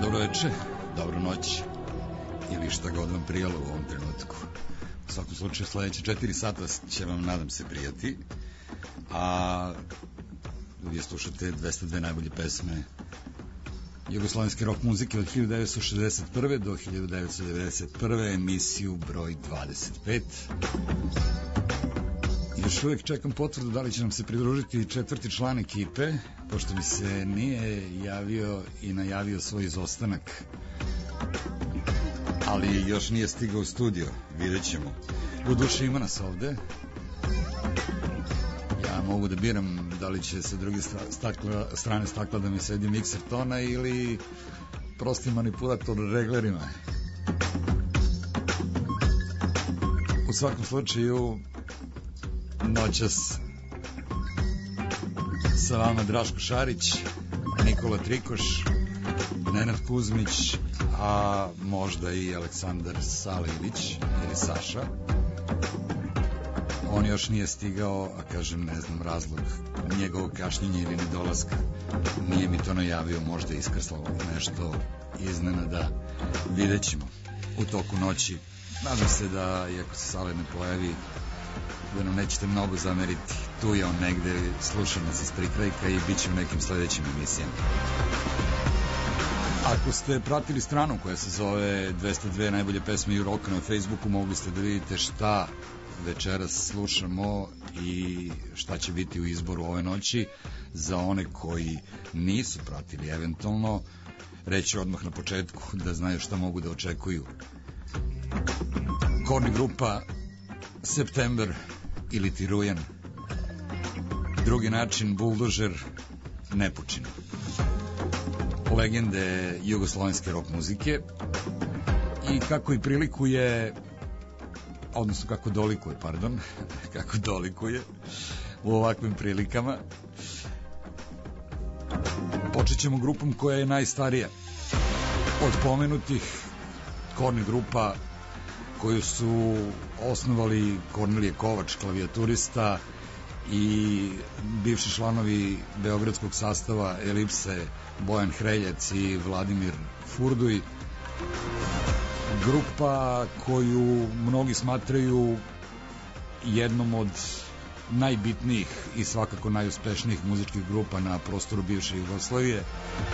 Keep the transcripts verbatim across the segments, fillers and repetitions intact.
Dobro večer, dobro noć ili šta god vam prijalo u ovom trenutku. U svakom slučaju sledeće četiri sata će vam, nadam se, prijati. A vi slušate dvesta dve najbolje pesme jugoslovenske rock muzike od hiljadu devetsto šezdeset prve do hiljadu devetsto devedeset prve, emisiju broj dvadeset pet. Još uvijek čekam potvrdu da li će nam se pridružiti četvrti član ekipe, pošto mi se nije javio i najavio svoj izostanak, ali još nije stigao u studio, vidjet ćemo. U duši ima nas ovde. Ja mogu da biram da li će sa druge stakla, strane stakla da mi sedi mikser tona ili prosti manipulator reglerima. U svakom slučaju, noćas sa vama Draško Šarić, Nikola Trikoš, Nenad Kuzmić, a možda i Aleksandar Salivić ili Saša. On još nije stigao, a kažem, ne znam razlog njegovog kašnjenja ili nedolaska. Nije mi to najavio, možda iskrslo nešto iznenada. Vidjet ćemo u toku noći. Nadam se da, iako se Sale ne pojavi, da nam nećete mnogo zameriti. Tu je on negde, sluša nas iz prikrajka i bit će u nekim sledećim emisijama. Ako ste pratili stranu koja se zove dvesta dve najbolje pesme i roka na Facebooku, mogli ste da vidite šta večeras slušamo i šta će biti u izboru ove noći. Za one koji nisu pratili, eventualno, reći odmah na početku da znaju šta mogu da očekuju. Korni grupa September ili ti Rujan. Drugi način Buldožer, Nepučin. Legende jugoslovenske rock muzike i kako i prilikuje, odnosno kako dolikuje, pardon, kako dolikuje u ovakvim prilikama. Počet ćemo grupom koja je najstarija od pomenutih, Korni grupa, koju su osnovali Kornelije Kovač, klavijaturista, i bivši članovi beogradskog sastava Elipse, Bojan Hreljac i Vladimir Furduj. Grupa koju mnogi smatraju jednom od najbitnijih i svakako najuspešnijih muzičkih grupa na prostoru bivše Jugoslavije.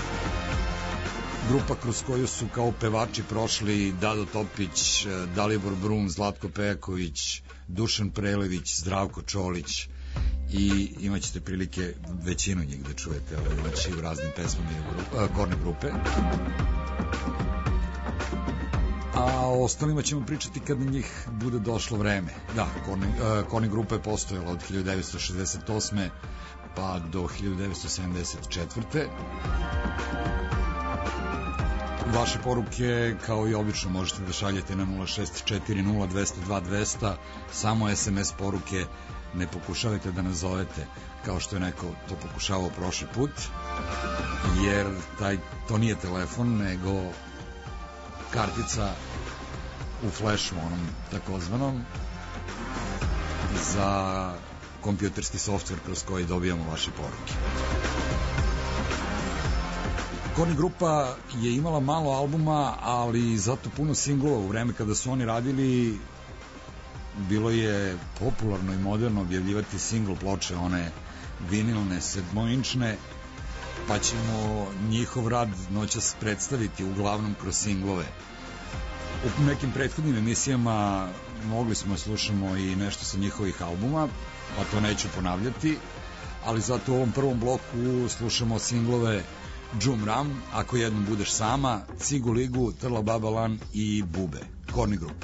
Grupa kroz koju su kao pevači prošli Dado Topić, Dalibor Brum, Zlatko Pejaković, Dušan Prelević, Zdravko Čolić, i imat ćete prilike većinu njih da čujete znači u raznim pesmama Korne grupe. A o ostalima ćemo pričati kad na njih bude došlo vreme. Da, Korne, Korne grupa je postojala od hiljadu devetsto šezdeset osme pa do hiljadu devetsto sedamdeset četvrte. Vaše poruke, kao i obično, možete da šaljete na nula šest četiri nula dva zero dva dva zero zero, samo es em es poruke, ne pokušavajte da nas zovete kao što je neko to pokušavao prošli put, jer taj, to nije telefon, nego kartica u flashu, onom takozvanom, za kompjuterski softver kroz koji dobijamo vaše poruke. Korni grupa je imala malo albuma, ali zato puno singlova. U vreme kada su oni radili, bilo je popularno i moderno objavljivati single ploče, one vinilne, sedmoinčne, pa ćemo njihov rad noćas predstaviti uglavnom kroz singlove. U nekim prethodnim emisijama mogli smo da slušamo i nešto sa njihovih albuma, pa to neću ponavljati, ali zato u ovom prvom bloku slušamo singlove Džum Ram, Ako jednom budeš sama, Cigu Ligu, Trla Baba Lan i Bube. Korni grupa.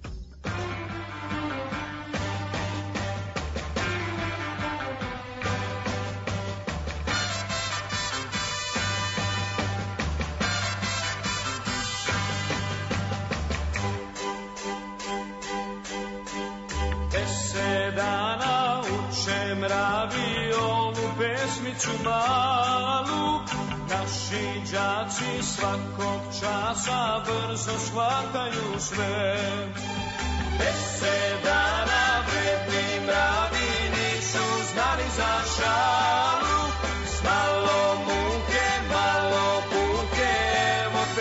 Deset dana učem ravi ovu pesmicu malu. Naši đaci svakog časa brzo shvataju sve. Deset dana vredni mravi nisu znali za šalu. S malo muke, malo puke, evo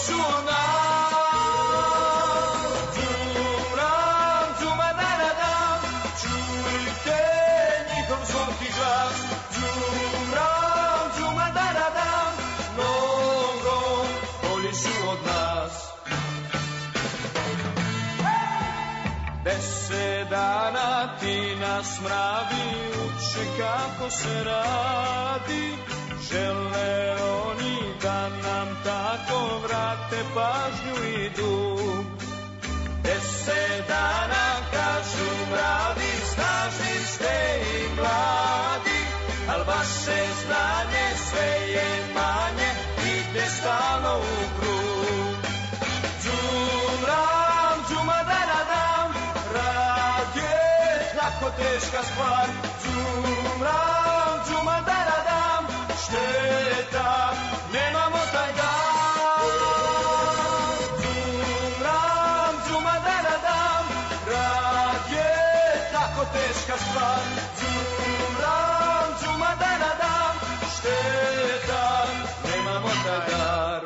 voliš od nas. Džumram, džuma daradam, čujte njihov zvonki glas. Džumram, džuma daradam, mnogo voliš od nas. Deset dana ti nas mravi uče kako se radi. Žele oni da nam tako vrate pažnju i dug. Deset dana kažu mravi, snažni ste i mladi, al vaše znanje sve je manje, ide stalno u krug. Džumram, džuma daradam, rad je tako teška stvar. Džumram, džuma daradam, šteta, nemamo taj dan. Džumram, džuma daradam, rad je tako teška stvar. Džumram, džuma daradam, šteta, nemamo taj dar.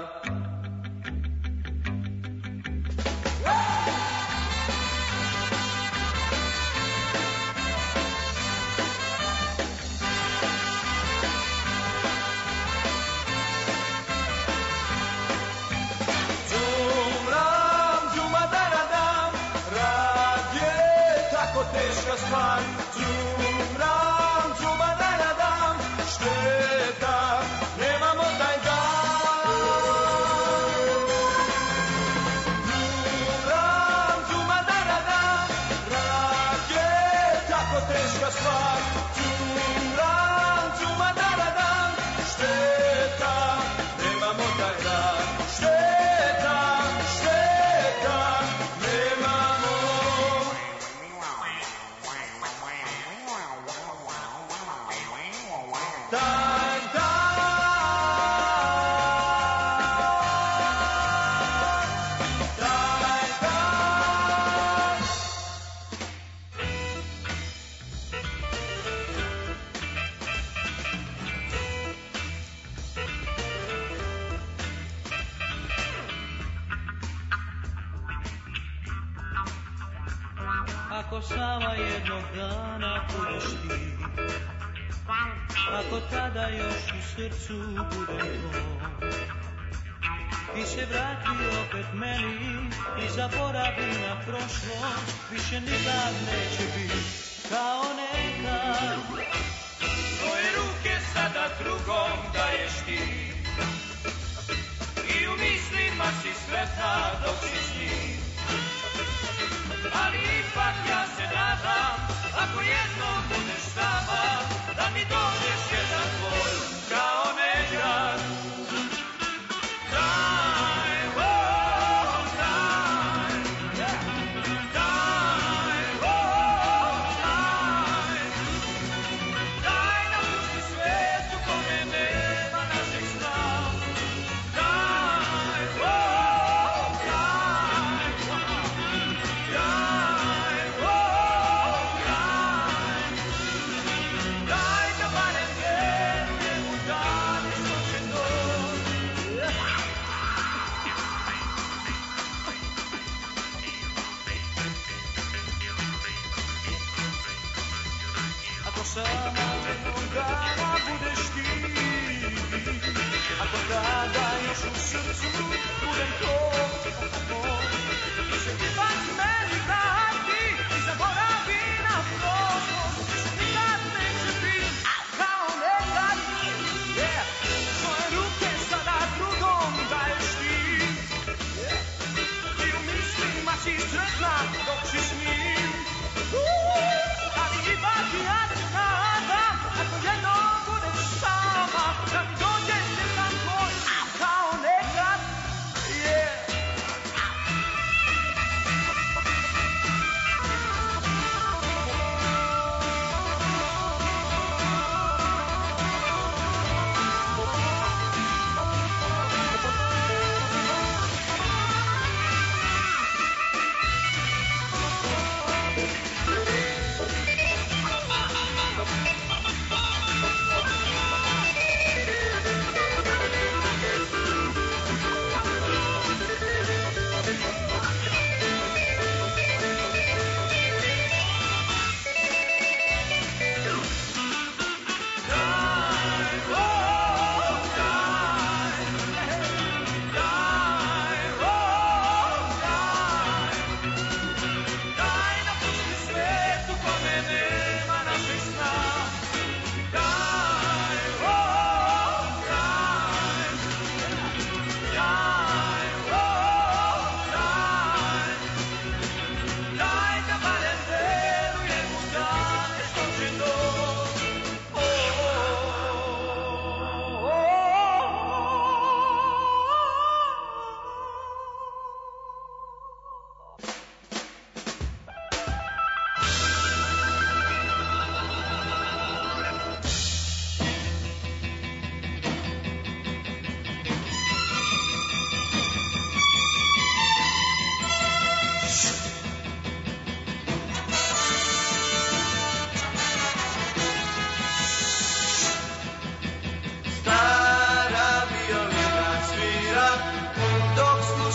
Teška stvar, džumram, džuma daradam, šteta, nemamo taj dan. Džumram, džuma daradam, rad je tako teška stvar. Džumram, džuma daradam, šteta, nemamo taj dan. Šteta, šteta, nemamo. Dan, dan, dan, dan. Ako sama jednog dana budeš ti, ako tada još u srcu budem tvoj, ti se vrati opet meni i zaboravi na prošlost, više nikad neće biti kao nekad. Tvoje ruke sada drugom daješ ti i u mislima si sretna dok si s njim. Ali ipak ja se nadam, ako jednom budeš sama, da mi dođeš jedan tvoj kao nekad. Daj, oh, daj, daj, oh, daj, daj napusti svet u kome nema našeg sna. Daj, oh, daj, daj, oh, daj, daj da barem vjerujem u dane što će doći. Ako sama jednog dana budeš ti, ako tada još u srcu budem tvoj, ti se ipak meni vrati i zaboravi na prošlost, više nikad neće biti kao nekad. Yeah. Svoje ruke sada drugom daješ ti, yeah. I u mislima si sretna dok si s njim. Uh, ali ipak ja se nadam, ako jednom budeš sama, da mi dođeš jedan tvoj kao nekad.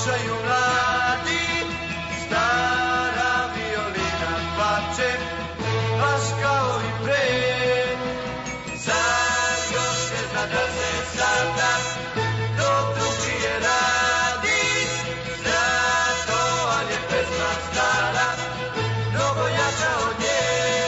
slušaju mladi, stara violina plače, baš kao i pre. Zar još ne zna da se sada to drugčije radi, zato ali je pesma stara, mnogo jača od nje.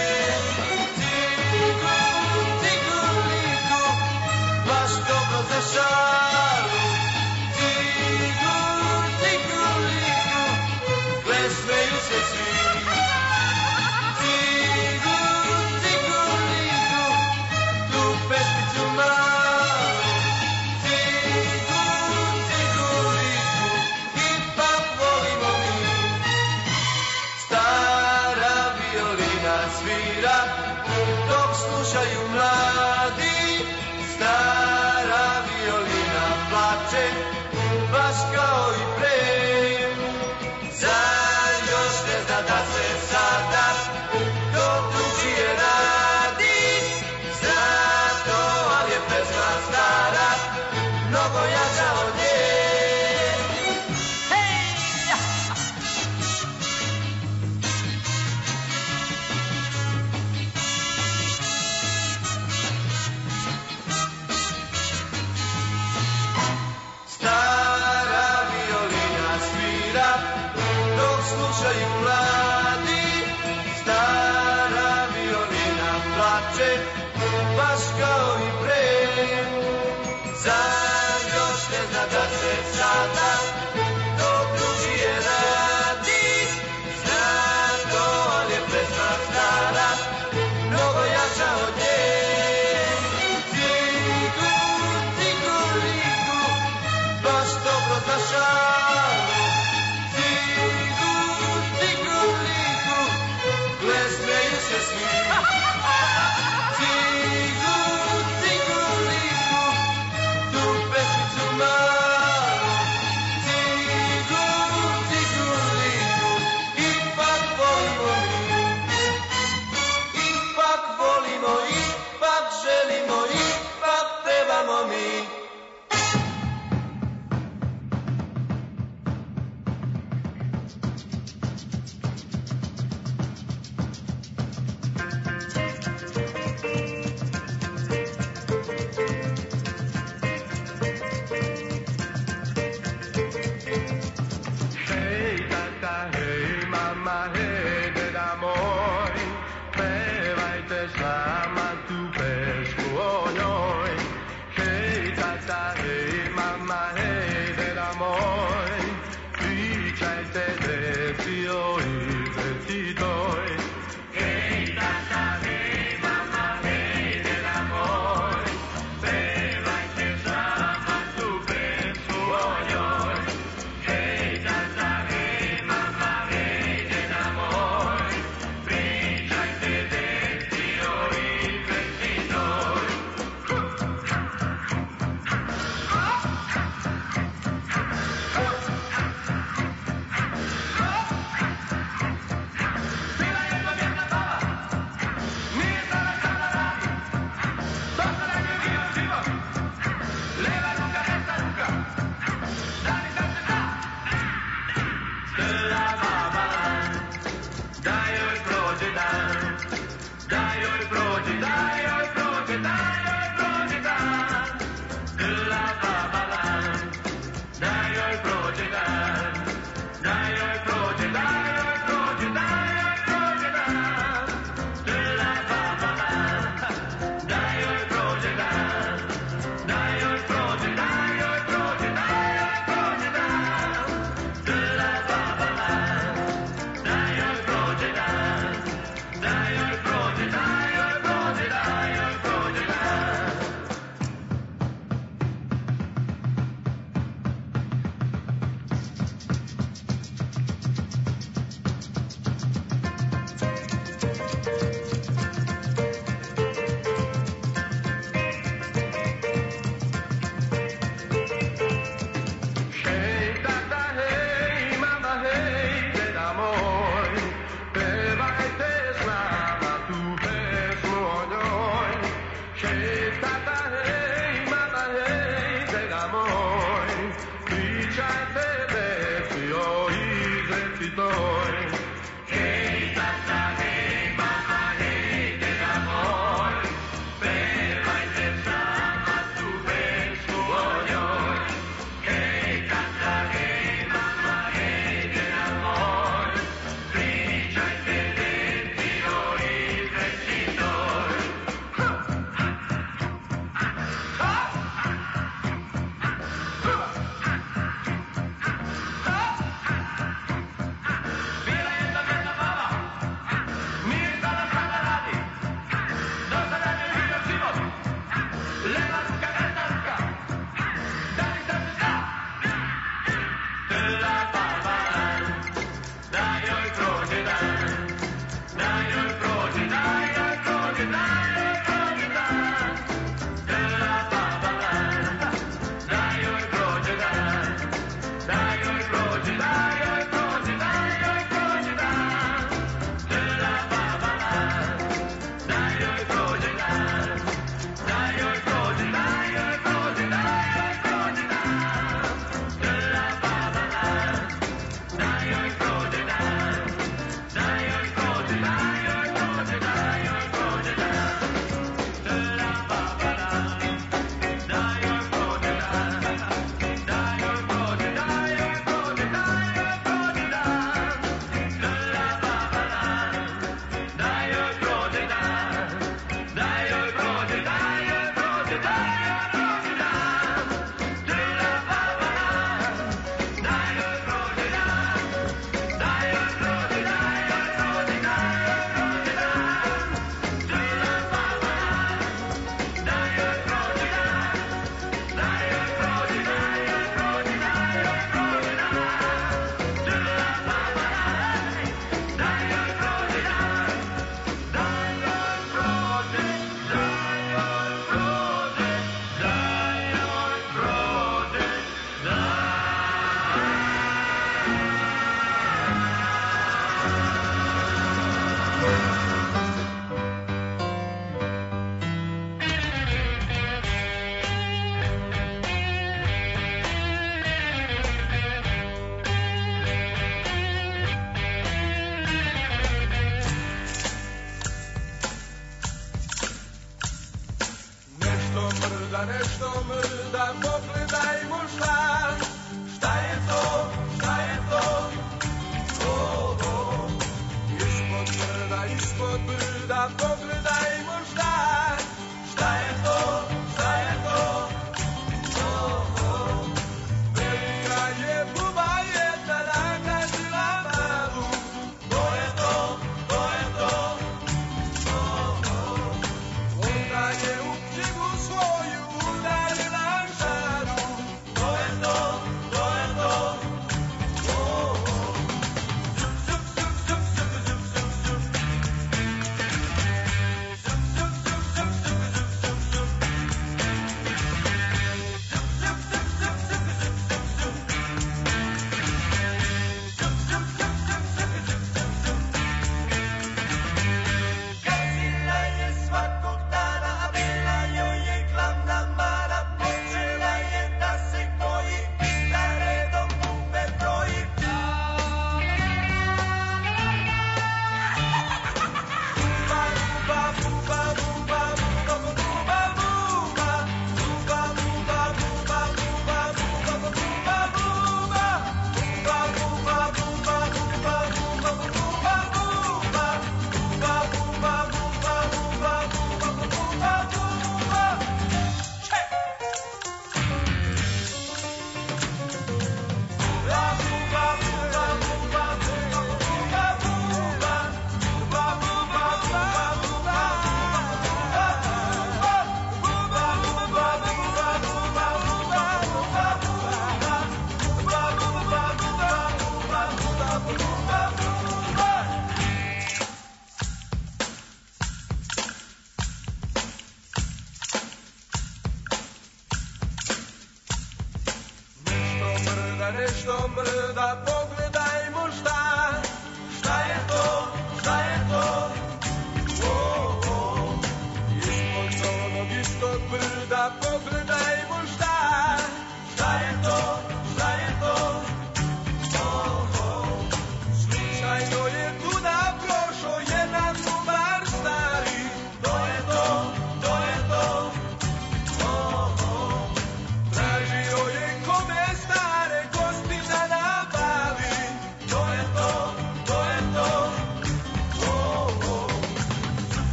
Cigu, cigu, liku, baš dobro za šalu. Cigu, cigu, liku, klesmeju se svi. Cigu, cigu, liku, tu pesmicu malu. Cigu, cigu, liku, ipak volimo mi. Stara violina svira, dok slušaju mladi. Stara violina plače, baš kao i pre. Zar još ne zna da se sada to drugčije radi, zato ali je pesma stara, mnogo jača od nje. Stara violina svira, dok slušaju mladi. Stara violina plače, baš kao i pre. Zar još ne zna da se sada to drugčije radi, zato ali je pesma stara, mnogo jača od nje. Cigu, cigu, liku, baš dobro za šalu. Cigu, cigu, liku, klesmeju se svi. Cigu, cigu, liku, tu pesmicu malu. Cigu, cigu, liku, ipak volimo mi. Ipak volimo, ipak želimo, ipak trebamo mi. Hej tata, hej mama, hej deda môj, pevajte s nama tú pesku o ňoj. Hej tata, hej mama, hej deda môj, pričajte deti o izvesti toj. Hej tata, hej mama, hej deda môj, pevajte s nama tú pesku o ňoj. Hej tata, hej mama, hej deda môj, pričajte deti o izvesti toj. Bila jedna biedna baba, nije znala šta da radi, došla da njoj bio život, leva ruka, desna ruka, da li sad se zna? Stara baba, da joj prođe dan, da joj prođe, da joj prođe, da joj prođe dan. Stara baba, da joj prođe dan, da joj prođe, da joj prođe, da joj prođe dan. Stara baba, da joj prođe dan, da joj prođe, da joj prođe, da joj prođe dan. Stara baba, da joj prođe dan, da joj prođe, da joj prođe, da joj prođe dan.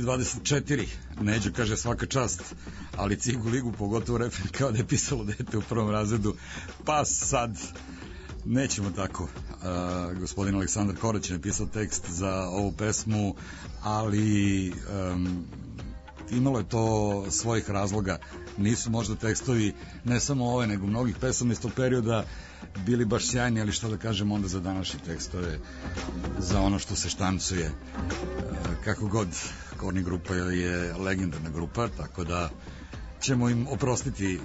dvadeset četiri. Neđo kaže svaka čast, ali Cigu ligu, pogotovo refren kao da je pisalo dete u prvom razredu. Pa sad nećemo tako. Uh, gospodin Aleksandar Korać je napisao tekst za ovu pesmu, ali um, imalo je to svojih razloga. Nisu možda tekstovi, ne samo ove, nego mnogih pesama iz tog perioda bili baš sjajni, ali što da kažem onda za današnje tekstove, za ono što se štancuje. Kako god, Korni grupa je legendarna grupa, tako da ćemo im oprostiti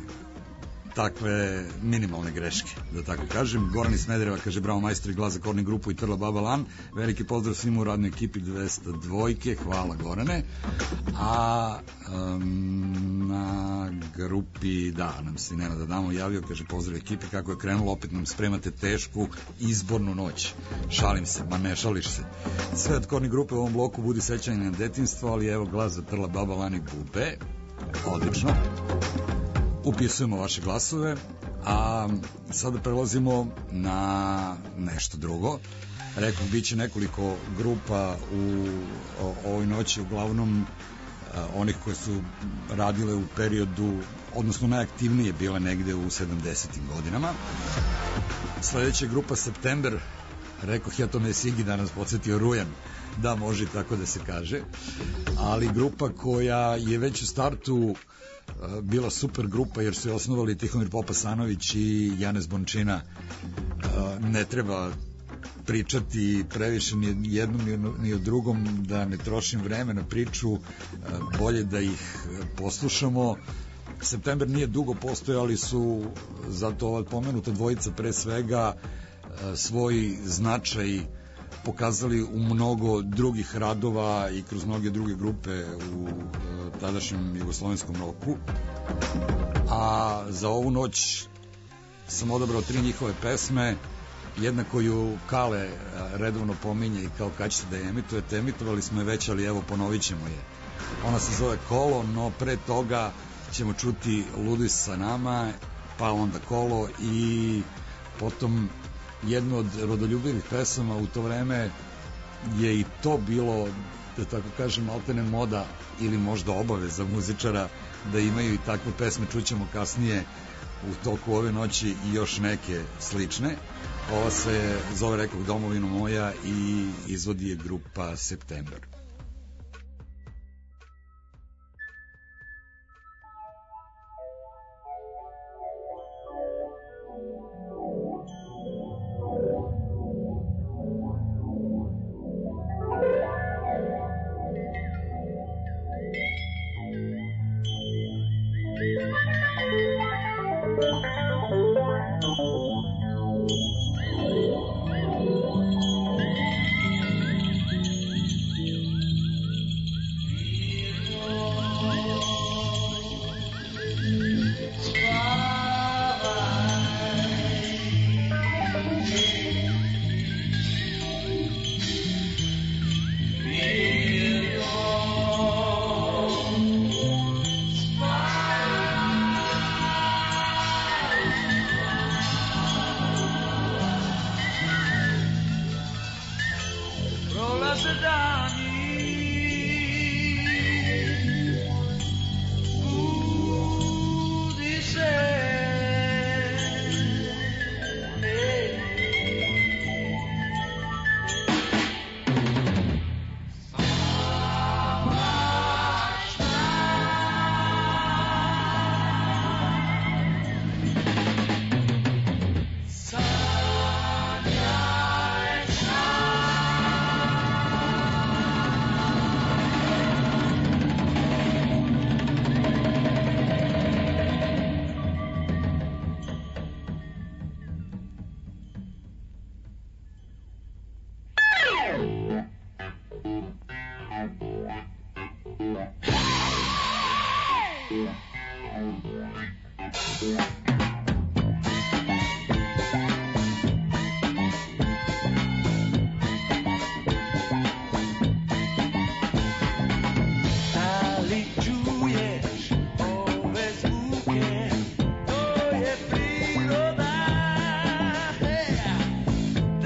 takve minimalne greške, da tako kažem. Goran iz Smedereva kaže bravo majstori, glas za Korni grupu i Trla Baba Lan. Veliki pozdrav svima u radnoj ekipi dvesta dva. Hvala Gorane. A um, na grupi, da, nam se Nenada Damo javio, kaže pozdrav ekipi, kako je krenulo, opet nam spremate tešku izbornu noć. Šalim se, ma ne šališ se. Sve od Korni grupe u ovom bloku budi sećanje na detinjstvo, ali evo glas za Trla Baba Lan i Bube. Odlično. Upisujemo vaše glasove, a sada prelazimo na nešto drugo. Rekao, bit će nekoliko grupa u ovoj noći, uglavnom onih koje su radile u periodu, odnosno najaktivnije bile negde u sedamdesetim godinama. Sledeća grupa September, rekao ja, to me je Sigi danas podsjetio, Rujan, da može tako da se kaže, ali grupa koja je već u startu bila super grupa jer su je osnovali Tihomir Popasanović i Janez Bončina. Ne treba pričati previše ni jednom ni o drugom, da ne trošim vreme na priču, bolje da ih poslušamo. September nije dugo postojao, ali su zato ova pomenuta dvojica pre svega svoj značaj pokazali u mnogo drugih radova i kroz mnoge druge grupe u tadašnjem jugoslovenskom roku. A za ovu noć sam odabrao tri njihove pesme. Jedna koju Kale redovno pominje i kao kad ćete da je emitujete, emitovali smo je već, ali evo ponovit ćemo je. Ona se zove Kolo, no pre toga ćemo čuti Ludis sa nama, pa onda Kolo i potom jednu od rodoljubivih pesama u to vreme je i to bilo, da tako kažem, maltene moda ili možda obaveza muzičara da imaju i takve pesme. Čućemo kasnije u toku ove noći i još neke slične. Ova se zove, rekao, Domovino moja i izvodi je grupa September.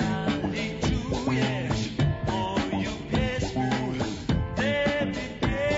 Yeah.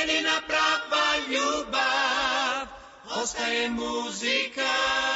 jedina prava ljubav ostaje muzika.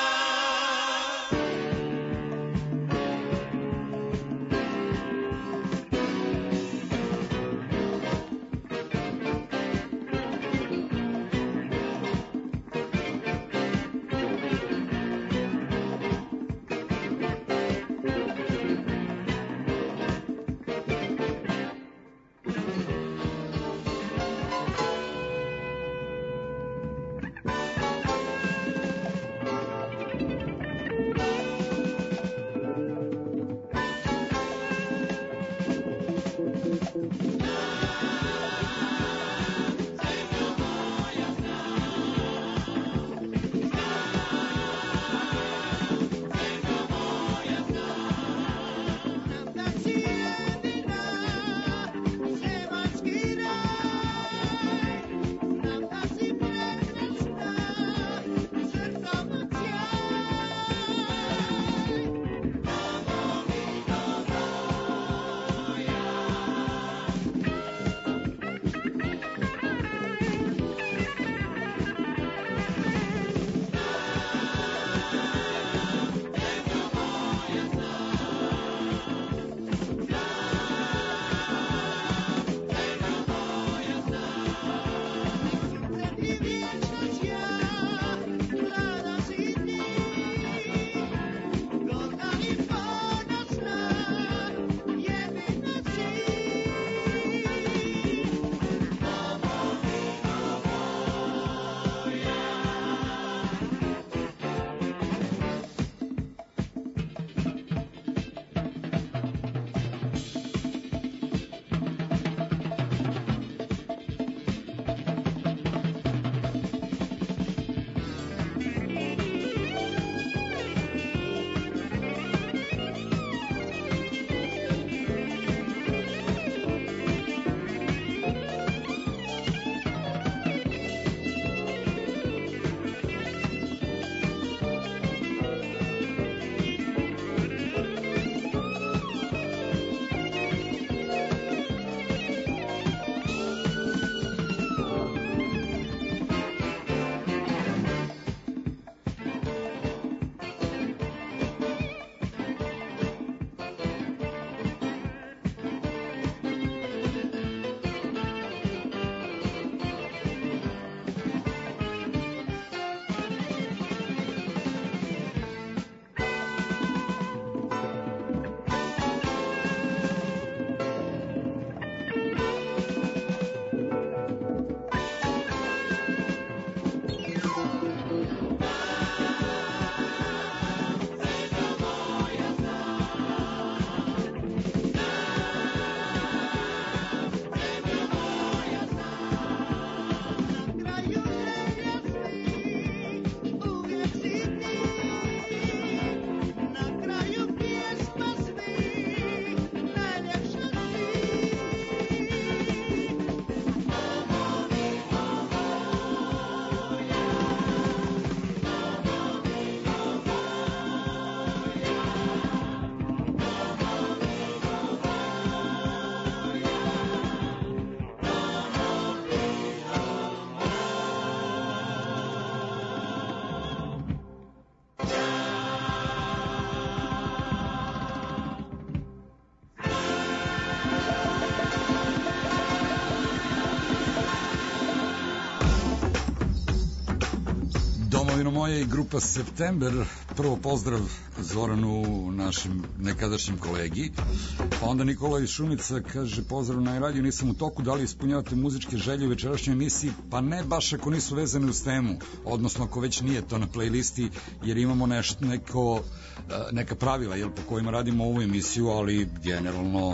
Domovino moje i grupa September. Prvo pozdrav Zoranu, našim nekadašnjim kolegi. Pa onda Nikola iz Šumica kaže pozdrav na radiju, nisam u toku, da li ispunjavate muzičke želje u večerašnjoj emisiji? Pa ne baš ako nisu vezane uz temu, odnosno ako već nije to na playlisti, jer imamo nešto, neko, neka pravila jel, po kojima radimo ovu emisiju, ali generalno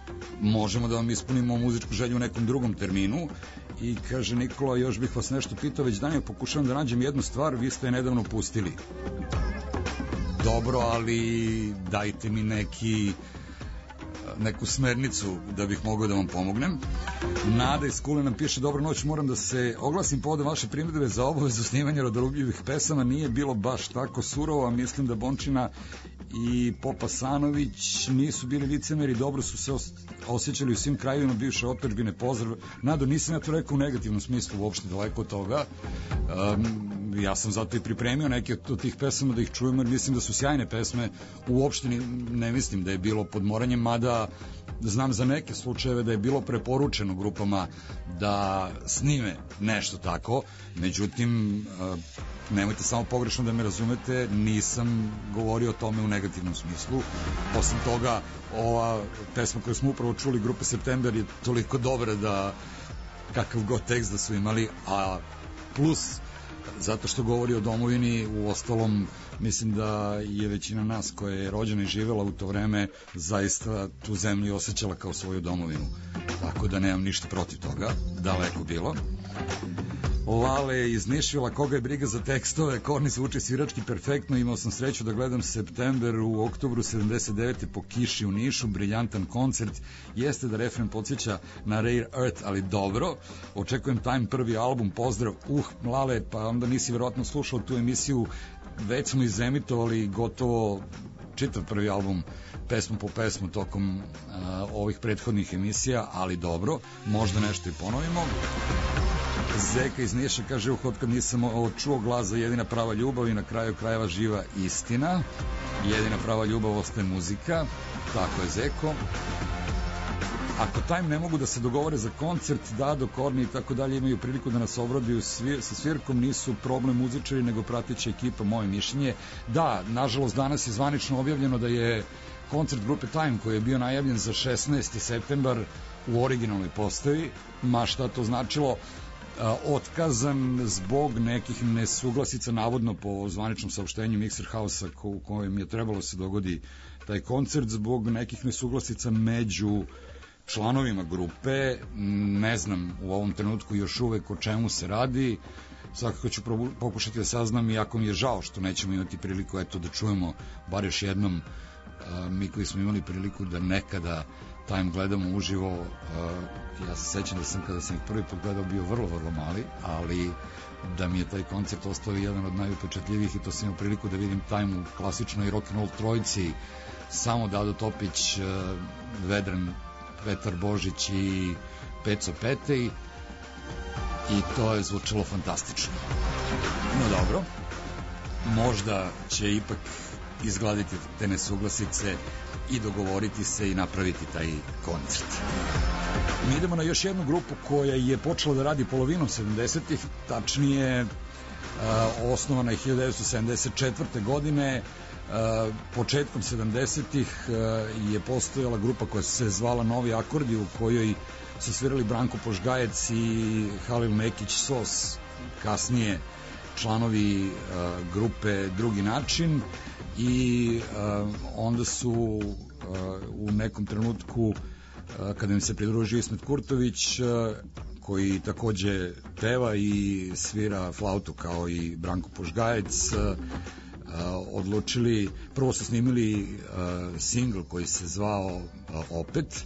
možemo da vam ispunimo muzičku želju u nekom drugom terminu. I kaže Nikola, još bih vas nešto pitao, već danima pokušavam da nađem jednu stvar, vi ste je nedavno pustili. Dobro, ali dajte mi neki neku smernicu da bih mogao da vam pomognem. Nada iz Kule nam piše, dobro noć, moram da se oglasim povodom vaše primjedbe za obavezu snimanja rodoljubljivih pesama, nije bilo baš tako surovo, a mislim da Bončina i Popa Sanović nisu bili licemeri, dobro su se os osjećali u svim krajevima bivše otadžbine. Pozdrav. Nado, nisam ja to rekao u negativnom smislu, uopšte daleko od toga. Um, ja sam zato i pripremio neke od tih pesama da ih čujemo, jer mislim da su sjajne pesme. Uopšte ne mislim da je bilo podmoranjem, mada znam za neke slučajeve da je bilo preporučeno grupama da snime nešto tako. Međutim, nemojte samo pogrešno da me razumete, nisam govorio o tome u negativnom smislu. Osim toga, ova pesma koju smo upravo čuli, grupe September, je toliko dobra da kakav god tekst da su imali, a plus zato što govori o domovini. U ostalom, mislim da je većina nas koja je rođena i živela u to vreme zaista tu zemlju osjećala kao svoju domovinu, tako da nemam ništa protiv toga, daleko bilo. Lale iz Nišvila, koga je briga za tekstove, Korni zvuči svirački perfektno, imao sam sreću da gledam September u oktobru sedamdeset devete po kiši u Nišu, briljantan koncert, jeste da refren podsjeća na Rare Earth, ali dobro, očekujem Time prvi album, pozdrav. Uh, Lale, pa onda nisi verovatno slušao tu emisiju, već smo izemitovali gotovo čitav prvi album, pesmu po pesmu tokom uh, ovih prethodnih emisija, ali dobro, možda nešto i ponovimo. Zeka iz Niša kaže, uh, od kad nisam čuo glas za jedina prava ljubav i na kraju krajeva živa istina, jedina prava ljubav ostaje muzika, tako je Zeko. Ako Time ne mogu da se dogovore za koncert, Dado, Korni i tako dalje imaju priliku da nas obradiju svir, sa svirkom, nisu problem muzičari nego prateća ekipa, moje mišljenje. Da, nažalost danas je zvanično objavljeno da je koncert grupe Time koji je bio najavljen za šesnaesti septembar u originalnoj postavi, ma šta to značilo, otkazan zbog nekih nesuglasica, navodno po zvaničnom saopštenju Mixer House-a u kojem je trebalo se dogodi taj koncert, zbog nekih nesuglasica među članovima grupe. Ne znam u ovom trenutku još uvek o čemu se radi, svakako ću pokušati da saznam, iako mi je žao što nećemo imati priliku eto da čujemo bar još jednom, mi koji smo imali priliku da nekada Time gledamo uživo. Ja se sećam da sam kada sam ih prvi put gledao bio vrlo, vrlo mali, ali da mi je taj koncert ostao jedan od najupečatljivijih i to sam imao priliku da vidim Time u klasičnoj rock'n'roll trojici, samo Dado Topić, Vedran Petar Božić i Peco Petej, i to je zvučalo fantastično. No dobro, možda će ipak izgladiti te nesuglasice i dogovoriti se i napraviti taj koncert. Mi idemo na još jednu grupu koja je počela da radi polovinom sedamdesetih, tačnije uh, osnovana je hiljadu devetsto sedamdeset četvrte. godine. Uh, početkom sedamdesetih uh, je postojala grupa koja se zvala Novi akordi, u kojoj su svirali Branko Požgajec i Halil Mekić Sos, kasnije članovi uh, grupe Drugi način, i uh, onda su uh, u nekom trenutku uh, kada im se pridružio Ismet Kurtović, uh, koji takođe peva i svira flautu kao i Branko Požgajec, uh, odlučili, prvo su snimili uh, singl koji se zvao uh, Opet,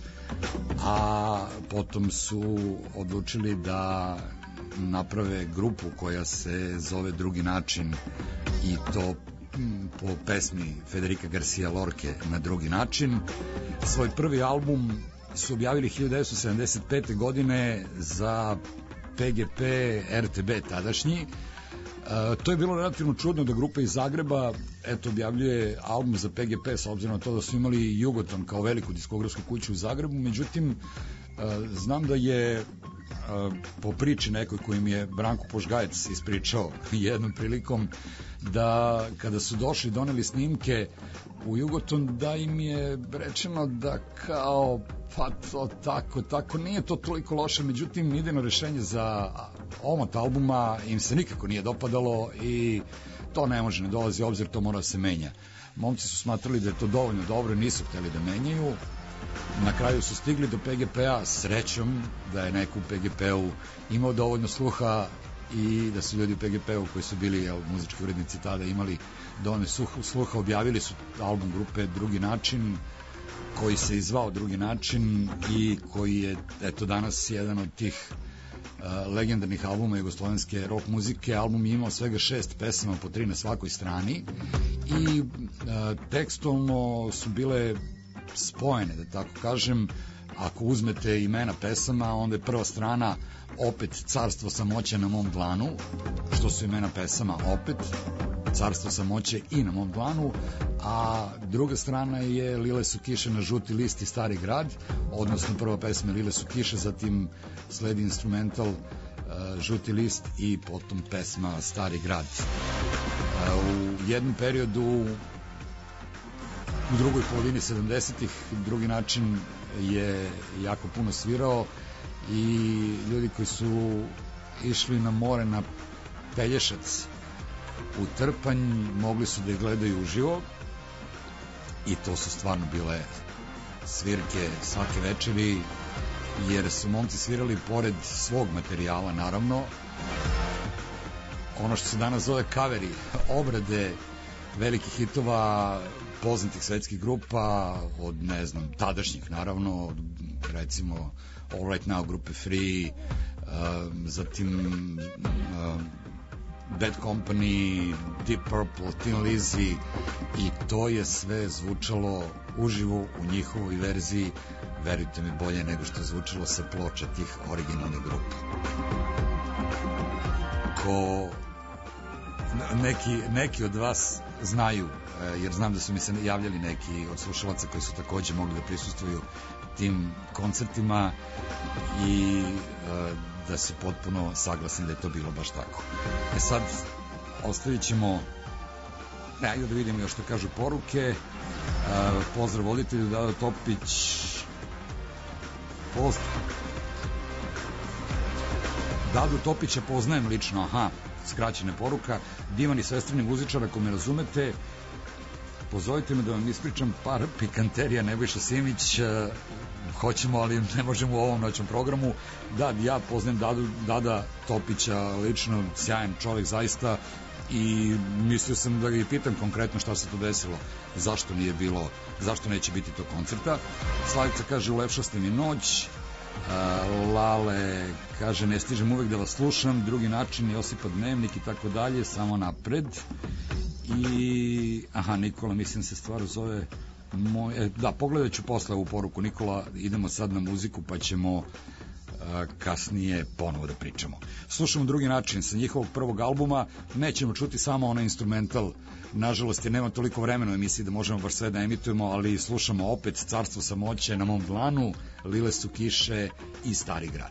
a potom su odlučili da naprave grupu koja se zove Drugi način, i to po pesmi Federica Garcia Lorke Na drugi način. Svoj prvi album su objavili hiljadu devetsto sedamdeset pete. godine za P G P R T B tadašnji. Uh, to je bilo relativno čudno da grupa iz Zagreba eto objavljuje album za P G P, s obzirom na to da su imali Jugoton kao veliku diskografsku kuću u Zagrebu. Međutim, uh, znam da je uh, po priči nekoj kojim je Branko Požgajec ispričao jednom prilikom, da kada su došli, doneli snimke u Jugoton, da im je rečeno da kao pa to tako, tako nije to toliko loše, međutim idejno rešenje za omot albuma im se nikako nije dopadalo i to ne može, ne dolazi u obzir, to mora da se menja. Momci su smatrali da je to dovoljno dobro i nisu hteli da menjaju. Na kraju su stigli do P G P-a, srećom da je neko u P G P-u imao dovoljno sluha i da su ljudi u P G P-u koji su bili jel, muzički urednici tada imali dovoljno sluha, objavili su album grupe Drugi način, koji se izvao Drugi način i koji je eto danas jedan od tih legendarnih albuma jugoslovenske rock muzike. Album je imao svega šest pesama, po tri na svakoj strani i tekstualno su bile spojene, da tako kažem. Ako uzmete imena pesama, onda je prva strana opet Carstvo samoće na mom dlanu, što su imena pesama opet Carstvo samoće i na mom dlanu, a druga strana je Lile su kiše na žuti list i Stari grad, odnosno prva pesma Lile su kiše, zatim sledi instrumental uh, Žuti list i potom pesma Stari grad. Uh, u jednom periodu u drugoj polovini sedamdesetih drugi način je jako puno svirao i ljudi koji su išli na more na Pelješac u Trpanj mogli su da je gledaju uživo i to su stvarno bile svirke svake večeri, jer su momci svirali pored svog materijala, naravno, ono što se danas zove kaveri, obrade velikih hitova poznatih svetskih grupa, od, ne znam, tadašnjih, naravno, od, recimo All Right Now grupe Free, uh, zatim uh, Bad Company, Deep Purple, Tin Lizzy, i to je sve zvučalo uživo u njihovoj verziji, verujte mi, bolje nego što je zvučalo sa ploča tih originalnih grupa. Ko neki, neki od vas znaju, jer znam da su mi se javljali neki od slušalaca koji su takođe mogli da prisustvuju tim koncertima i da su potpuno saglasni da je to bilo baš tako. E sad, ostavit ćemo, ne, ajde da vidimo još što kažu poruke. Pozdrav voditelju Dado Topić. Pozdrav. Dadu Topića poznajem lično, aha, skraćena poruka. Divan i svestrani muzičar, ako me razumete, pozovite me da vam ispričam par pikanterija. Nebojša Simić, uh, hoćemo, ali ne možemo u ovom noćnom programu. Da, ja poznajem Dadu, Dada Topića lično, sjajan čovjek zaista, i mislio sam da ga i pitam konkretno šta se to desilo, zašto nije bilo, zašto neće biti to koncerta. Slavica kaže, ulepšaste mi noć. Uh, Lale kaže, ne stižem uvek da vas slušam, drugi način, Josipa Dnevnik i tako dalje, samo napred. I aha, Nikola, mislim se stvar zove moj, e, da, pogledat ću posle ovu poruku. Nikola, idemo sad na muziku pa ćemo a, kasnije ponovo da pričamo. Slušamo drugi način sa njihovog prvog albuma. Nećemo čuti samo onaj instrumental, nažalost jer nema toliko vremena u emisiji da možemo baš sve da emitujemo, ali slušamo opet Carstvo samoće na mom dlanu, Lile su kiše i Stari grad.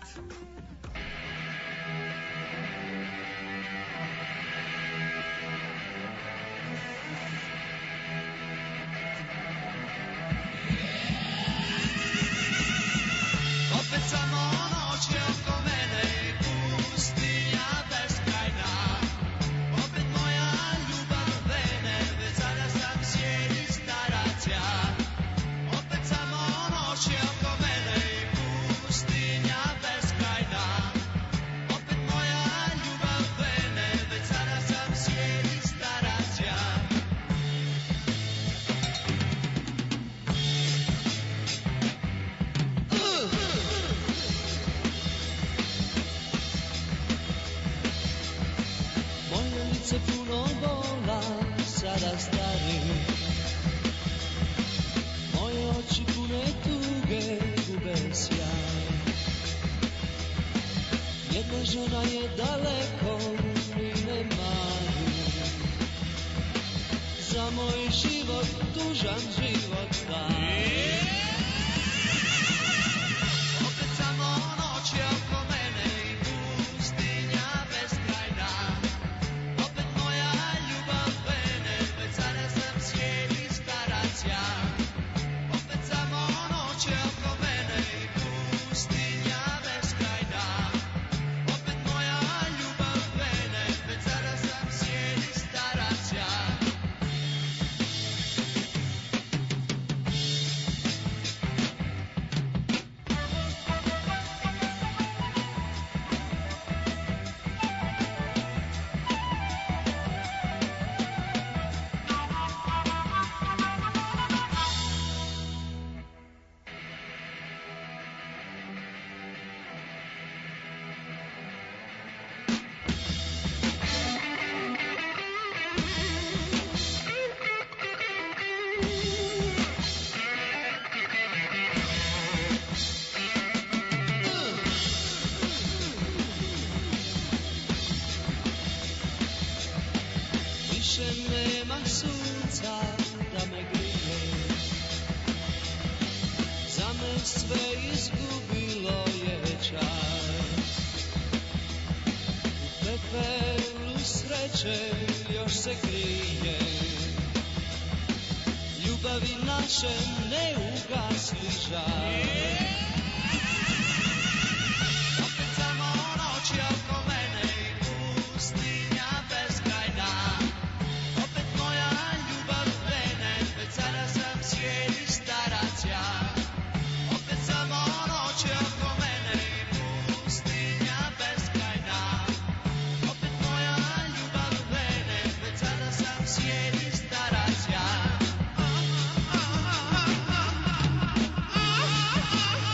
više nema sunca da me grije. Za me sve izgubilo je čar. U pepelu sreće još se krije. Ljubavi naše ne ugasli žar. Opet samo noći oko mene i pustinja beskrajna. Opet moja ljubav vene, već sada sam svijet i starac ja. Opet samo noći oko mene i pustinja beskrajna. Opet moja ljubav vene, već sada sam svijet i starac ja.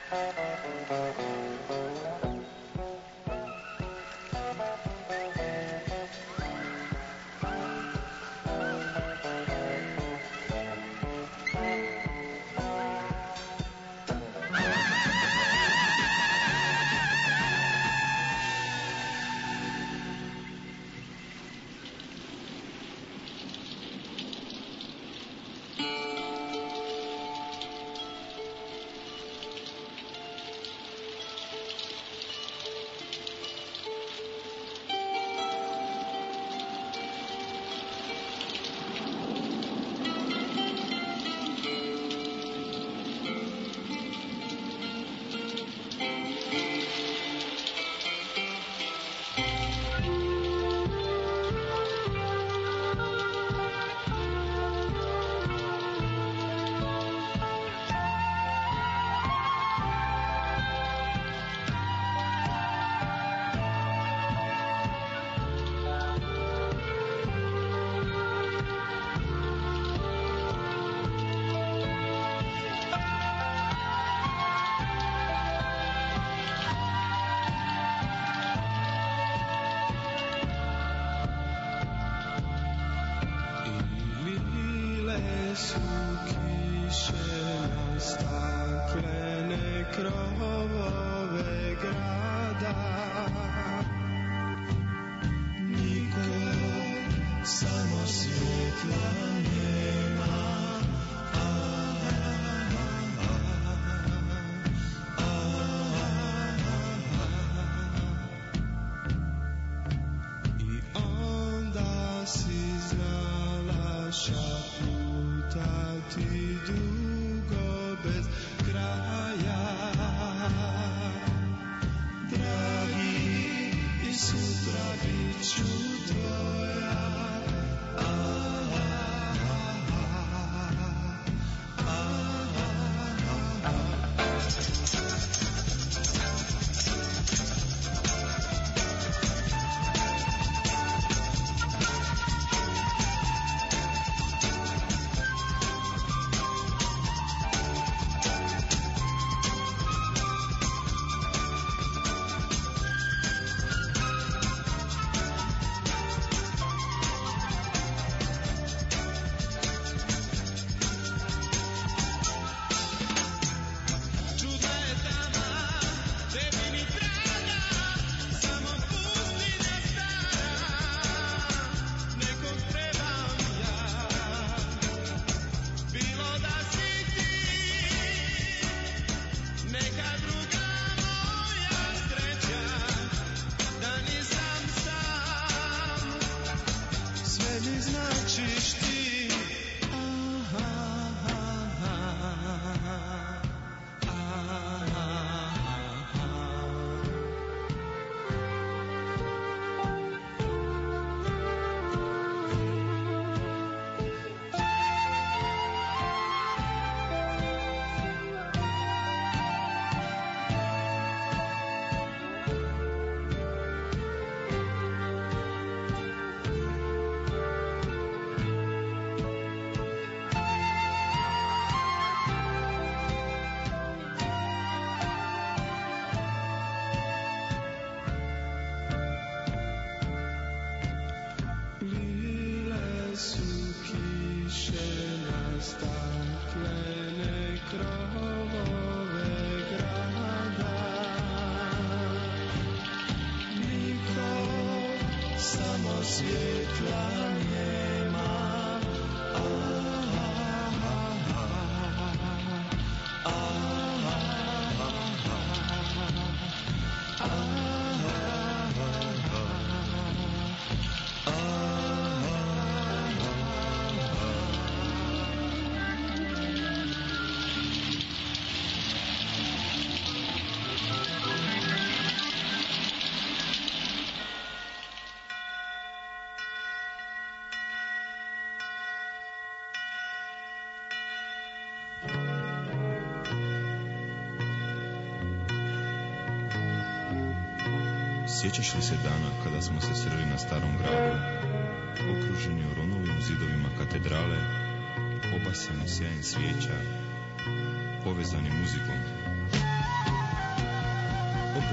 Sjećaš li se dana kada smo se sreli na Starom gradu, okruženi oronovim zidovima katedrale, obasjeni sjajem svijeća, povezani muzikom?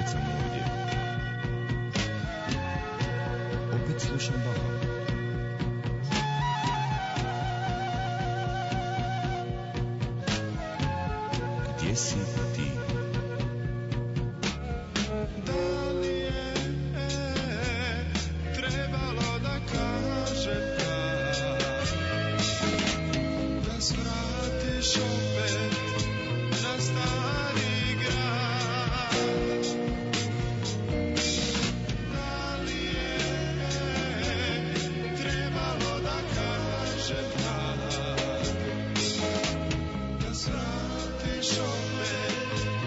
kad sam ovdje. Opet slušam Baha. Gdje si ti? Da li je trebalo da kažem da svratiš opet na stari grad? Da li je trebalo da kažem da svratiš opet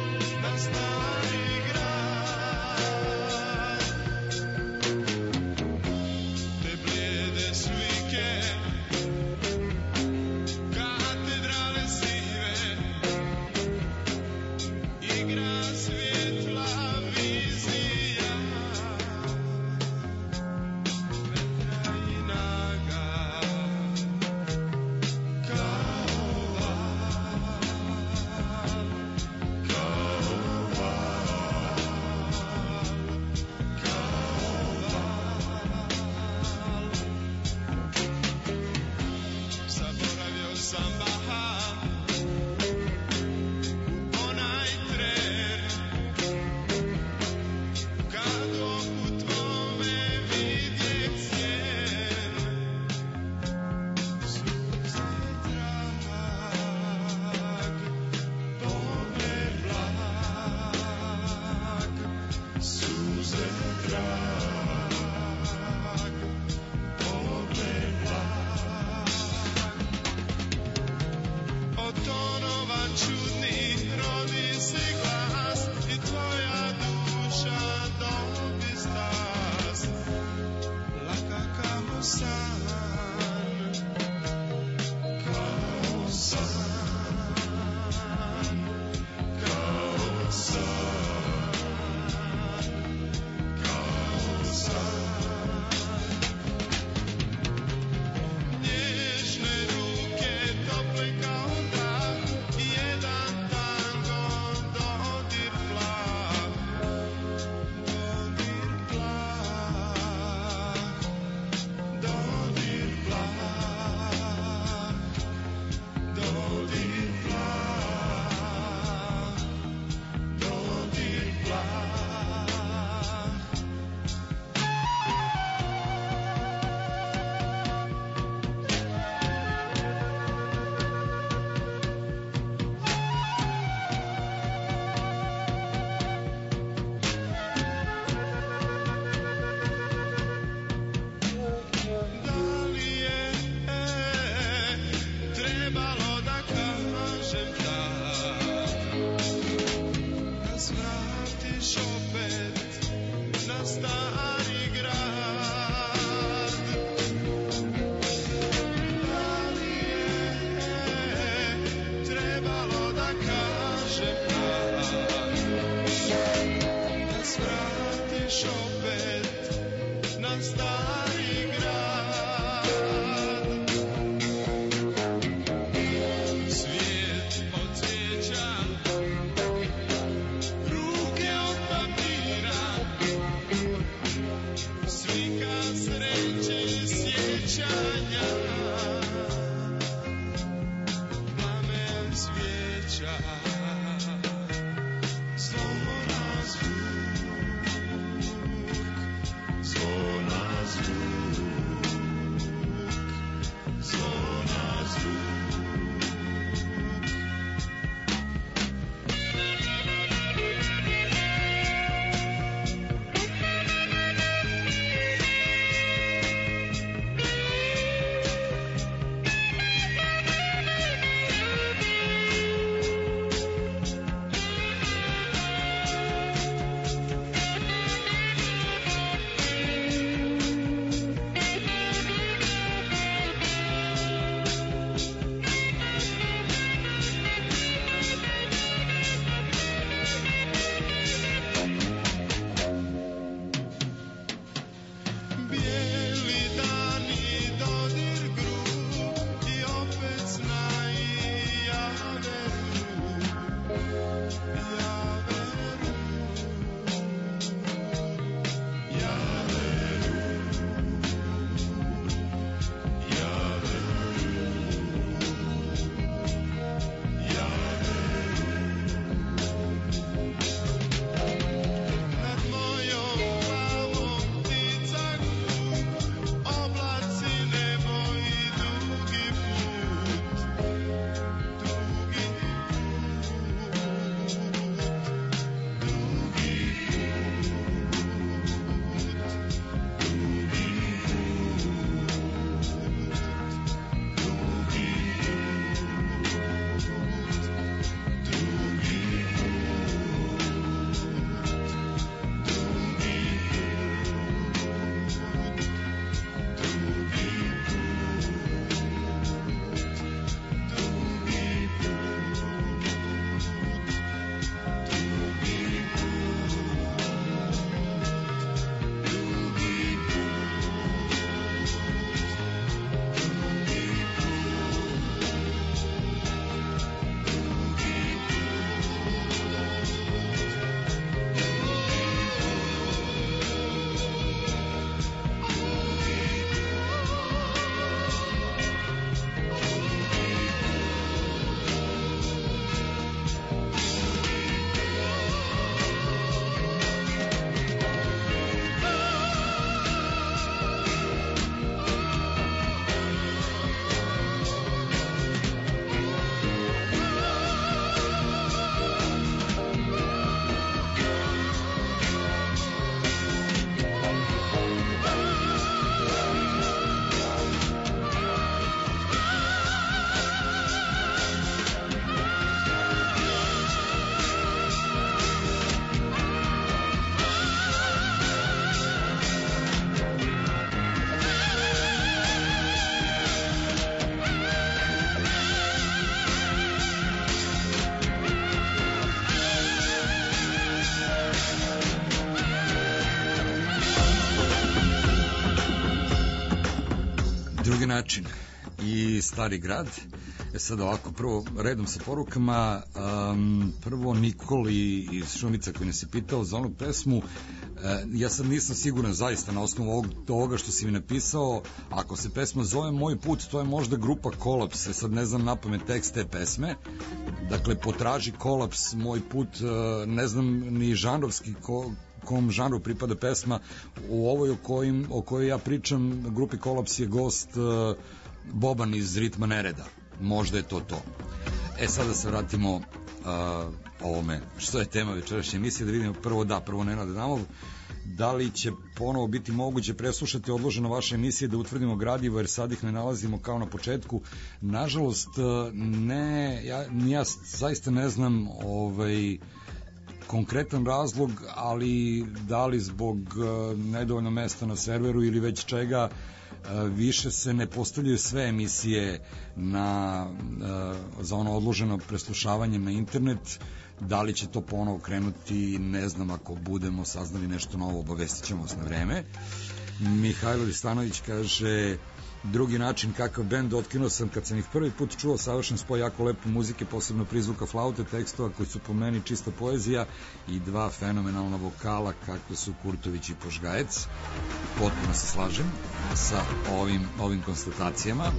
drugi način i Stari grad. E sad ovako, prvo redom sa porukama, um, prvo Nikoli iz Šumica koji nas je pitao za onu pesmu. E, ja sad nisam siguran zaista na osnovu ovog, toga što si mi napisao, ako se pesma zove Moj put, to je možda grupa Kolaps, e, sad ne znam napamet tekst te pesme, dakle potraži Kolaps, Moj put, e, ne znam ni žanrovski ko, kom žanru pripada pesma. U ovoj o, kojim, o kojoj ja pričam, grupi Kolaps je gost e, Boban iz Ritma nereda, možda je to to. E sada se vratimo uh, ovome što je tema večerašnje emisije, da vidimo prvo, da, prvo Nenad Adamov, da li će ponovo biti moguće preslušati odloženo vaše emisije, da utvrdimo gradivo, jer sad ih ne nalazimo kao na početku. Nažalost, ne, ja, ja zaista ne znam ovaj konkretan razlog, ali da li zbog uh, nedovoljno mesta na serveru ili već čega, više se ne postavljaju sve emisije na, za ono odloženo preslušavanje na internet. Da li će to ponovo krenuti, ne znam, ako budemo saznali nešto novo, obavestit ćemo vas na vreme. Mihajlo Ristanović kaže: drugi način, kakav bend, otkinuo sam kad sam ih prvi put čuo, savršen spoj jako lepe muzike, posebno prizvuka flaute, tekstova koji su po meni čista poezija i dva fenomenalna vokala kakve su Kurtović i Požgajec. Potpuno se slažem sa ovim, ovim konstatacijama.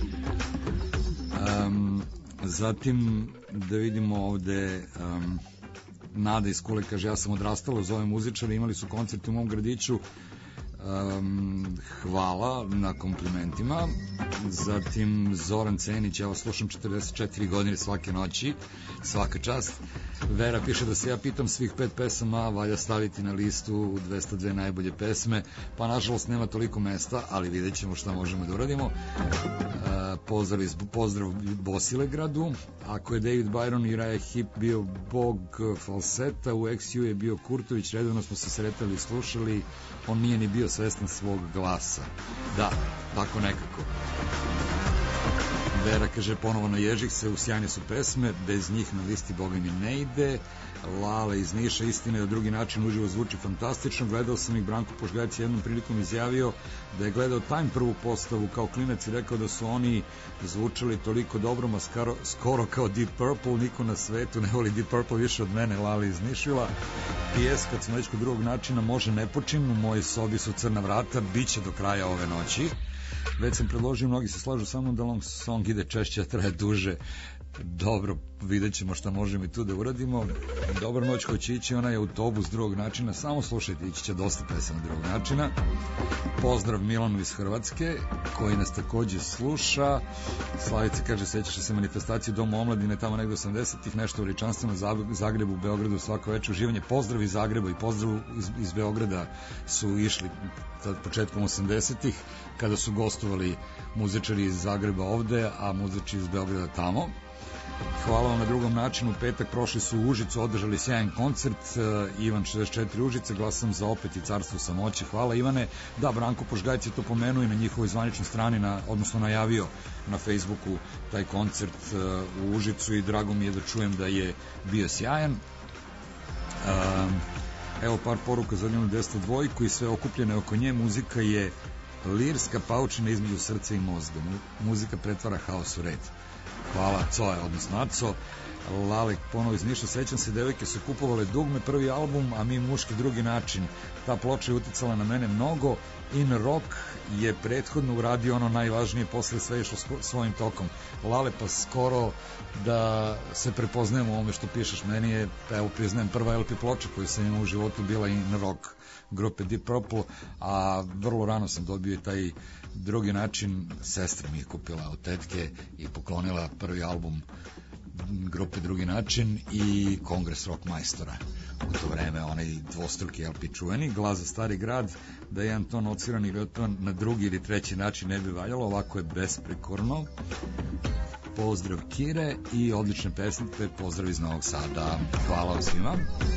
Um, zatim da vidimo ovde um, Nada iz Kule kaže: ja sam odrastala uz ove muzičare, imali su koncert u mom gradiću. Um, hvala na komplimentima. Zatim Zoran Cenić: ja vas slušam četrdeset četiri godine svake noći, svaka čast. Vera piše da se ja pitam svih pet pesama valja staviti na listu dvesta dve najbolje pesme, pa nažalost nema toliko mesta, ali vidjet ćemo šta možemo da uradimo. Uh, pozdrav, iz, pozdrav Bosilegradu. Ako je David Byron i Uriah Heep bio bog falseta, u X U je bio Kurtović, redovno smo se sretali i slušali, on nije ni bio svestan svog glasa. Da, tako nekako. Vera kaže ponovo na Ježih se, u sjajne su pesme, bez njih na listi Boga mi ne ide. Lale iz Niša: istina je, drugi način uživo zvuči fantastično, gledao sam ih, Branko Požgajac jednom prilikom izjavio da je gledao Time prvu postavu kao klinac i rekao da su oni zvučali toliko dobro, ma skoro, skoro kao Deep Purple, niko na svetu ne voli Deep Purple više od mene. Lale iz Nišila. P S kad smo već kod drugog načina, može ne počin, u mojoj sobi su crna vrata, bit će do kraja ove noći. Već sam predložio, mnogi se slažu sa mnom da long song ide češće, a traje duže. Dobro, vidjet ćemo šta možemo i tu da uradimo. Dobra noć, ko će ići, onaj autobus drugog načina, samo slušajte, ići će dosta pesama drugog načina. Pozdrav Milanu iz Hrvatske, koji nas takođe sluša. Slavica kaže: sećaš se manifestacije Doma omladine tamo negde osamdesetih, nešto u veličanstvenom Zagrebu, Beogradu, svako večer uživanje. Pozdrav iz Zagreba i pozdrav iz, iz Beograda su išli početkom osamdesetih, kada su gostovali muzičari iz Zagreba ovde, a muzičari iz Beograda tamo. Hvala vam na drugom načinu. U petak prošli su u Užicu, održali sjajan koncert. Ivan šezdeset četiri Užice, glasam za opet i Carstvo samoće. Hvala Ivane. Da, Branko Požgajec je to pomenuo i na njihovoj zvaničnoj strani, na, odnosno najavio na Facebooku taj koncert u Užicu i drago mi je da čujem da je bio sjajan. Um, evo par poruka za njenu dvesta dva i sve okupljene oko nje. Muzika je lirska paučina između srca i mozga. Muzika pretvara haos u red. Hvala, Coe, odnosno Aco. Lalek ponovo iz Niša: sećam se, devojke su kupovale Dugme prvi album, a mi muški drugi način. Ta ploča je uticala na mene mnogo. In Rock je prethodno uradio ono najvažnije, posle sve išlo svojim tokom. Lale, pa skoro da se prepoznajem u ovome što pišeš. Meni je, evo priznajem, prva L P ploča koju sam imao u životu bila In Rock grupe Deep Purple, a vrlo rano sam dobio taj drugi način. Sestra mi je kupila od tetke i poklonila prvi album grupe Drugi način i Kongres rock majstora. U to vreme onaj dvostruki L P čuveni. Glas za Stari grad, da jedan ton ociran ili otpan na drugi ili treći način ne bi valjalo, ovako je besprekorno. Pozdrav Kire i odlične pesme, pozdrav iz Novog Sada. Hvala vam svima.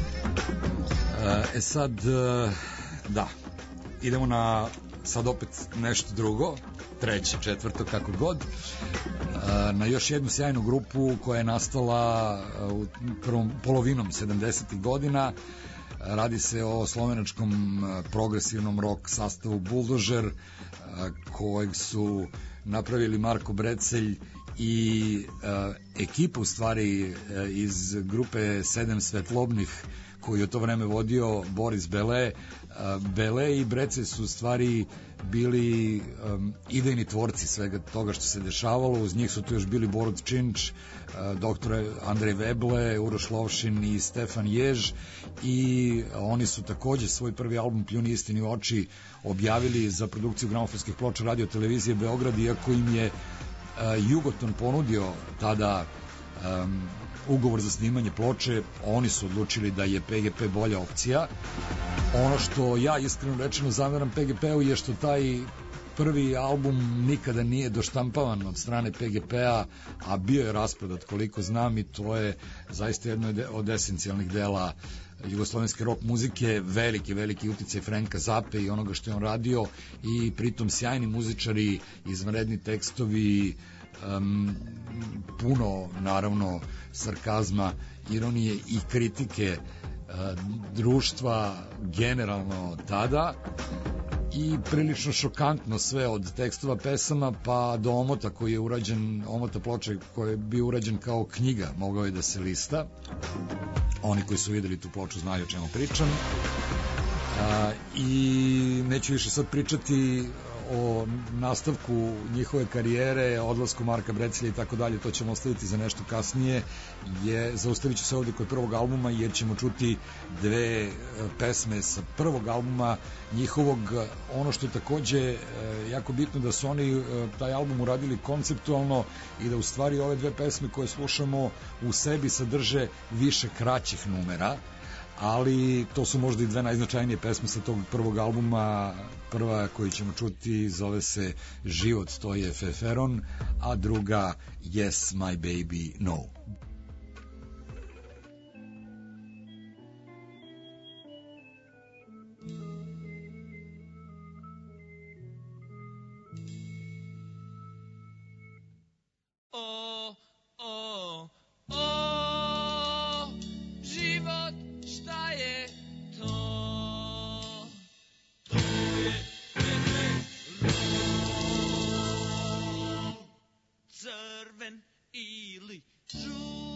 E sad, da, idemo na sad opet nešto drugo, treće, četvrto, kako god, na još jednu sjajnu grupu koja je nastala u prvom polovinom sedamdesetih godina. Radi se o slovenačkom progresivnom rock sastavu Bulldozer, kojeg su napravili Marko Brecelj i uh, ekipu u stvari uh, iz grupe Sedam svetlobnih koji je u to vreme vodio Boris Bele. Uh, Bele i Brecelj su u stvari bili um, idejni tvorci svega toga što se dešavalo. Uz njih su tu još bili Borut Činč, uh, doktor Andrej Veble, Uroš Lovšin i Stefan Jež, i oni su takođe svoj prvi album Pljuni istini u oči objavili za produkciju gramofonskih ploča Radio televizije Beograd, iako im je uh, Jugoton ponudio tada um, ugovor za snimanje ploče. Oni su odlučili da je P G P bolja opcija. Ono što ja iskreno rečeno zameram P G P-u je što taj prvi album nikada nije doštampavan od strane P G P-a, a bio je rasprodat koliko znam, i to je zaista jedno od esencijalnih dela jugoslovenske rock muzike, veliki, veliki uticaj Frenka Zape i onoga što je on radio, i pritom sjajni muzičari, izvanredni tekstovi, um, puno naravno sarkazma, ironije i kritike uh, društva generalno tada, i prilično šokantno sve od tekstova pesama pa do omota koji je urađen, omota ploče koji je bio urađen kao knjiga, mogao je da se lista. Oni koji su videli tu ploču znaju o čemu pričam. A, i neću više sad pričati o nastavku njihove karijere, odlasku Marka Brecelja i tako dalje, to ćemo ostaviti za nešto kasnije. Je, zaustavit ću se ovde kod prvog albuma, jer ćemo čuti dve pesme sa prvog albuma njihovog. Ono što je takođe jako bitno, da su oni taj album uradili konceptualno i da u stvari ove dve pesme koje slušamo u sebi sadrže više kraćih numera, ali to su možda i dve najznačajnije pesme sa tog prvog albuma. Prva koju ćemo čuti zove se Život, to je Feferon, a druga Yes, My Baby, No. O, o, o, život, šta je to? To je crven ili žut.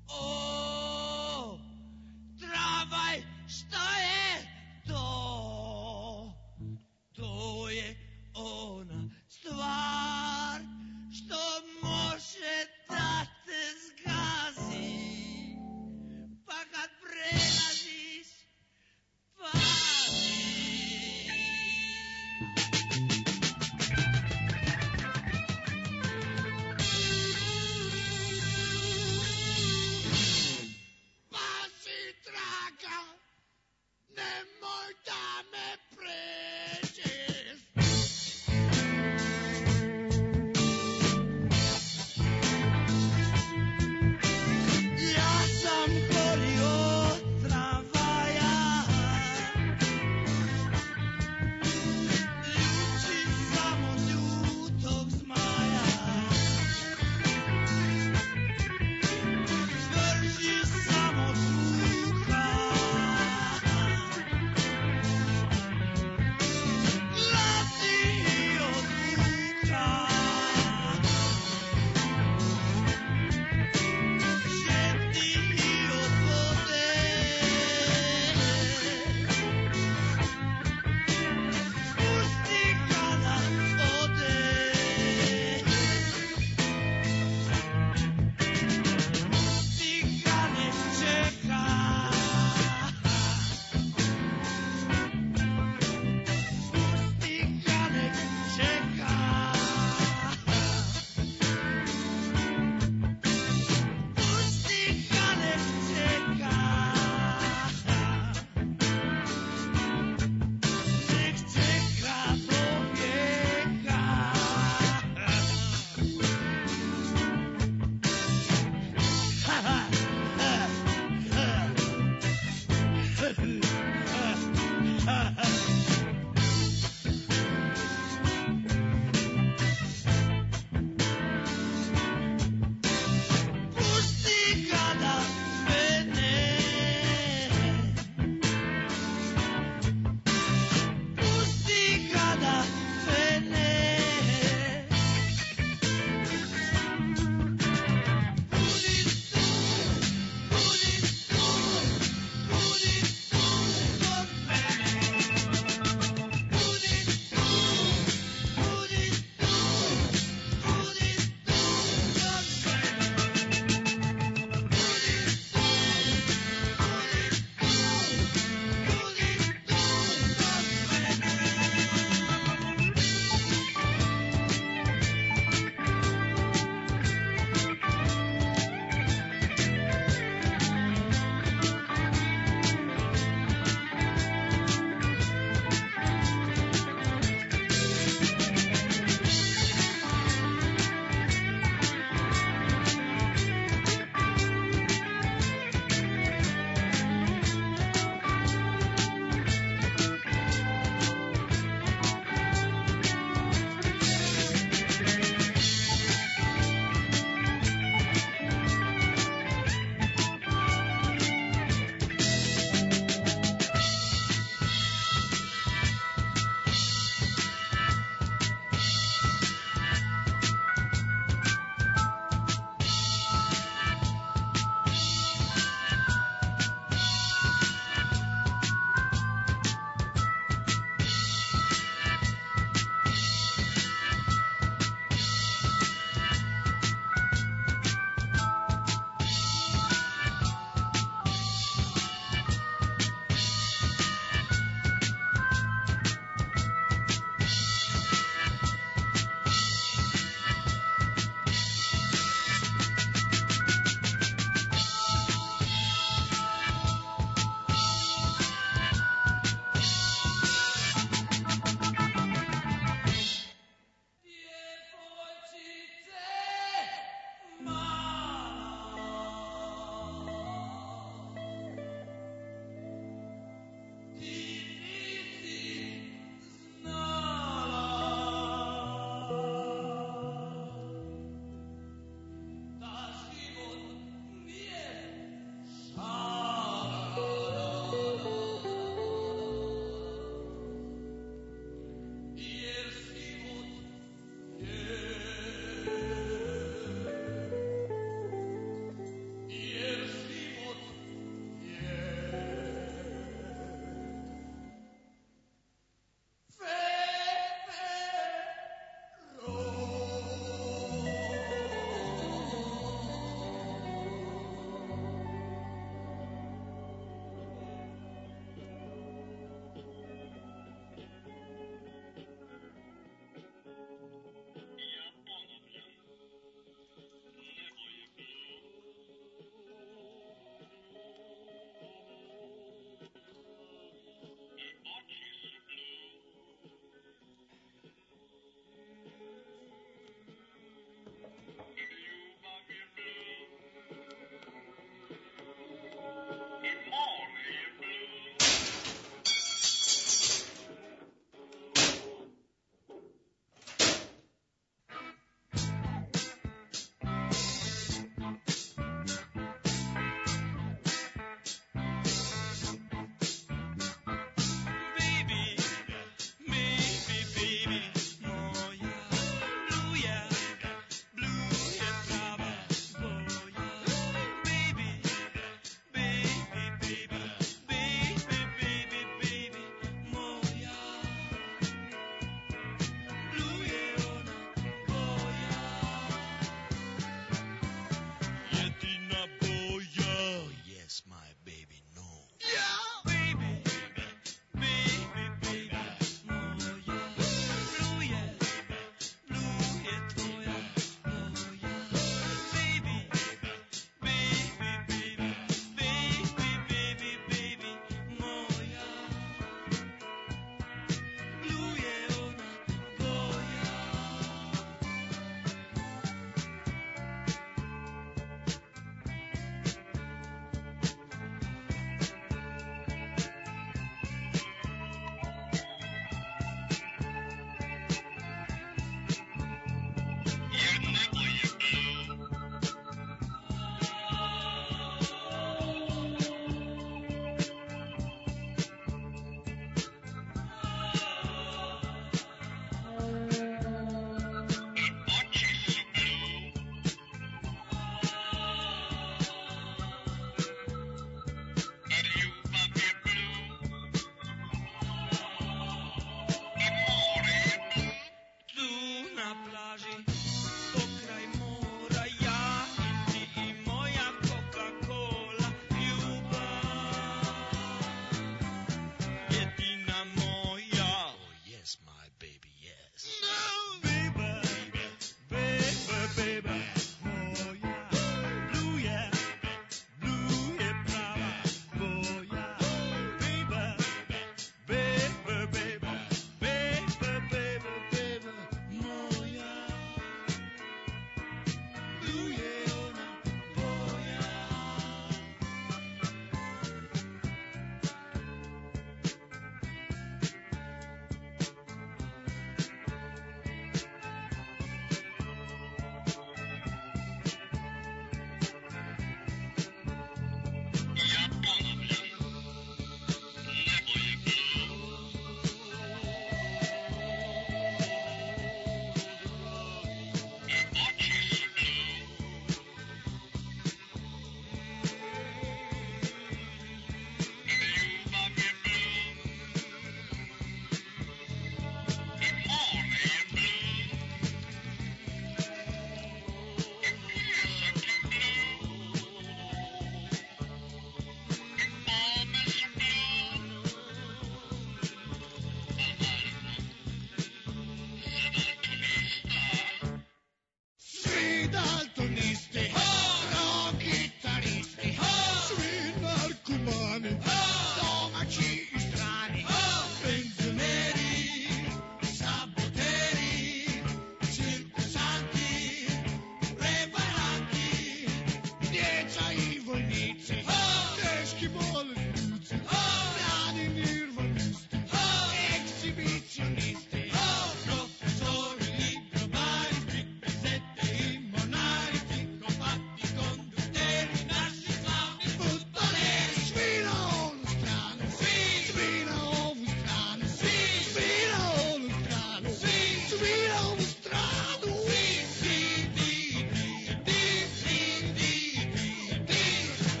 i daltonisti, rock gitaristi, svi narkomani, domaći i strani, penzioneri, saboteri, cirkusanti, reparanti, djeca i vojnici, teški bolesnici, mladi nirvanisti, ekshibicionisti, profesori i grobari, stripezete i monari, psihopati, kondukteri, naši slavni fudbaleri, svi na onu stranu, svi na ovu stranu, svi na onu stranu, svi na ovu stranu, svi, di, di, di, di, di, di, di, di.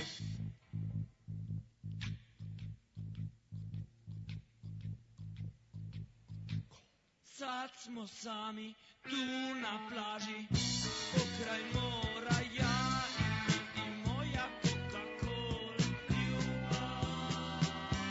Sad smo sami tu na plaži, pokraj mora ja i moja Coca-Cola ljubav.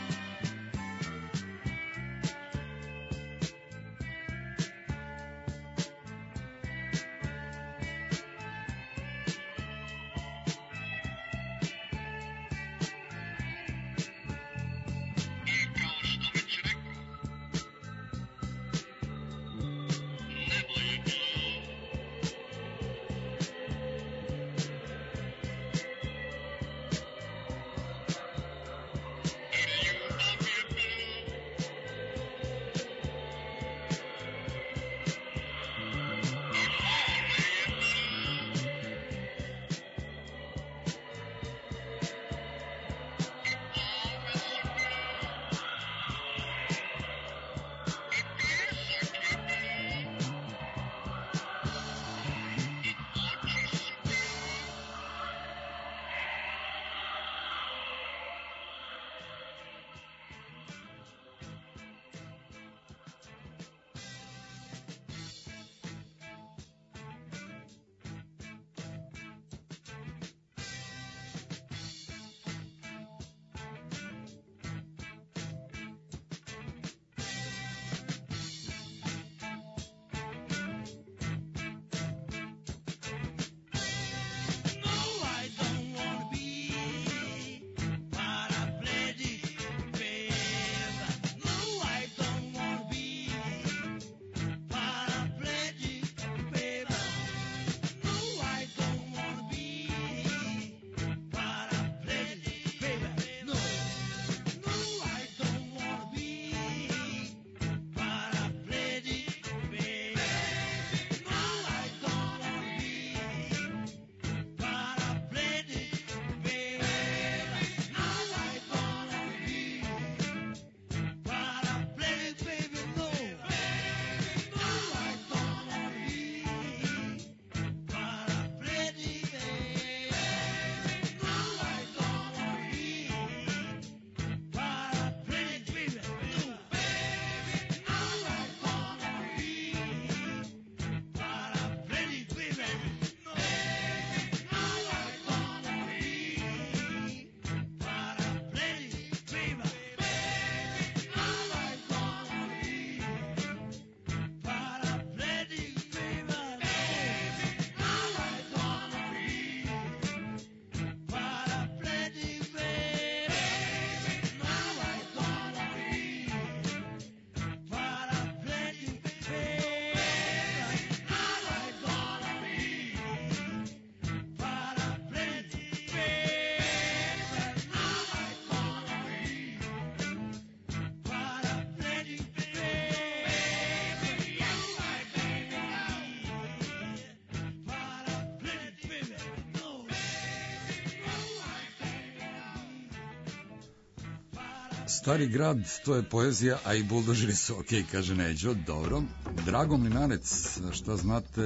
Stari grad, to je poezija, a i buldožeri su ok, kaže Neđo, dobro. Drago Mlinarec, šta znate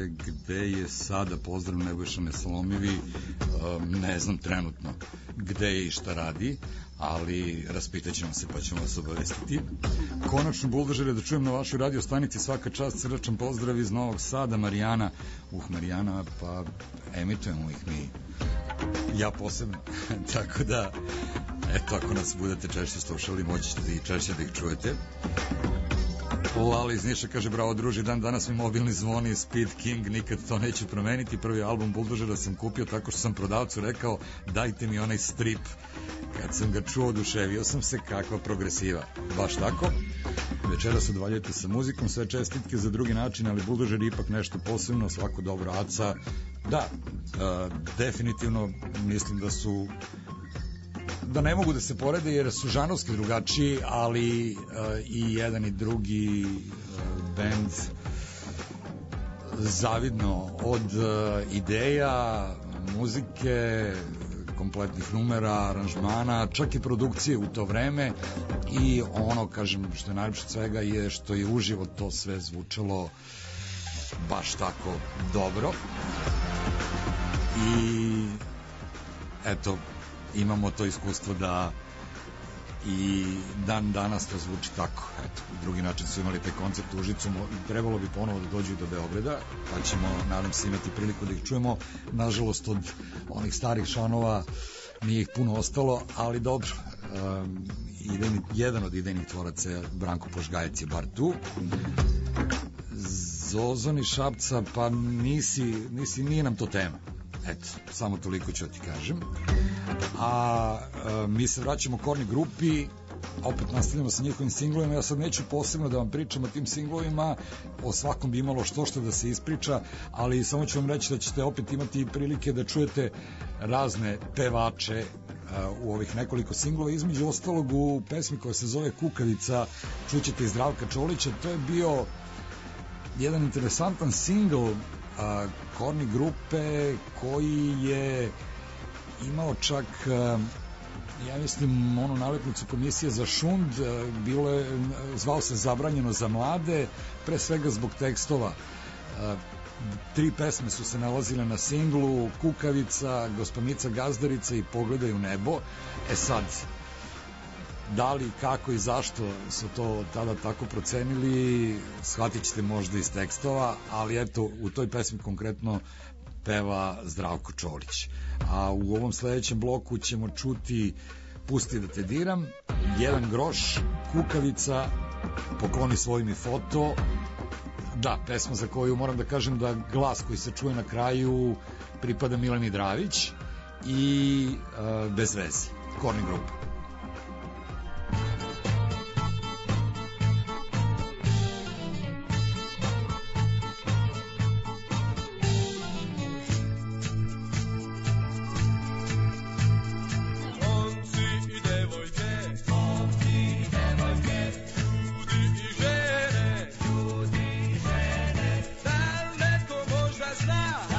gde je sada, pozdrav Nebojša Nesalomivi, um, ne znam trenutno gde je i šta radi, ali raspitat ćemo se pa ćemo vas obavestiti. Konačno buldožere da čujem na vašoj radio stanici, svaka čast, srdačan pozdrav iz Novog Sada, Marijana. Uh, Marijana, pa emitujemo ih mi, ja posebno, tako da eto, ako nas budete češće slušali, moći ćete da i češće da ih čujete. Lala iz Niša kaže, bravo druži, dan danas mi mobilni zvoni, Speed King, nikad to neću promeniti. Prvi album Buldožera sam kupio tako što sam prodavcu rekao, dajte mi onaj strip. Kad sam ga čuo, oduševio sam se, kakva progresiva. Baš tako. Večeras odvaljujete sa muzikom, sve čestitke za drugi način, ali Buldožer je ipak nešto posebno, svako dobro aca. Da, uh, definitivno mislim da su da ne mogu da se porede jer su žanovski drugačiji, ali uh, i jedan i drugi uh, bend zavidno od uh, ideja, muzike, kompletnih numera, aranžmana, čak i produkcije u to vreme i ono, kažem, što je najljepše od svega je što je uživo to sve zvučalo baš tako dobro i eto, imamo to iskustvo da i dan danas to zvuči tako. Eto, drugi način su imali taj koncert u Užicu, trebalo bi ponovo da dođu do Beograda, pa ćemo, nadam se, imati priliku da ih čujemo. Nažalost, od onih starih članova nije ih puno ostalo, ali dobro. Um, idejni, jedan od idejnih tvoraca je Branko Požgajec je bar tu. Zozon iz Šapca, pa nisi, nisi, nije nam to tema. Eto, samo toliko ću ti kažem. A, a mi se vraćamo Korni grupi, opet nastavljamo sa njihovim singlovima. Ja sad neću posebno da vam pričam o tim singlovima, o svakom bi imalo što što da se ispriča, ali samo ću vam reći da ćete opet imati prilike da čujete razne pevače a, u ovih nekoliko singlova. Između ostalog u pesmi koja se zove Kukavica čućete i Zdravka Čolića. To je bio jedan interesantan singl a, Korni grupe koji je imao čak, ja mislim, onu nalepnicu komisije za šund, bilo je, zvao se Zabranjeno za mlade, pre svega zbog tekstova. Tri pesme su se nalazile na singlu, Kukavica, Gosponica Gazdarica i Pogledaj u nebo. E sad, da li, kako i zašto su to tada tako procenili, shvatit ćete možda iz tekstova, ali eto, u toj pesmi konkretno peva Zdravko Čolić. A u ovom sledećem bloku ćemo čuti Pusti da te diram, Jedan groš, Kukavica, Pokloni svoj mi foto. Da, pesma za koju moram da kažem da glas koji se čuje na kraju pripada Milani Dravić i uh, Bez veze, Korni grupa.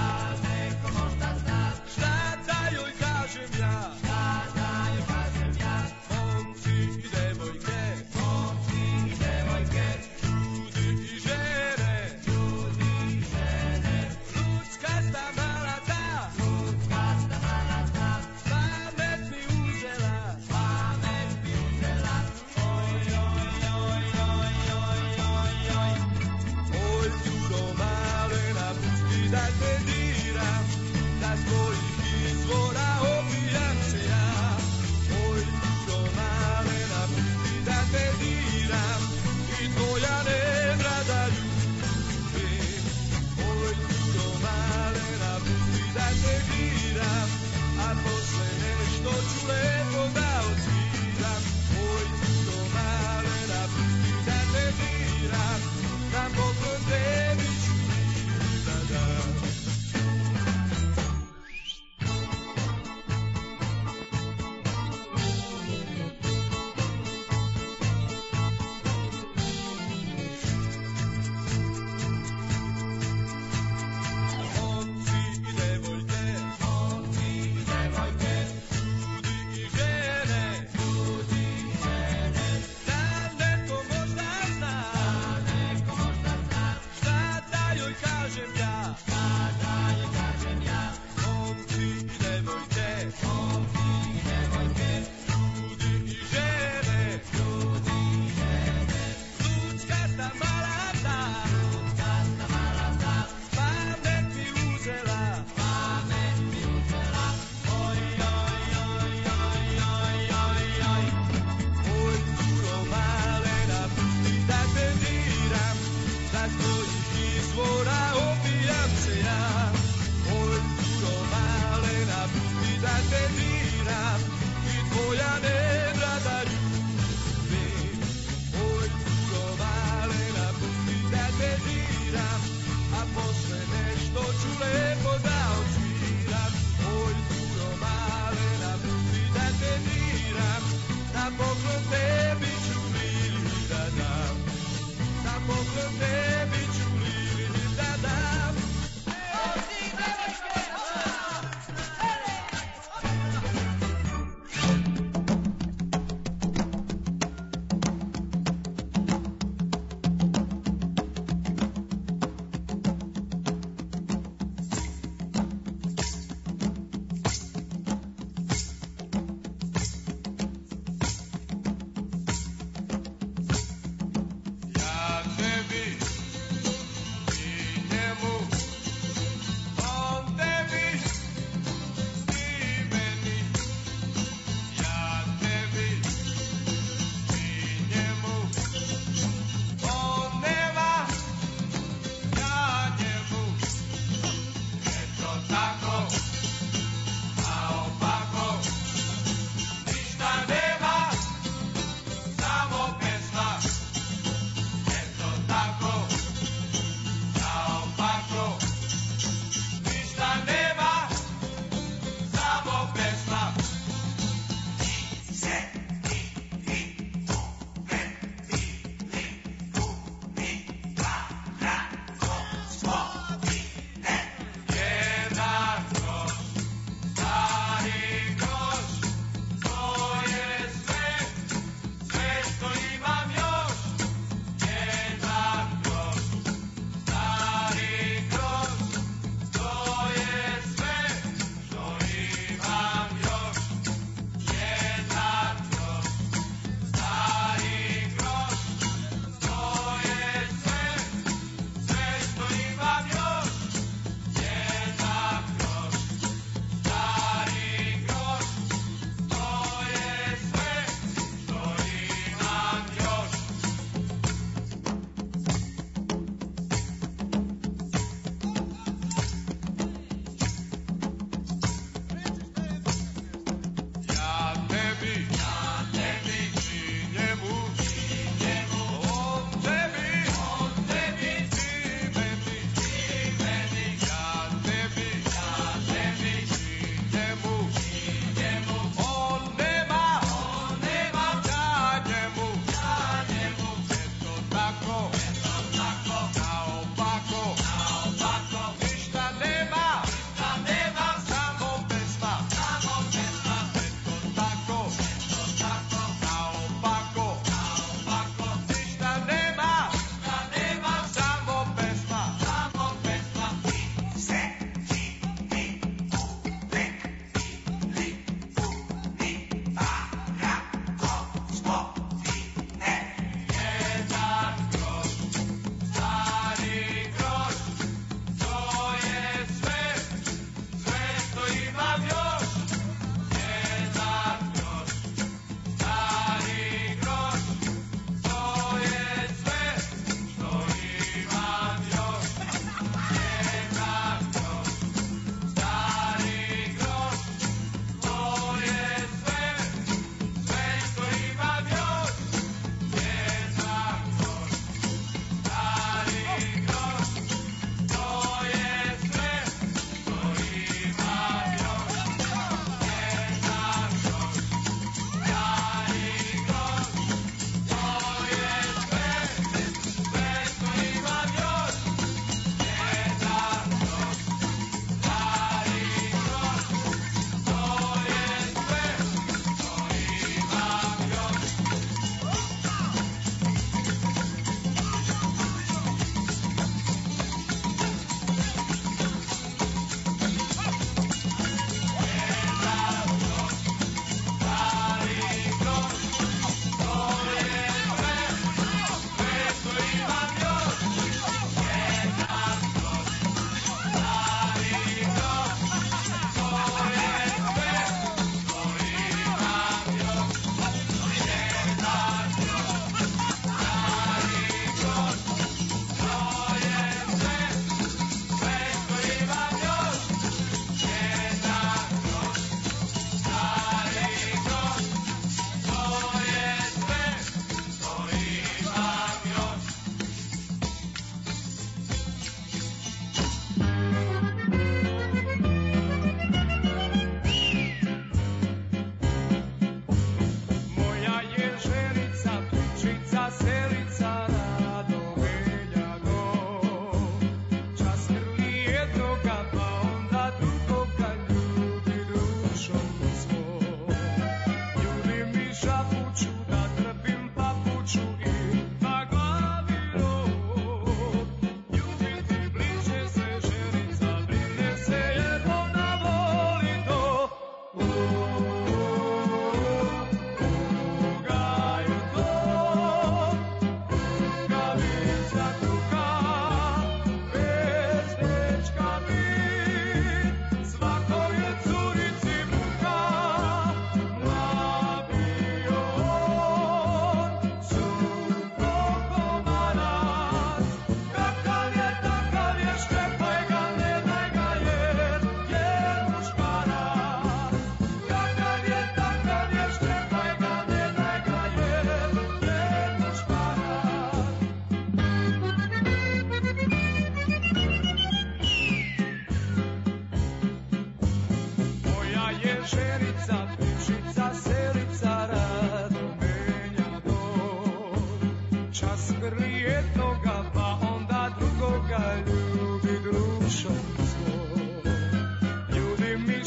Šta da joj kažem ja?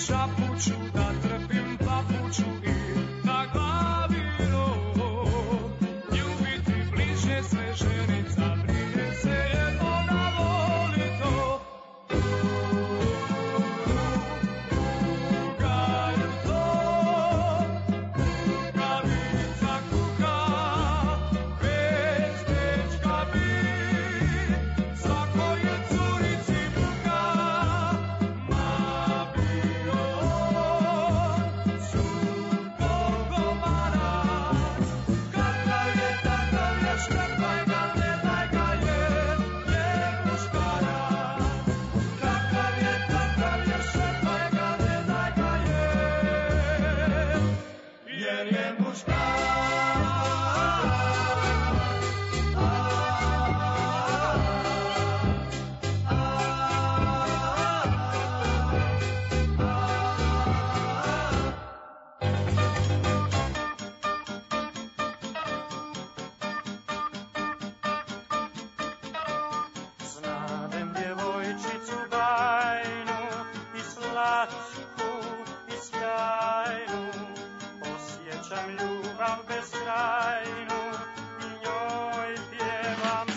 šapuću, da trpim papuću i na glavi rog. Ljubiti bliže sveženica, brine se jer ona voli to. Kukaju to, kukavica kuka, bez dečka bi, svakoj je curici buka. Ma bio surko komarac, kakav je takav je, štrpaj ga, ne daj ga jer je muškarac. Kakav je takav je, štrpaj ga, ne daj ga jer, jer je Znadem djevojčicu bajnu i slatku i sjajnu, osjećam ljubav beskrajnu i njoj pjevam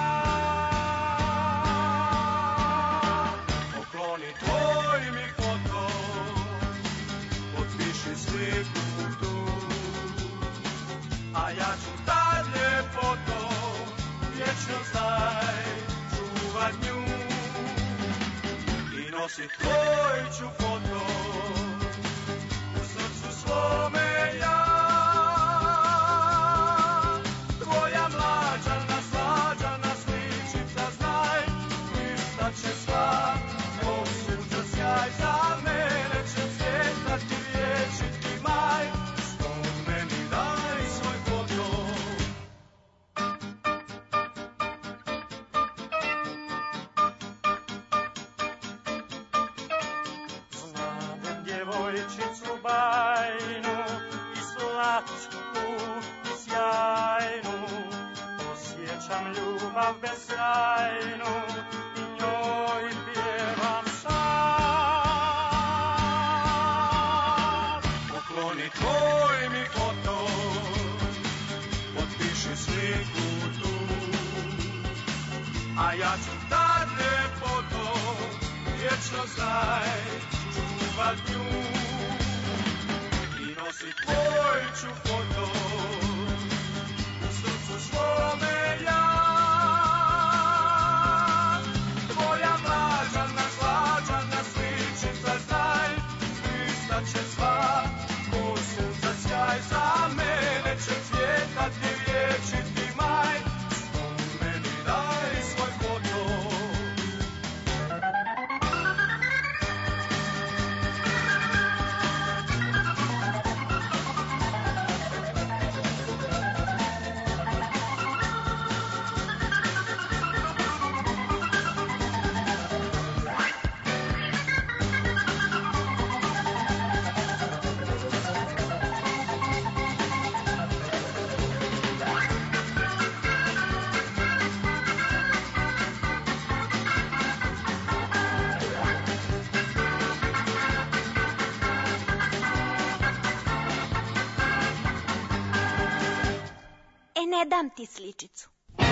sam. Pokloni tvoj mi foto, potpiši sliku tu, a ja ću tad ljepoto, vječno znaj, čuvat nju. I nosit tvoj ću foto, u srcu svome ja. Tvoja mlađana, slađana sličica, znaj, blista će sva, ko sunca sjaj, za mene će cvjetati vječiti maj. Stog meni daj svoj foto. Znadem djevojčicu bajnu i slatku i sjajnu, osjećam ljubav beskrajnu i njoj pjevam sam. Pokloni tvoj mi foto, potpiši sliku tu, a ja ću tad ljepoto, vječno znaj, čuvat nju. I nosit tvoj ću foto, u srcu svome ja. Tvoja mlađana, slađana sličica, znaj, blista će sva, ko sunca sjaj, za mene će cvjetati vječiti maj. Stog meni daj svoj foto. E, ne dam ti sličicu.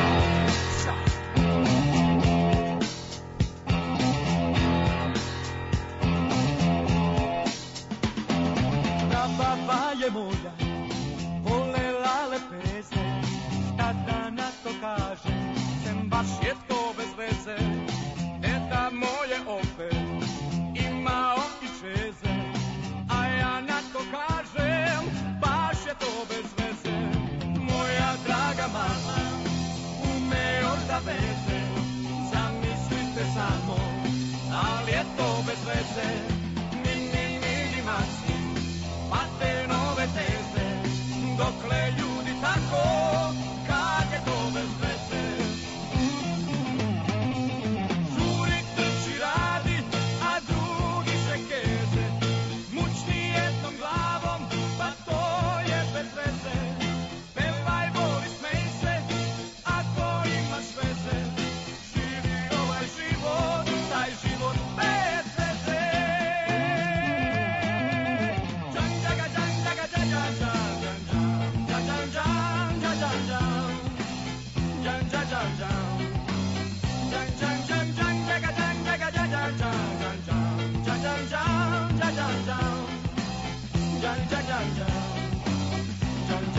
Baba je moja volela lepeze, šta da na to kaže, sem baš je to bez veze. Deda moje opet imao i čeze, a ja na to kažem, baš je to bez veze. Moja draga mama ume još da veze, zamislite samo, ali je to bez veze. Mini, mini, masi, pate nove teze,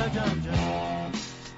džan, džan.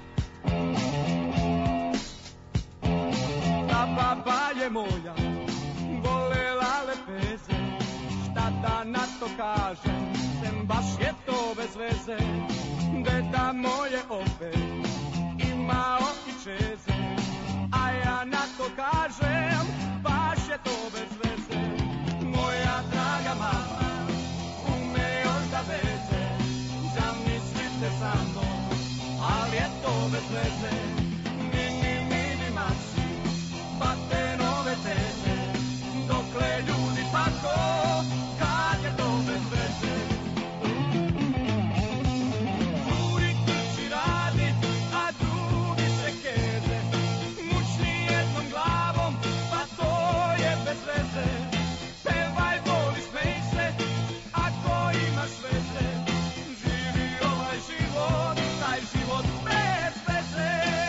Ta baba je moja volela lepeze, šta da na to kažem, sem baš je to bez veze. Deda moje opet imao i čeze, a ja na to kažem, baš je to bez veze. Moja draga mama ume još da veze, zamislite sa mnom, ali je to bez veze. Mini, mini maci, pate nove teze, dokle ljudi tako, kad je to bez veze. Curi kući radi, a drugi se keze, mučni jednom glavom, pa to je bez veze. Pevaj, voli, smej se, ako imaš veze, živi ovaj život, taj život bez veze.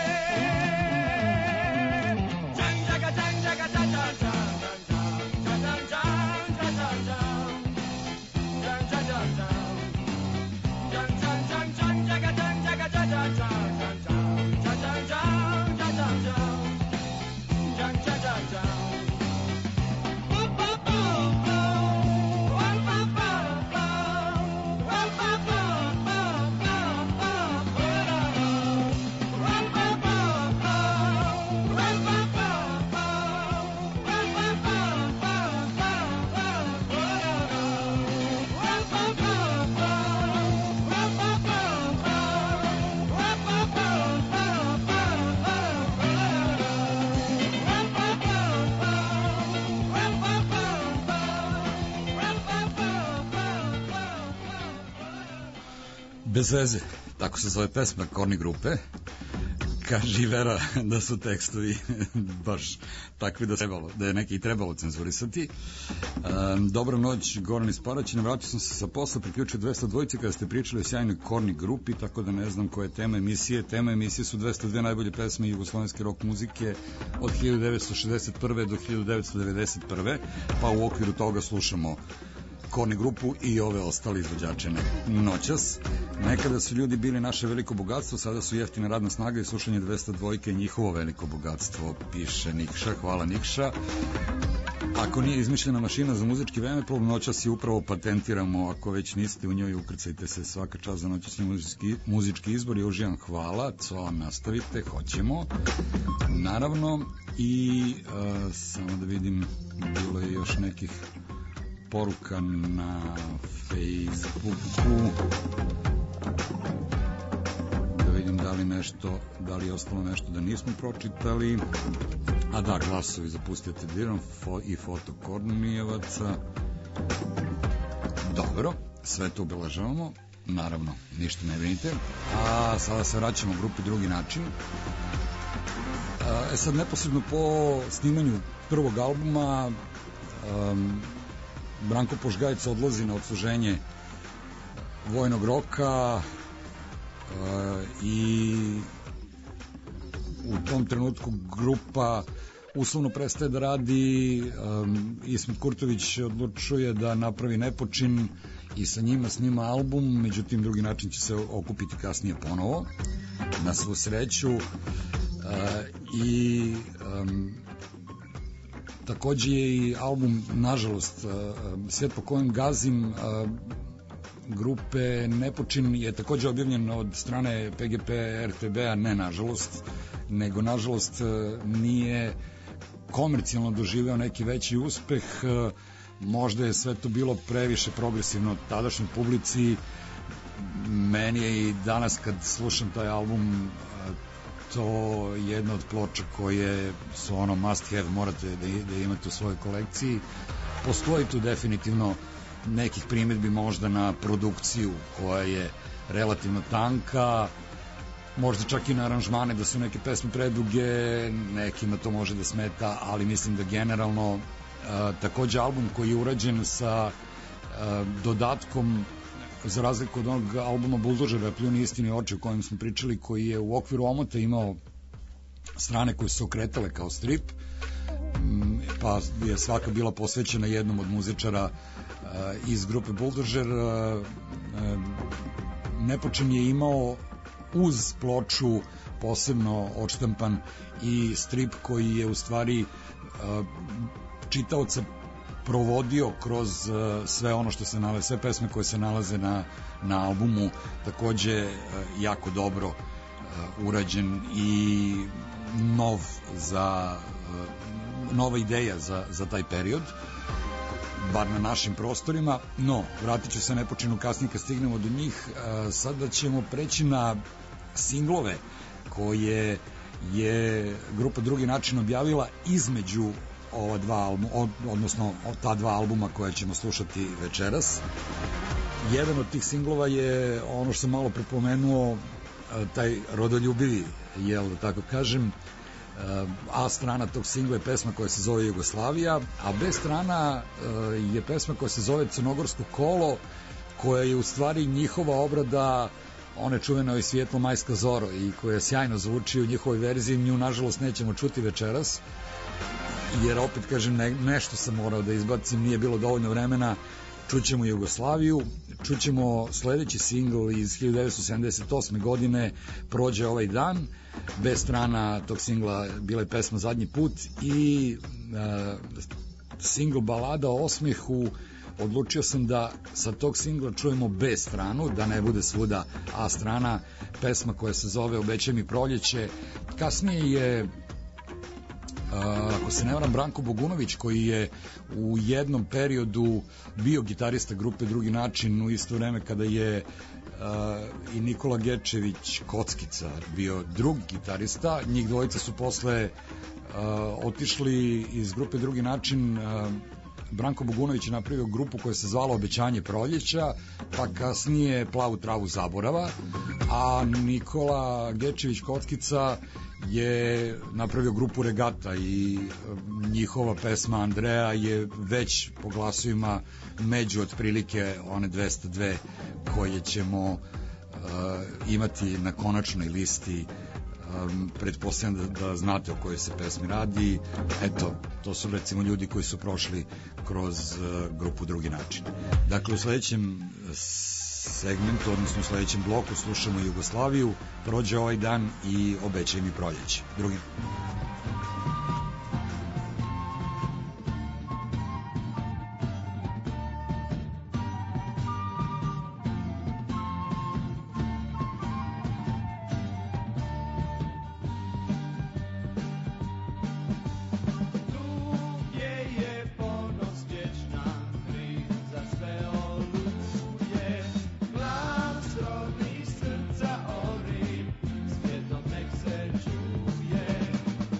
Džan, džaga, džan, džaga, džan, džan, džan, džan, džan, džan, džan, džan, džan, džan, džan, džan, džan. Džan, džan, džan, džan, džaga, džan, džaga, džan, džan, džan, džan, džan, džan, džan, džan, džan, džan, džan. Džan, džan, džan, džan. Bez veze, tako se zove pesma Korni grupe. Kaže i Vera da su tekstovi baš takvi da trebalo, da je neki i trebalo cenzurisati. Um, dobra noć, Goran iz Paraćina, vratio sam se sa posla, priključio dvesta dva kada ste pričali o sjajnoj Korni grupi, tako da ne znam koja je tema emisije. Tema emisije su dvesta dva najbolje pesme jugoslovenske rock muzike od hiljadu devetsto šezdeset prve do hiljadu devetsto devedeset prve, pa u okviru toga slušamo Korni grupu i ove ostale izvođače noćas. Nekada su ljudi bili naše veliko bogatstvo, sada su jeftina radna snaga i slušanje dvesta dva je njihovo veliko bogatstvo, piše Nikša. Hvala Nikša. Ako nije izmišljena mašina za muzički vemeplov, noćas je upravo patentiramo. Ako već niste u njoj, ukrcajte se, svaka čast za noćasni muzički, muzički izbor. I uživam, hvala, co nastavite, hoćemo. Naravno, i uh, samo da vidim, bilo je još nekih poruka na Facebooku, da vidim da li nešto, da li je ostalo nešto da nismo pročitali. A da, glasovi za Pustite Diron fo, i foto Kornijevaca. Dobro, sve to obeležavamo, naravno, ništa ne brinite. A sada se vraćamo u grupi Drugi način. E sad, neposredno po snimanju prvog albuma, um, Branko Požgajac odlazi na odsluženje vojnog roka uh, i u tom trenutku grupa uslovno prestaje da radi. um, Ismet Kurtović odlučuje da napravi Nepočin i sa njima snima album, međutim Drugi način će se okupiti kasnije ponovo, na svu sreću. uh, i um, takođe je i album, nažalost, Svet po kojem gazim grupe Nepočin je takođe objavljen od strane P G P R T B-a, ne nažalost, nego nažalost nije komercijalno doživeo neki veći uspeh. Možda je sve to bilo previše progresivno tadašnjoj publici. Meni je i danas kad slušam taj album to jedna od ploča koje su ono must have, morate da, da imate u svojoj kolekciji. Postoji tu definitivno nekih primjedbi možda na produkciju koja je relativno tanka, možda čak i na aranžmane, da su neke pesme preduge, nekima to može da smeta, ali mislim da generalno a, takođe album koji je urađen sa a, dodatkom, za razliku od onog albuma Buldožera Pljuni istini oči o kojem smo pričali, koji je u okviru omota imao strane koje su okretale kao strip, pa je svaka bila posvećena jednom od muzičara iz grupe Buldožer. Nepočin je imao uz ploču posebno odštampan i strip koji je u stvari čitaoca provodio kroz sve ono što se nalaze, sve pesme koje se nalaze na, na albumu, takođe jako dobro urađen i nov za nova ideja za, za taj period, bar na našim prostorima. No, vratit ću se nepočinu kasnije kad stignemo do njih. Sada ćemo preći na singlove koje je grupa Drugi način objavila između ova dva albuma, odnosno ta dva albuma koje ćemo slušati večeras. Jedan od tih singlova je ono što sam malo prepomenuo, taj rodoljubivi, jel da tako kažem. A strana tog singla je pesma koja se zove Jugoslavija, a B strana je pesma koja se zove Crnogorsko kolo, koja je u stvari njihova obrada one čuvene Svijetlo majska zoro i koja sjajno zvuči u njihovoj verziji. Nju nažalost nećemo čuti večeras, jer opet kažem ne, nešto sam morao da izbacim, nije bilo dovoljno vremena. Čućemo Jugoslaviju, čućemo sledeći singl iz hiljadu devetsto sedamdeset osme godine, Prođe ovaj dan. B strana tog singla bila je pesma Zadnji put i e, singl Balada o osmehu. Odlučio sam da sa tog singla čujemo B stranu, da ne bude svuda A strana, pesma koja se zove Obećaj mi proljeće. Kasnije je, ako se ne varam, Branko Bogunović, koji je u jednom periodu bio gitarista grupe Drugi način, u isto vreme kada je i Nikola Gečević Kockica bio drugi gitarista. Njih dvojica su posle otišli iz grupe Drugi način. Branko Bogunović je napravio grupu koja se zvala Obećanje proljeća, pa kasnije Plavu travu zaborava, a Nikola Gečević Kockica je napravio grupu Regata i njihova pesma Andreja je već po glasovima među otprilike one dvesta dve koje ćemo uh, imati na konačnoj listi. Um, pretpostavljam da, da znate o kojoj se pesmi radi. Eto, to su recimo ljudi koji su prošli kroz uh, grupu Drugi način. Dakle, u sledećem segmentu, odnosno u sledećem bloku slušamo Jugoslaviju, Prođe ovaj dan i Obećaj mi proljeće. Drugi. Srca ori, svijetom nek se čuje.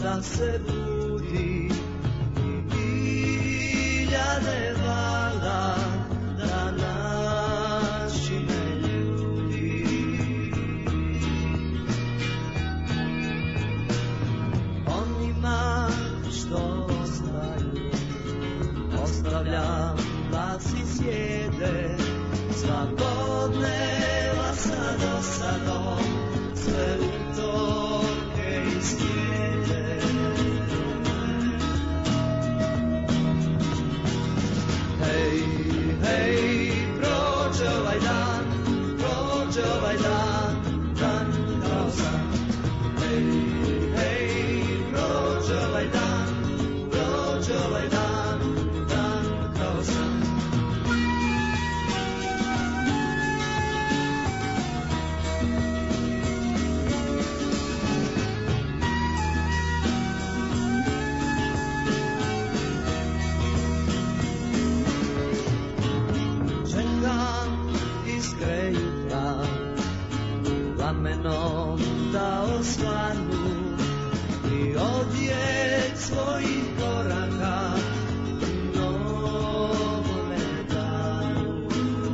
da se budi hiljade vala da nas čine ljudi. Onima što ostaju ostavljam glas i sjede svakodneva sa dosadom sve utorke i srijede. Hej, hej, prođe ovaj dan, prođe ovaj dan, dan kao san. Hej, hej, prođe ovaj dan, prođe ovaj dan, dan kao san. Plamenom da osvanu i odjek svojih koraka u novome danu.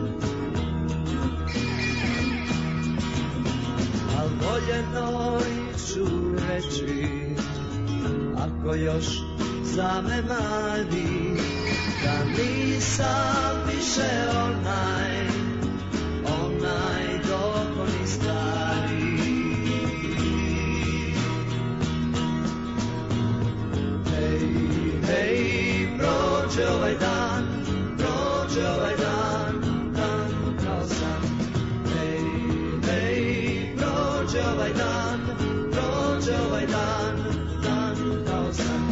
Al voljenoj ću reći, ako još za me mladi, da nisam više onaj, onaj dokoni stari. Hej, hej, prođe ovaj dan, prođe ovaj dan, dan kao san. Hej, hej, prođe ovaj dan, prođe ovaj dan, dan kao san.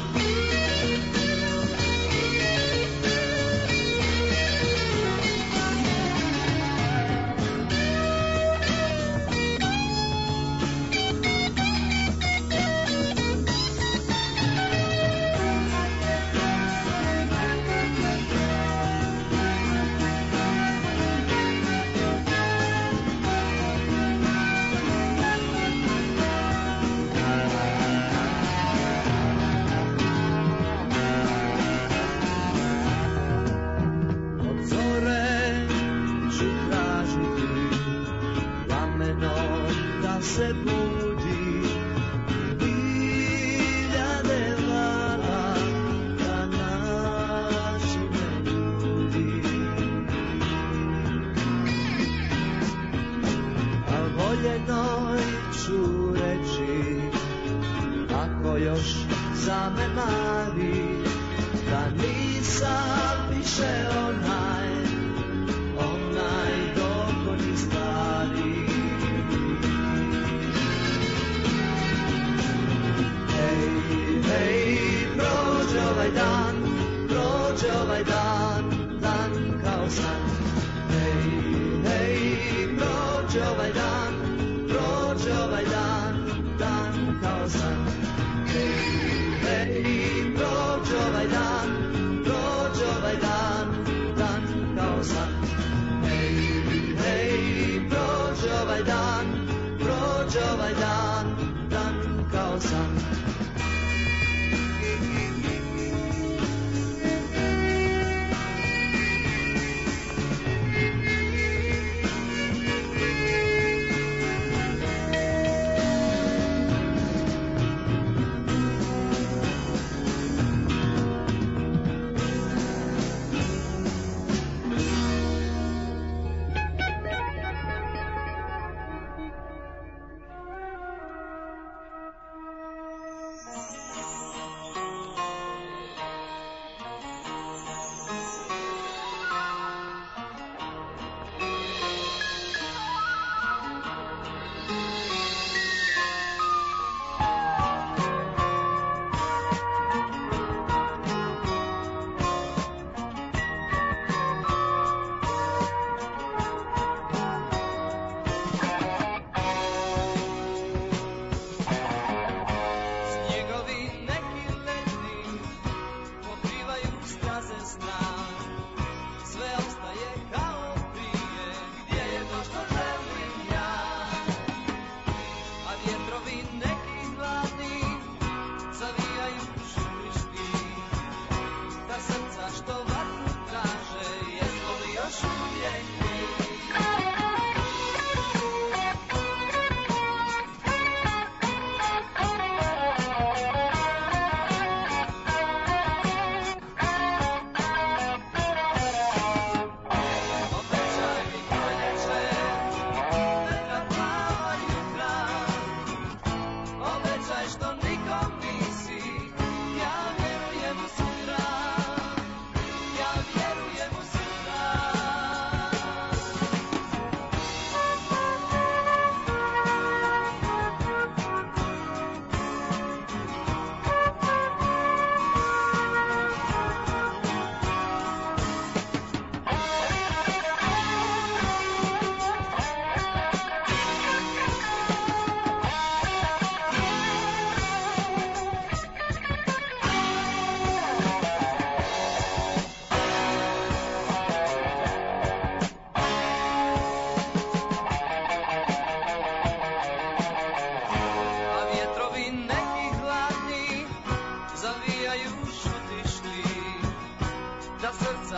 Se budi hiljade vala da nas čine ljudi. A voljenoj ću reći, ako još za me mladi, da nisam više onaj, onaj dokoni stari. Hej, prođe ovaj dan, prođe ovaj dan, dan kao san. Hej, hej, prođe ovaj dan, prođe ovaj dan, dan kao san. Hej, hej, prođe ovaj dan, prođe ovaj dan, dan kao san. Hej, hej, prođe ovaj dan, prođe ovaj dan, dan kao san.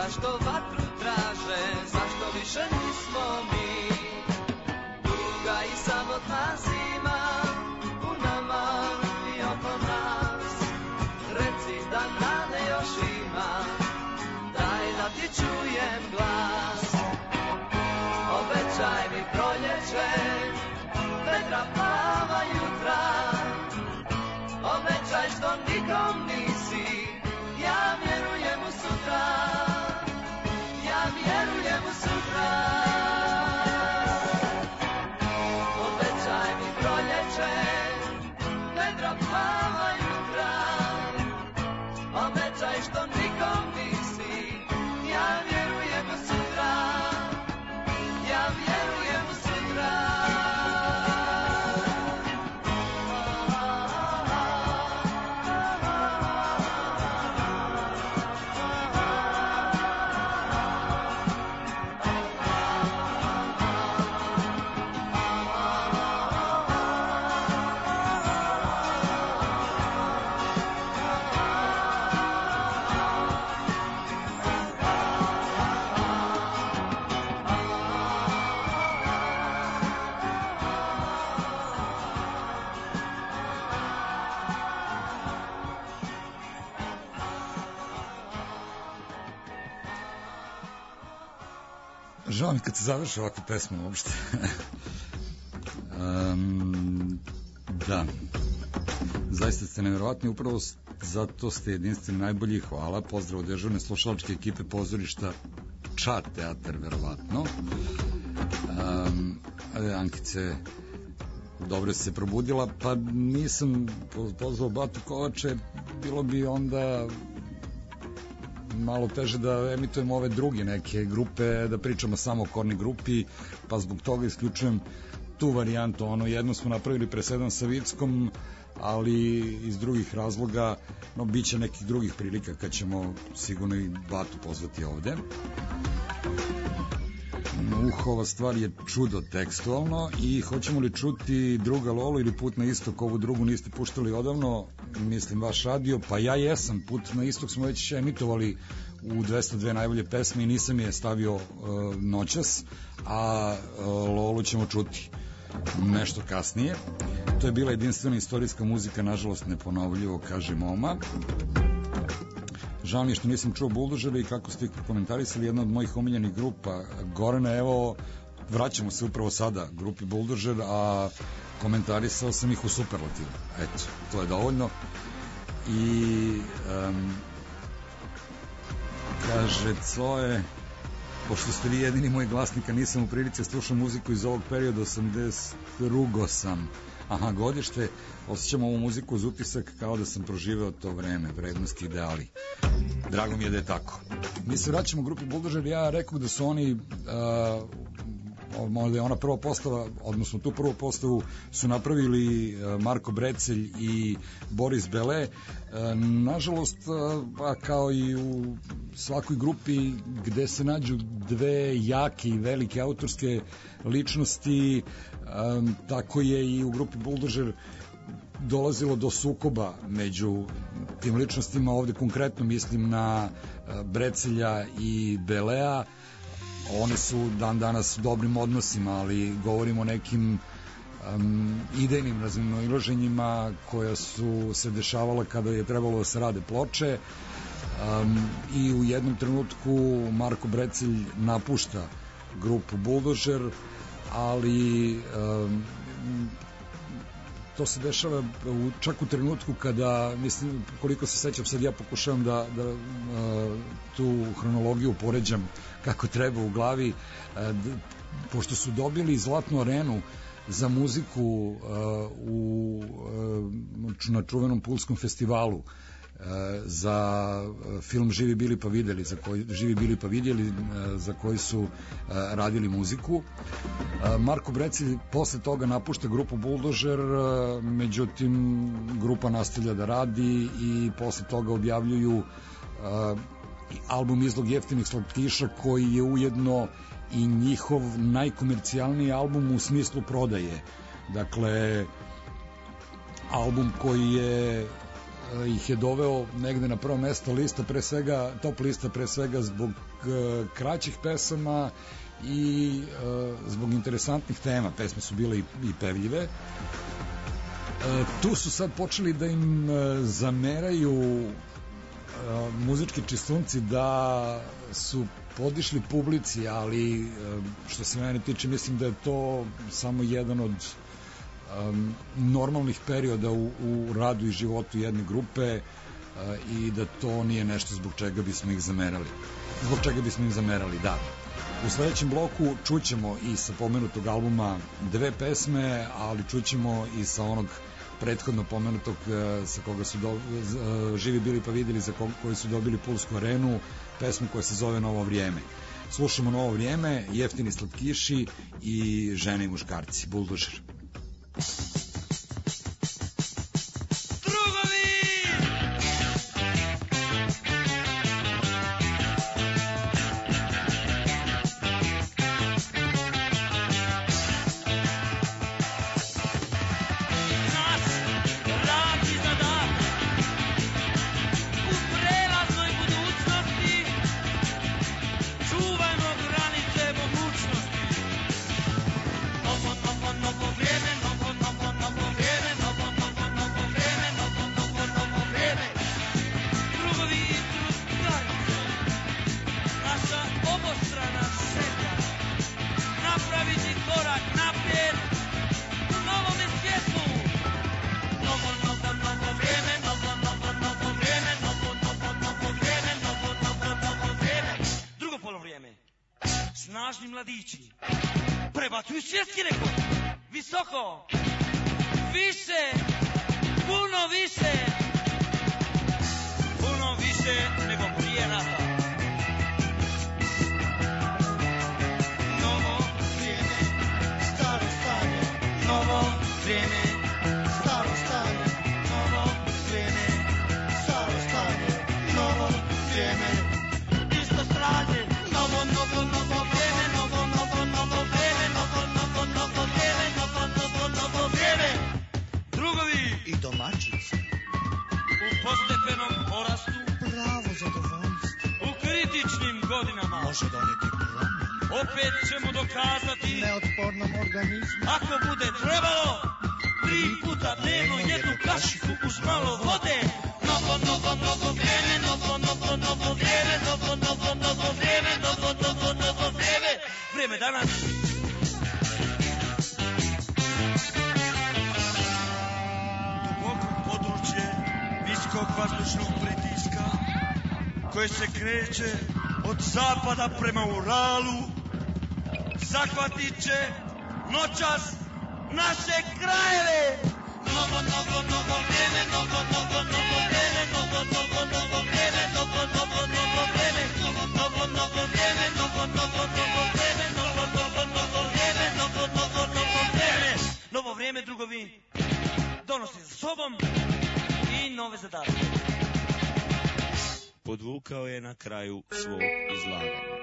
zašto vatru traže, zašto više nismo mi. Duga i samotna zima u nama i oko nas. Reci da nade još ima, daj da ti čujem glas. Obećaj mi proljeće, vedra plava jutra. Obećaj što nikom nisi, ja vjerujem u sutra, ja vjerujem u sutra. Obećaj mi proljeće, vedra plava jutra. Obećaj što nikom nisi, ja vjerujem u sutra, ja vjerujem u sutra. Žao mi kad se završi ovakva pesma uopšte. um, da. Zaista ste nevjerovatni, upravo zato ste jedinstveni, najbolji. Hvala. Pozdrav od dežurne slušalačke ekipe pozorišta Čar teatar, verovatno. Um, Ankice, dobro se probudila, pa nisam pozvao Batu Kovače, bilo bi onda malo teže da emitujemo ove druge neke grupe, da pričamo samo o Korni grupi, pa zbog toga isključujem tu varijantu. Ono, jedno smo napravili presedan sa Vickom, ali iz drugih razloga, no, bit će nekih drugih prilika kad ćemo sigurno i Batu pozvati ovde. Uh, ova stvar je čudo tekstualno. I hoćemo li čuti Druga Lolo ili Put na istok? Ovu drugu niste puštali odavno, mislim vaš radio. Pa ja jesam, Put na istok smo već emitovali u dvesta dve najbolje pesme i nisam je stavio uh, noćas, a uh, Lolu ćemo čuti nešto kasnije. To je bila jedinstvena istorijska muzika, nažalost neponovljivo, kaže Moma. Žao mi je što nisam čuo Buldožera i kako ste ih komentarisali, jedna od mojih omiljenih grupa. Gorana, evo, vraćamo se upravo sada grupi Buldožer, a komentarisao sam ih u superlativu. Eto, to je dovoljno. I um, kaže Coje, pošto ste vi jedini moj glasnika, nisam u prilici da slušam muziku iz ovog perioda, osamdeset drugo sam. Aha, godište, osjećam ovu muziku uz utisak kao da sam proživeo to vreme, vrednosti, ideali. Drago mi je da je tako. Mi se vraćamo u grupi Buldožer, ja rekao da su oni, uh, možda je ona prva postava, odnosno tu prvu postavu su napravili uh, Marko Brecelj i Boris Bele. Uh, nažalost, uh, kao i u svakoj grupi gde se nađu dve jake i velike autorske ličnosti, um, tako je i u grupi Buldožer dolazilo do sukoba među tim ličnostima. Ovde konkretno mislim na Brecelja i Belea. Oni su dan danas u dobrim odnosima, ali govorimo o nekim um, idejnim razmimoilaženjima koja su se dešavala kada je trebalo da se rade ploče. Um, i u jednom trenutku Marko Brecelj napušta grupu Buldožer, ali um, to se dešava u, čak u trenutku kada, mislim, koliko se sećam, sad ja pokušavam da, da uh, tu hronologiju poređam kako treba u glavi, uh, d, pošto su dobili Zlatnu arenu za muziku uh, u, uh, na čuvenom Pulskom festivalu, za film Živi bili pa videli, za koji, Živi bili pa vidjeli, za koji su radili muziku. Marko Brecelj posle toga napušta grupu Buldožer, međutim grupa nastavlja da radi i posle toga objavljuju album Izlog jeftinih slatkiša, koji je ujedno i njihov najkomercijalniji album u smislu prodaje. Dakle, album koji je ih je doveo negde na prvo mesto lista, pre svega, top lista pre svega zbog uh, kraćih pesama i uh, zbog interesantnih tema. Pesme su bile i, i pevljive. Uh, tu su sad počeli da im uh, zameraju uh, muzički čistunci da su podišli publici, ali uh, što se mene tiče, mislim da je to samo jedan od um, normalnih perioda u, u radu i životu jedne grupe uh, i da to nije nešto zbog čega bismo ih zamerali. Zbog čega bismo im zamerali, da. U sledećem bloku čućemo i sa pomenutog albuma dve pesme, ali čućemo i sa onog prethodno pomenutog sa koga su do, živi bili pa videli, za ko, koji su dobili Pulsku arenu, pesmu koja se zove Novo vrijeme. Slušamo Novo vrijeme, Jeftini slatkiši i Žene i muškarci, Buldožer. Snažni mladići prebacuju svjetski rekord, visoko, više, puno više, puno više nego prije rata. Novo vrijeme, staro stanje, novo vrijeme, staro stanje, novo vrijeme, staro stanje, novo vrijeme, isto stanje, novo, novo, novo vrijeme, novo, novo, novo vrijeme, novo, novo, novo vrijeme, novo, novo, novo vrijeme. Drugovi I domaćice. U postepenom porastu, Pravo zadovoljstvo. u kritičnim godinama, Može donijeti promjenu. opet ćemo dokazati, Neotpornom organizmu. ako bude trebalo, tri puta dnevno jednu kašiku uz malo vode. Novo, novo, novo vrijeme, novo, novo, novo vrijeme, novo, novo, novo vrijeme, novo, novo, novo vrijeme. Vrijeme danas. Duboko područje niskog vazdušnog pritiska koje se kreće od zapada prema Uralu zahvatit će noćas naše krajeve. Novo, novo, novo vrijeme, novo, novo, novo vrijeme, novo, novo, novo vrijeme, novo, novo, novo vrijeme, novo, novo, novo vrijeme, novo, novo, novo vrijeme, novo, novo, novo vrijeme, novo, novo, novo vrijeme. Novo vrijeme, drugovi, donosi za sobom i nove zadatke. Podvukao je na kraju svog izlaganja.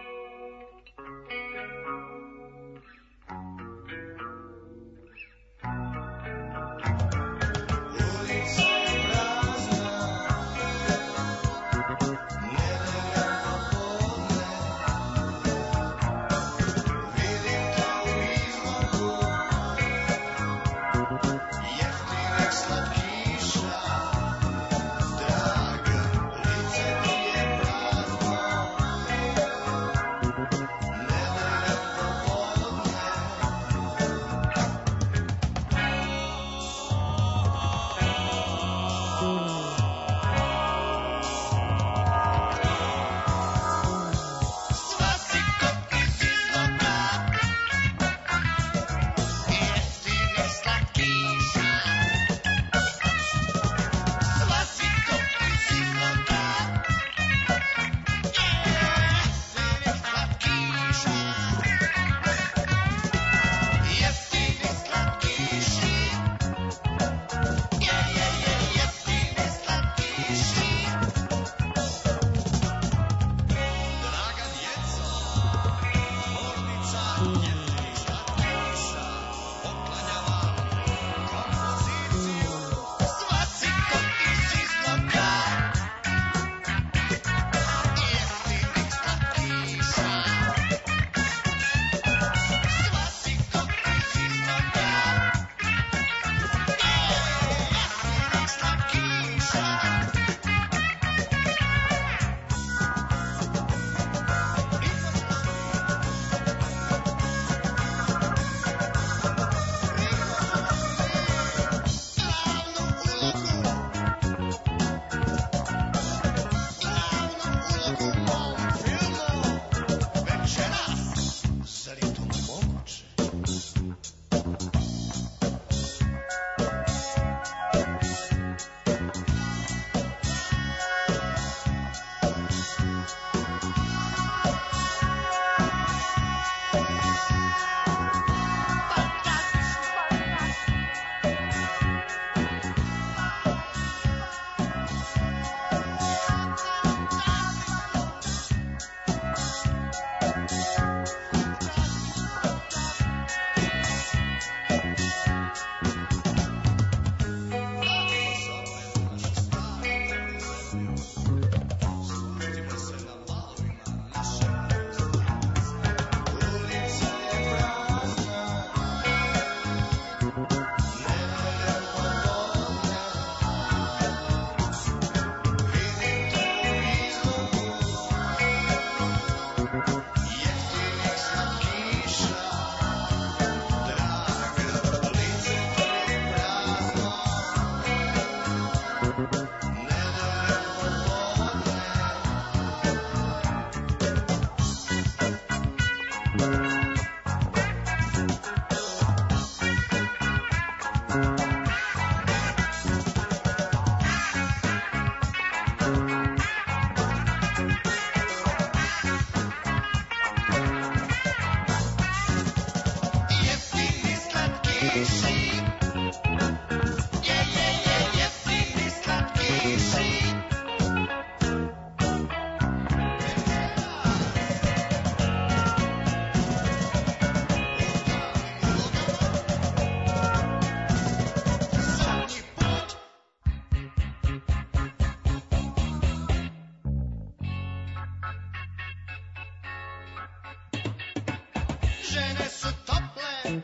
Žene su tople,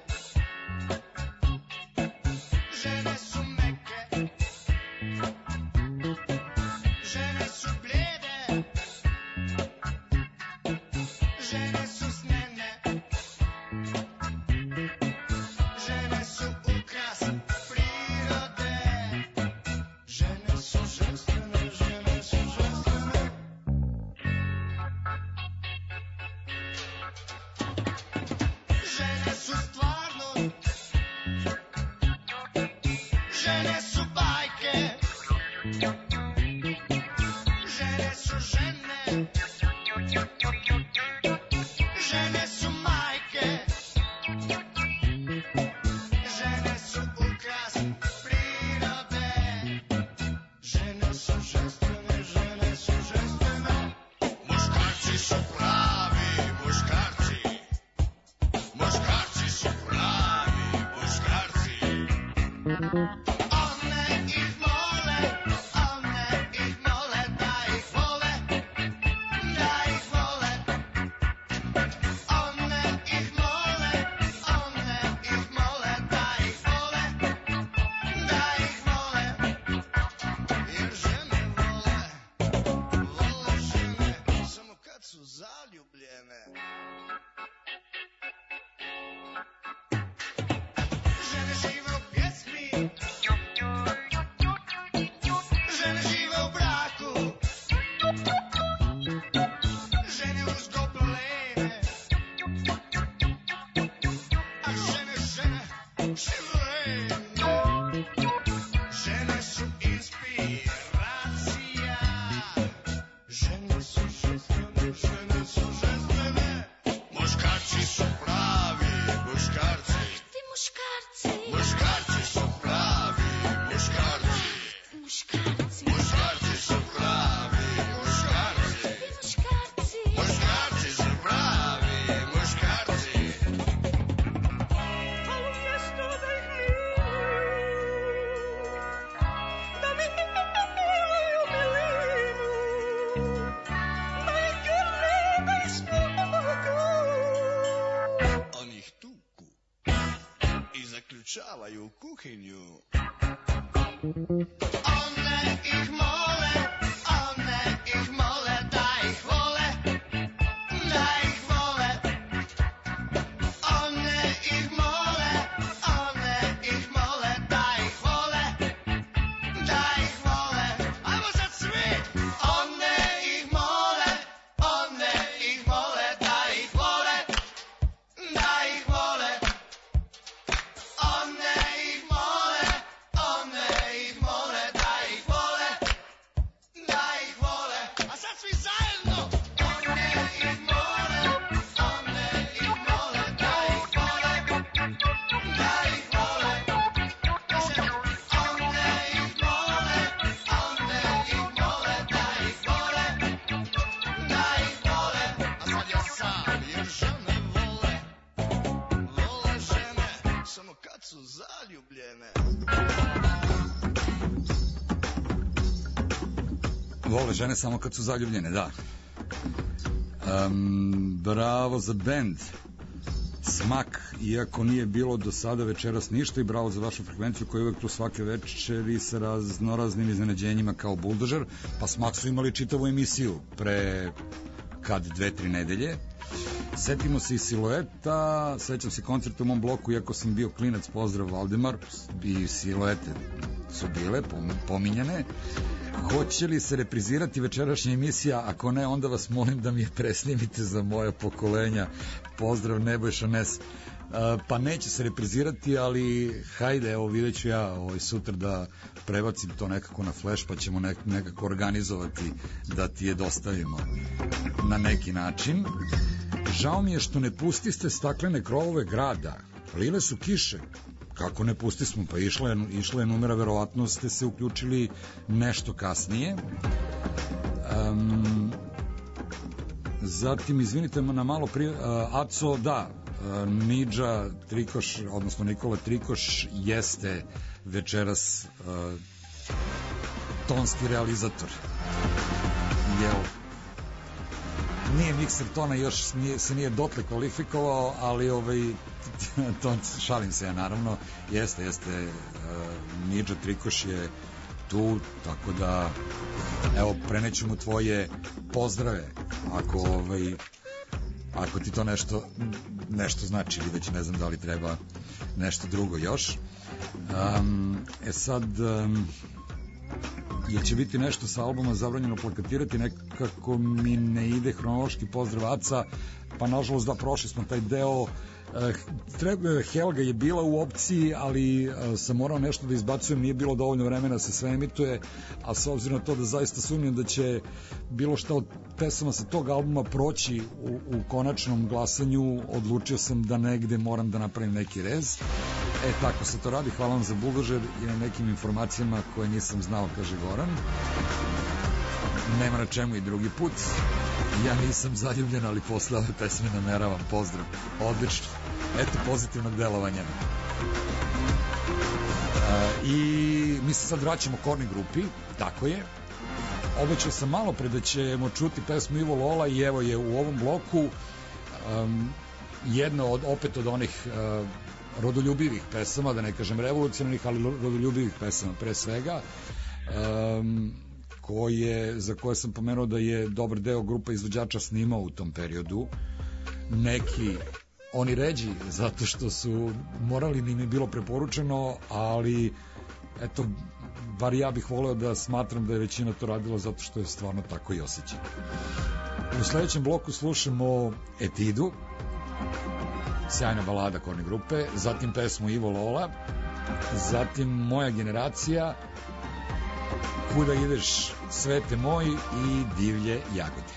žene su meke, žene su blijede, žene su snene, žene su ukras prirode, žene su ženstvene, žene su ženstvene. Žene su stvarnost, žene su bajke, žene su žene, žene su majke, žene su ukras prirode, žene su ženstvene, žene su ženstvene. Muškarci su pravi muškarci, muškarci su pravi muškarci. One ih mole, one ih mole da ih vole, da ih vole. One ih mole, one ih mole da ih vole, da ih vole. Jer žene vole, vole žene samo kad su zaljubljene. Žene žive u pjesmi, žene žive u braku, žene uz goblene, a žene, žene, žene, žene su inspiracija, žene su ženstvene, žene su ženstvene. Muškarci su pravi muškarci, Ti muškarci, muškarci su pravi muškarci, muškarci, muškarci su pravi muškarci, muškarci. muškarci su pravi muškarci. Al umjesto da ih miluju, da mi miluju milinu, da ih grle, da ih smogu. Oni ih tuku i zaključavaju u kuhinju. One ih mole, one ih mole da ih vole, da ih vole. One ih mole, one ih mole da ih vole, da ih vole. Ajmo sad svi! One ih mole, one ih mole da ih vole, da ih vole. One ih mole, one ih mole da ih vole, da ih vole. A sad svi zajedno! One ih mole, one ih mole da ih vole, da ih vole. Kaže, one ih mole, one ih mole da ih vole, da ih vole. A sad ja sam, jer žene vole, vole žene samo kad su zaljubljene. Vole žene samo kad su zaljubljene, da. Um, bravo za bend Smak, iako nije bilo do sada večeras ništa, i bravo za vašu frekvenciju koja je uvek tu svake večeri sa raznoraznim iznenađenjima kao buldožer. Pa Smak su imali čitavu emisiju pre kad dve, tri nedelje. Setimo se i Silueta, sećam se koncerta u mom bloku, iako sam bio klinac, pozdrav Valdemar, i Siluete su bile pominjane. Hoće li se reprizirati večerašnja emisija? Ako ne, onda vas molim da mi je presnimite za moja pokolenja. Pozdrav Nebojša Nes. Pa neće se reprizirati, ali hajde, evo vidjet ću ja ovaj, sutra da prebacim to nekako na flash, pa ćemo nek, nekako organizovati da ti je dostavimo na neki način. Žao mi je što ne pustiste staklene krovove grada. Lile su kiše. Kako ne pustismo? Pa išla je, išla je numera, verovatno ste se uključili nešto kasnije. Um, zatim, izvinite na malo prije, uh, Aco, da, uh, Nidža Trikoš, odnosno Nikola Trikoš jeste večeras uh, tonski realizator. Jel? nije mikser tona, još nije, se nije dotle kvalifikovao, ali ovaj, to, šalim se ja naravno, jeste, jeste, uh, Nidža Trikoš je tu, tako da evo, preneću mu tvoje pozdrave, ako ovaj, ako ti to nešto nešto znači, ili već ne znam da li treba nešto drugo još. Um, e sad, um, jer će biti nešto sa albuma Zabranjeno plakatirati, nekako mi ne ide hronološki pozdrav Aca, pa nažalost da, prošli smo taj deo. Treba, Helga je bila u opciji, ali sam morao nešto da izbacujem, nije bilo dovoljno vremena da se sve emituje, a s obzirom na to da zaista sumnjam da će bilo šta od pesama sa tog albuma proći u, u konačnom glasanju, odlučio sam da negde moram da napravim neki rez. E, tako se to radi. Hvala vam za buldožer i na nekim informacijama koje nisam znao, kaže Goran. Nema na čemu i drugi put. Ja nisam zaljubljen, ali posle ove pesme nameravam. Pozdrav. Odlično. Eto pozitivnog delovanja. E, I mi se sad vraćamo Korni grupi. Tako je. Obećao sam malo pre da ćemo čuti pesmu Ivo Lola i evo je u ovom bloku um, jedna od, opet od onih uh, rodoljubivih pesama, da ne kažem revolucionarnih, ali rodoljubivih pesama pre svega, um, koje, za koje sam pomenuo da je dobar deo grupa izvođača snimao u tom periodu. Neki, oni ređi, zato što su morali, ni mi bilo preporučeno, ali eto, bar ja bih voleo da smatram da je većina to radila zato što je stvarno tako i osjećaj. U sledećem bloku slušamo Etidu, sjajna balada Korni grupe, zatim pesmu Ivo Lola, zatim Moja generacija, Kuda ideš svete moj i Divlje jagode.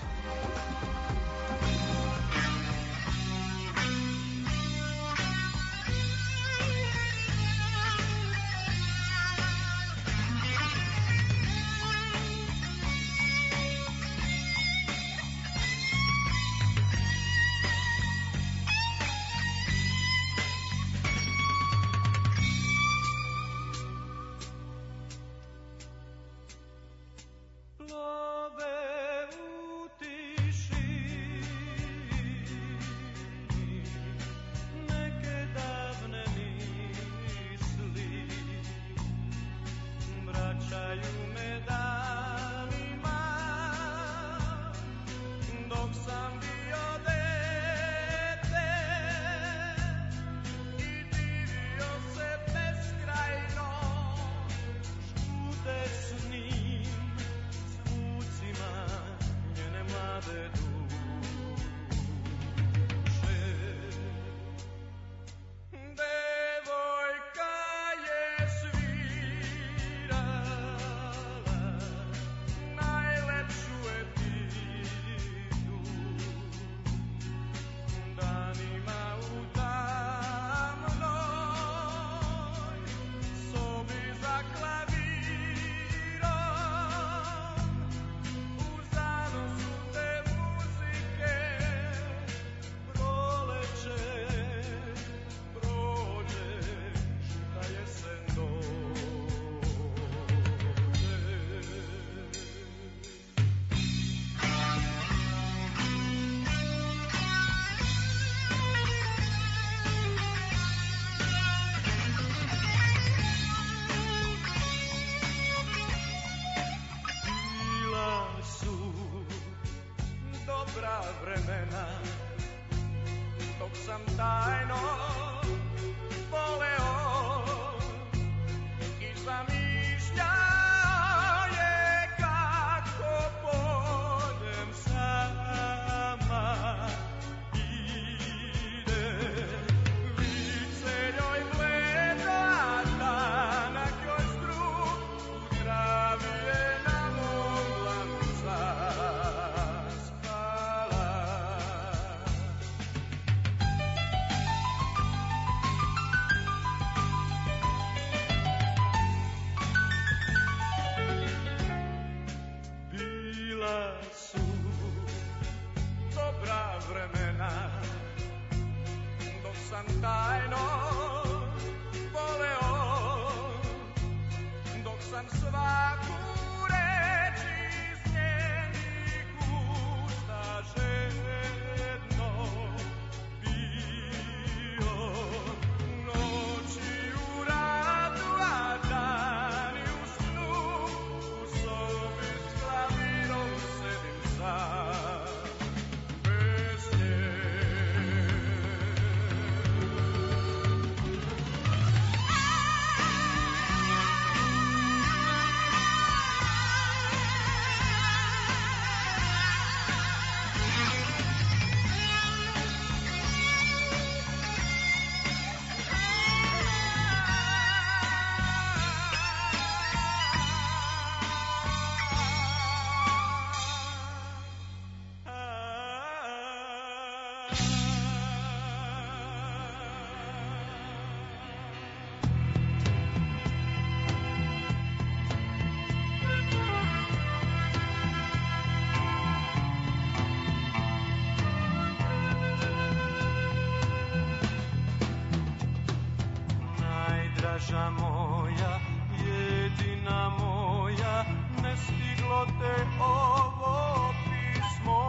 živote ovo pismo.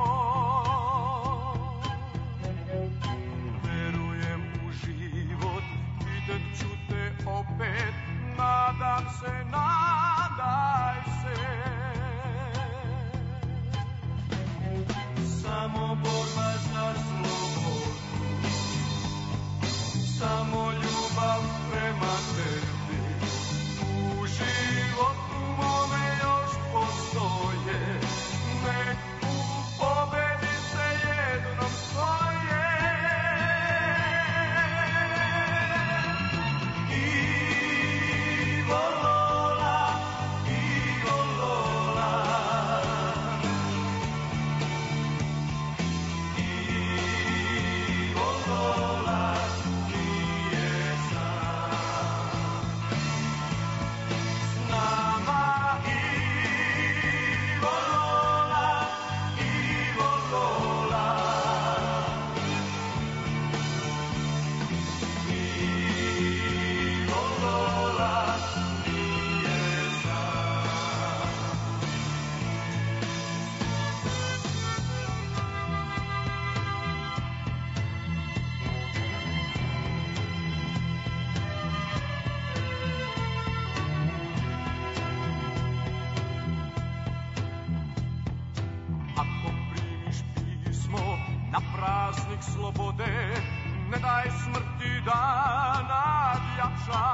Verujem u život, vidjet ću te opet, nadam se, nadaj se. Samo borba za slobodu, samo ljubav prema tebi. U životu mome još postoje, nek u pobedi se jednom stoje. Ivo Lola, Ivo Lola, Ivo Lola nije sam. S nama Ivo Lola, Ivo Lola, Ivo Lola nije sam. Ako primiš pismo na praznik slobode, ne daj smrti da nadjača.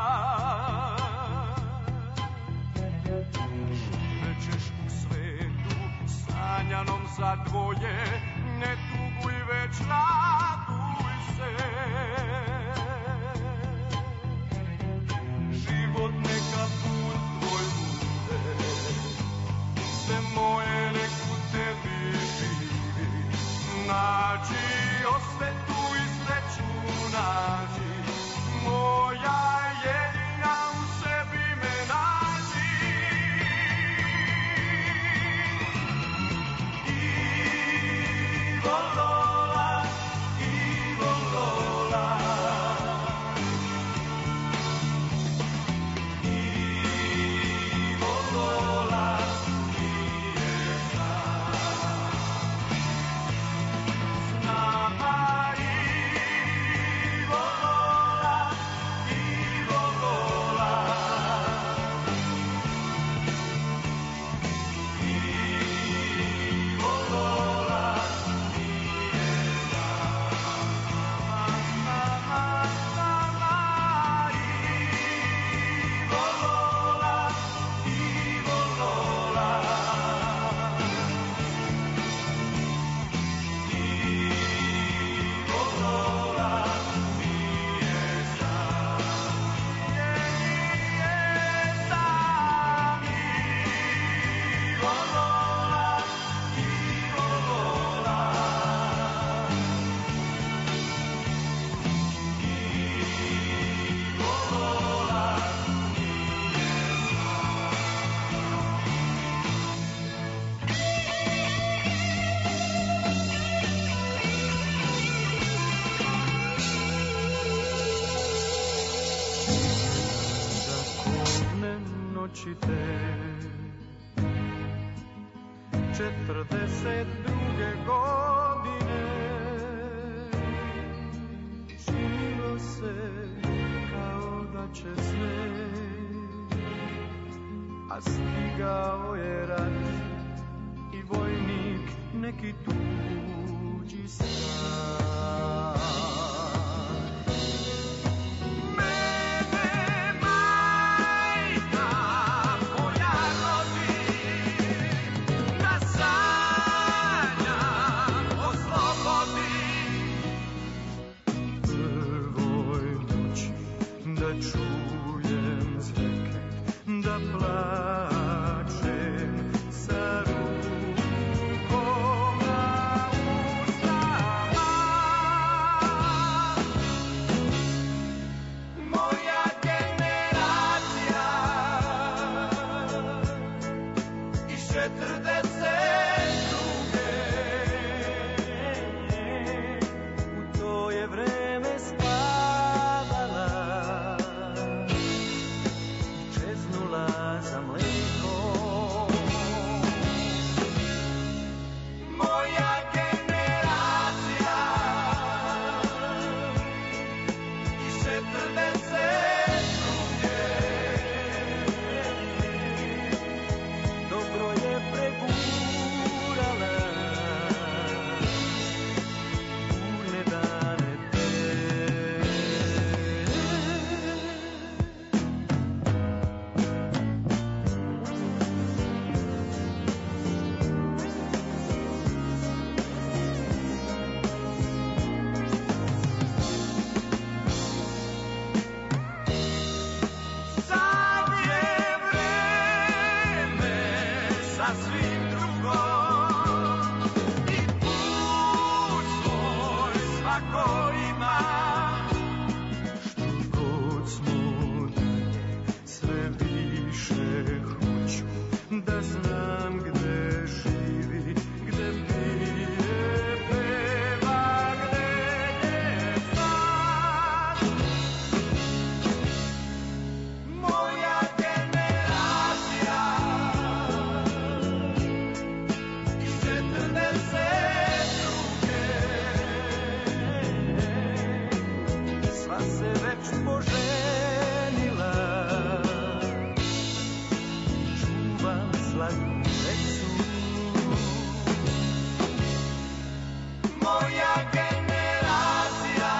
Živećeš u svetu sanjanom za dvoje, ne tuguj već raduj se. Život neka put tvoj bude, sve moje nek u tebi živi. Nađi osvetu i sreću nađi, moja jedina u sebi me nađi. Ivo Lola, Ivo Lola, Ivo Lola nije sam. S nama Ivo Lola, Ivo Lola, Ivo Lola nije sam. S nama, s nama Ivo Lola, Ivo Lola, Ivo Lola nije sam. Je, nije sam. Ivo Lola, Ivo Lola, Ivo Lola Zakone noći te četrdeset druge godine činilo se kao da će sneg, a stigao je rat i vojnik neki tuđi san. Mene majka moja rodi, da sanjam o slobodi. Prvoj noći da čujem zveke, da plačem sa rukom na usnama. Moja generacija iz četrdeset druge u to je vreme spavala i čeznula za mlekom. sasvim drugom. I put svoj svako ima, što god smo dalje, sve više hoću da znam gde živi, gde pije, peva, gde je sad. Moja generacija iz četrdeset druge sva se već poženila, čuvam slatku decu. Moja generacija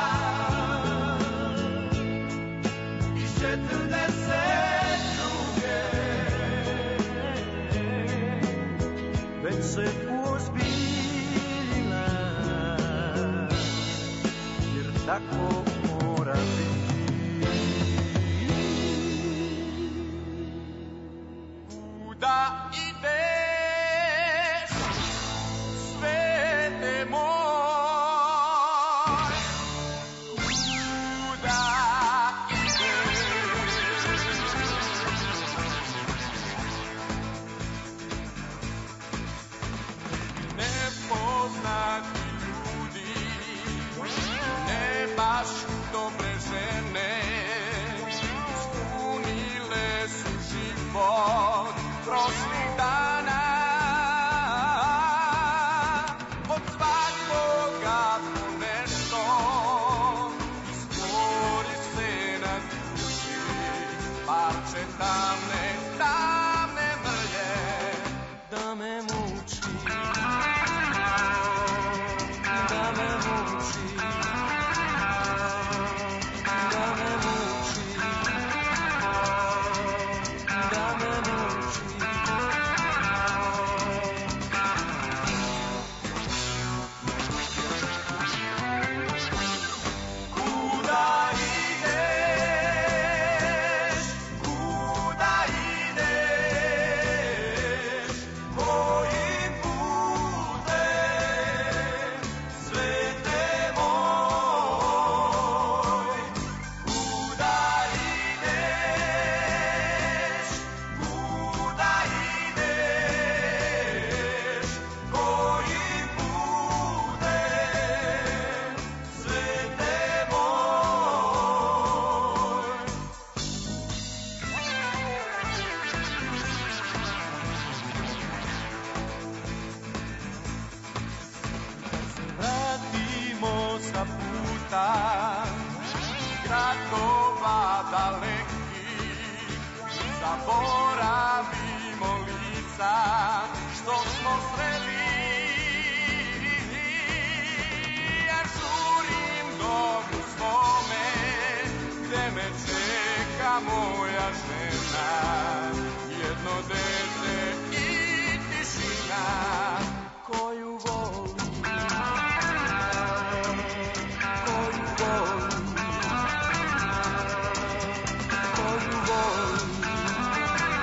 iz četrdeset druge već se uozbiljila, jer tako mora biti. Kuda ideš, svete moj? Kuda ideš? Nepoznati ljudi, ne baš dobre žene, ispunile su život prošlih dana. Od svakoga po nešto istvori se na duši, parče tamne, tamne mrlje da me muči, da me muči, da me muči, da me muči. Kuda ideš, kuda ideš, kojim putem, svete moj? Kuda ideš, kuda ideš, kojim putem, svete moj? Vratimo sa puta gradova dalekih, zaboravimo lica što smo sreli. Ja žurim domu svome, gde me čeka moja žena, jedno dete i tišina koju volim, koju volim, koju volim,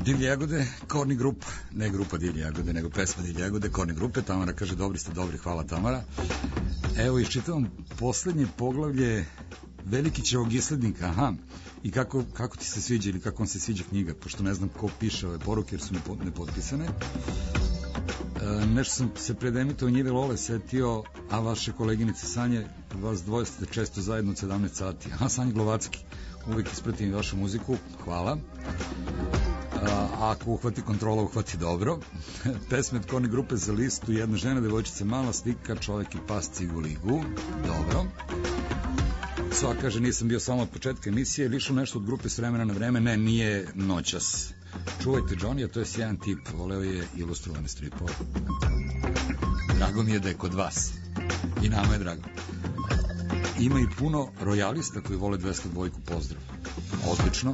Divlje jagode, Korni grupa, ne grupa Divlje jagode, nego pesma Divlje jagode, Korni grupe. Tamara kaže, dobri ste, dobri, hvala Tamara. Evo, iščitavam poslednje poglavlje Velikićevog islednika, aha, i kako, kako ti se sviđa ili kako vam se sviđa knjiga, pošto ne znam ko piše ove poruke jer su nepotpisane. E, nešto sam se pred emitom Njive Lole setio, a vaše koleginice Sanje, vas dvoje ste često zajedno od sedamnaest sati. Aha, Sanja Glovacki, uvek ispratim vašu muziku, hvala. A, ako uhvati kontrola, uhvati dobro. Pesme od Korni grupe za listu, jedna žena, devojčica mala, slika, čovek i pas, cigu ligu, dobro. Sva kaže, nisam bio samo od početka emisije, ili išlo nešto od grupe s vremena na vreme, ne, nije noćas. Čuvajte Johnny, to je sjajan tip, voleo je ilustrovane stripove. Drago mi je da je kod vas. I nama je drago. Ima i puno rojalista koji vole dvesta dvojku, pozdrav. Odlično.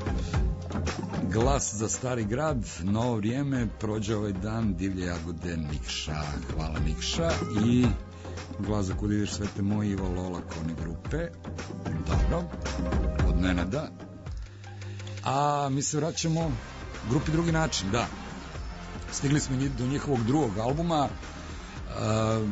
Glas za stari grad, novo vrijeme, prođe ovaj dan, divlje jagode, Nikša. Hvala Nikša. I glas za kud ideš svete moji, Ivo Lola, Korni grupe. Dobro. Od Nenada. A mi se vraćamo grupi Drugi način, da. Stigli smo do njihovog drugog albuma. Uh,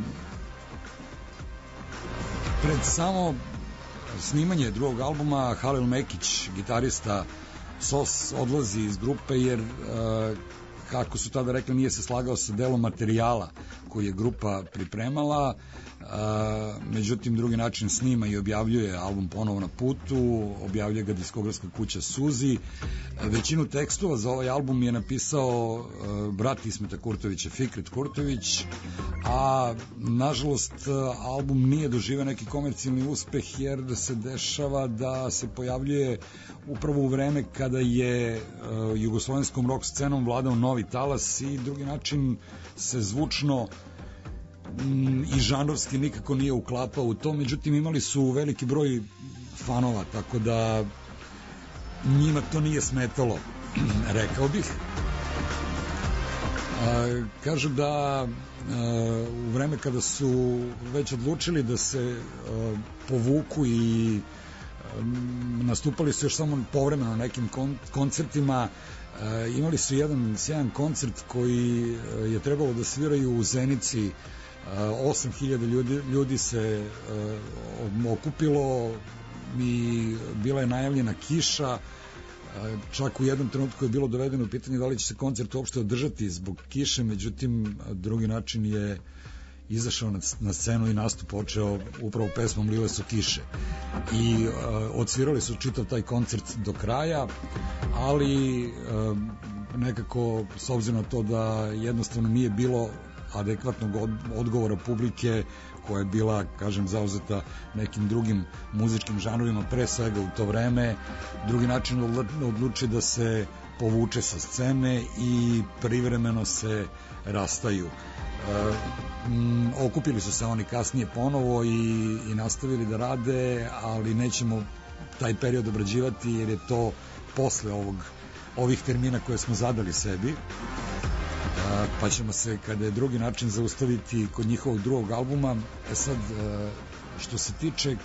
pred samo snimanje drugog albuma Halil Mekić, gitarista Sos, odlazi iz grupe jer uh, kako su tada rekli, nije se slagao sa delom materijala koji je grupa pripremala. Uh, međutim, Drugi način snima i objavljuje album ponovo na putu, objavljuje ga diskografska kuća Suzi. Većinu tekstova za ovaj album je napisao uh, brat Ismeta Kurtovića, Fikret Kurtović, a nažalost album nije doživio neki komercijalni uspeh jer se dešava da se pojavljuje upravo u vreme kada je uh, jugoslovenskom rock scenom vladao novi talas i Drugi način se zvučno i žanrovski nikako nije uklapao u to, međutim imali su veliki broj fanova, tako da njima to nije smetalo, rekao bih. A, kažu da a, u vreme kada su već odlučili da se a, povuku i a, nastupali su još samo povremeno na nekim kon, koncertima, a, imali su jedan sjajan koncert koji je trebalo da sviraju u Zenici. osam hiljada ljudi, ljudi se uh, okupilo i bila je najavljena kiša, uh, čak u jednom trenutku je bilo dovedeno u pitanje da li će se koncert uopšte održati zbog kiše, međutim Drugi način je izašao na, na scenu i nastup počeo upravo pesmom Lile su kiše i uh, odsvirali su čitav taj koncert do kraja, ali uh, nekako s obzirom na to da jednostavno nije bilo adekvatnog odgovora publike koja je bila, kažem, zauzeta nekim drugim muzičkim žanrovima pre svega u to vreme, Drugi način odluči da se povuče sa scene i privremeno se rastaju. E, m, okupili su se oni kasnije ponovo i, i nastavili da rade, ali nećemo taj period obrađivati jer je to posle ovog, ovih termina koje smo zadali sebi. Pa ćemo se, kada je Drugi način, zaustaviti kod njihovog drugog albuma. E sad, što se tiče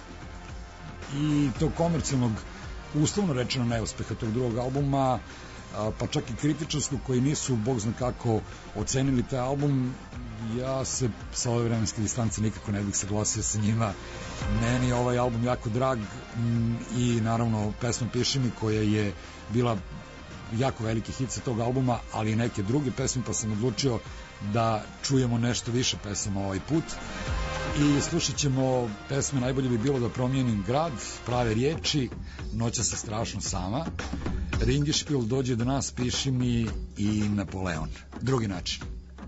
i tog komercijalnog, uslovno rečeno, neuspeha tog drugog albuma, pa čak i kritičarskog, koji nisu, bog zna kako, ocenili taj album, ja se sa ove vremenske distance nikako ne bih saglasio sa njima. Meni je ovaj album jako drag i naravno pesma Piši mi, koja je bila jako veliki hit sa tog albuma, ali i neke druge pesme, pa sam odlučio da čujemo nešto više pesama ovaj put i slušat ćemo pesme Najbolje bi bilo da promijenim grad, Prave riječi, Noća se strašno sama, Ringišpil, Dođe do nas, Piši mi i Napoleon. Drugi način.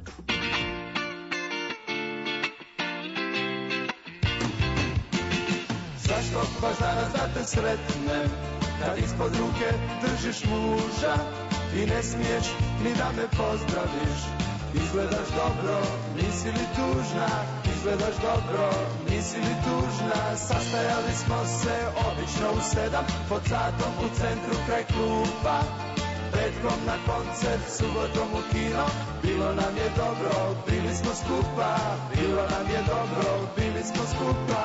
Zašto baš danas da te sretnem, kad ispod ruke držiš muža i ne smiješ ni da me pozdraviš? Izgledaš dobro, nisi li tužna? Izgledaš dobro, nisi li tužna? Sastajali smo se obično u sedam, pod satom u centru kraj kluba. Petkom na koncert, subotom u kino, bilo nam je dobro, bili smo skupa. Bilo nam je dobro, bili smo skupa.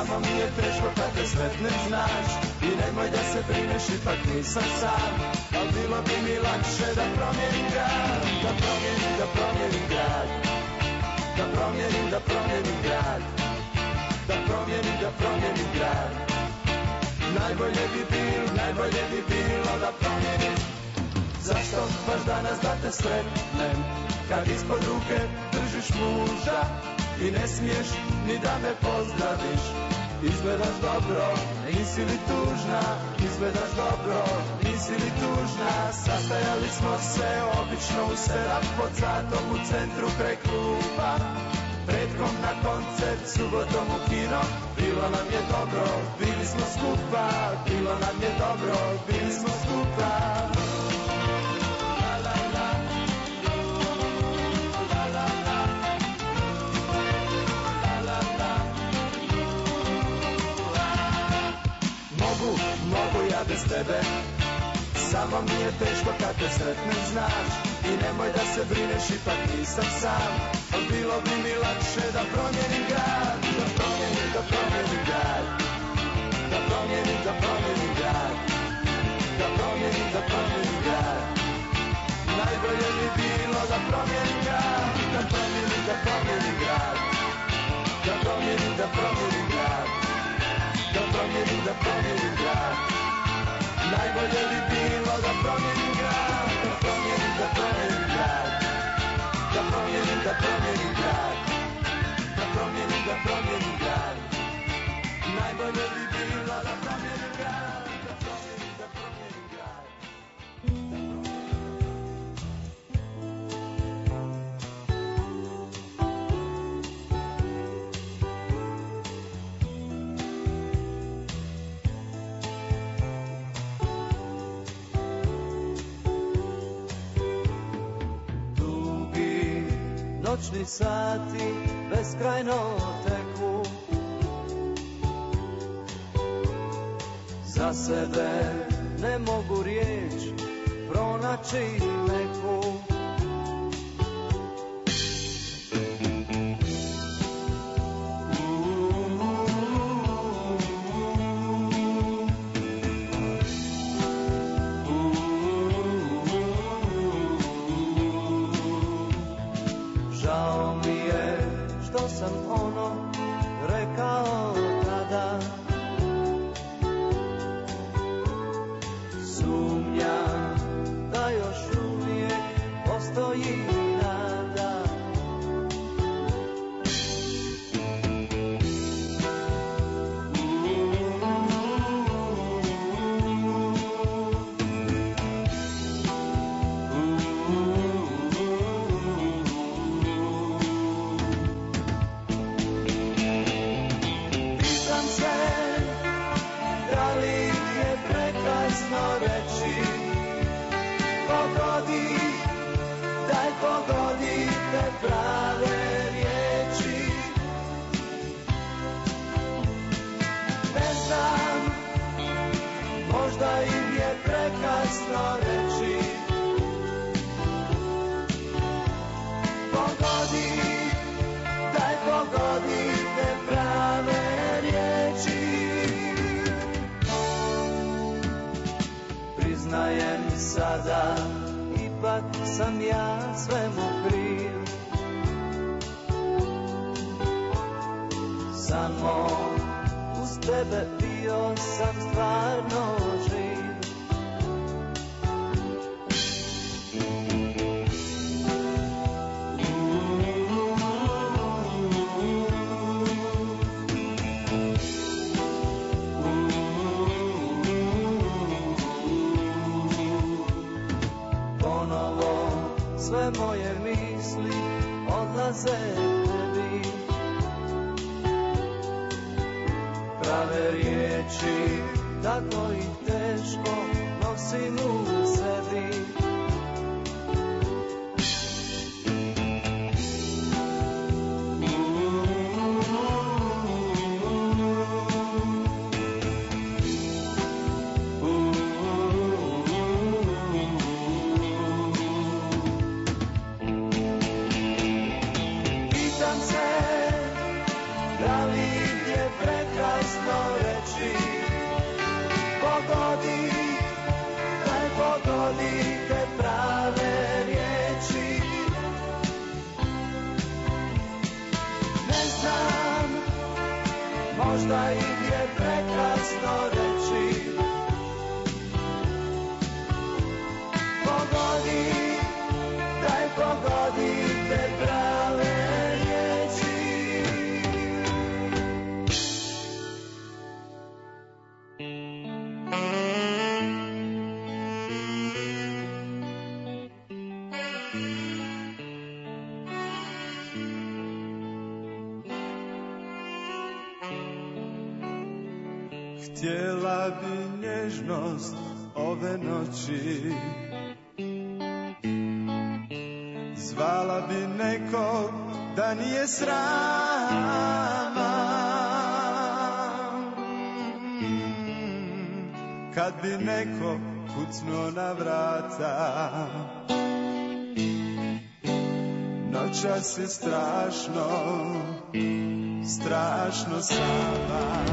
Samo mi je teško kad te sretnem, znaš. I nemoj da se brineš, ipak nisam sam. Al bilo bi mi lakše da promijenim grad. Da promijenim, da promijenim grad. Da promijenim, da promijenim grad. Da promijenim, da promijenim grad. Najbolje bi bilo, najbolje bi bilo da promijenim. Zašto baš danas da te sretnem, kad ispod ruke držiš muža i ne smiješ ni da me pozdraviš? Izgledaš dobro, nisi li tužna? Izgledaš dobro, nisi li tužna? Sastajali smo se obično u sedam pod satom u centru kraj kluba. Petkom na koncert, subotom u kino. Bilo nam je dobro, bili smo skupa. Bilo nam je dobro, bili smo skupa. Mogu, mogu ja bez tebe. Samo mi je teško kad te sretnem, znaš. I nemoj da se brineš, ipak nisam sam. Al bilo bi mi lakše da promijenim grad. Da promijenim, da promijenim grad. Da promijenim, da promijenim grad. Da promijenim, da promijenim grad. Najbolje bi bilo da promijenim grad. Da promijenim, da promijenim grad. Da promijenim, da promijenim grad. Da promijenim, da promijenim grad. Najbolje bi bilo da promijenim grad. Da promijenim, da promijenim grad. Da promijenim, da promijenim grad. Da promijenim, da promijenim grad. Najbolje bi bilo da promijenim grad. Da promijenim, da promijenim grad. Noćni sati beskrajno teku, za sebe ne mogu riječ pronaći neku. Sam ono rekao tada, sumnjam da još uvijek postoji nada. Pogodi, daj pogodi te prave riječi. Ne znam, možda im je prekasno reći. Pogodi, daj pogodi te prave riječi. Priznajem sada, ipak sam ja svemu kriv. Samo uz tebe bio sam stvarno živ. Sve moje misli odlaze tebi. Prave riječi tako i teško nosim u sebi. Da li je prekrasno možda im je prekasno reći. Pogodi, daj pogodi te prave riječi. Htjela bi nježnost ove noći, zvala bi nekog da nije srama. Kad bi neko kucnuo na vrata, noćas je strašno, strašno sama.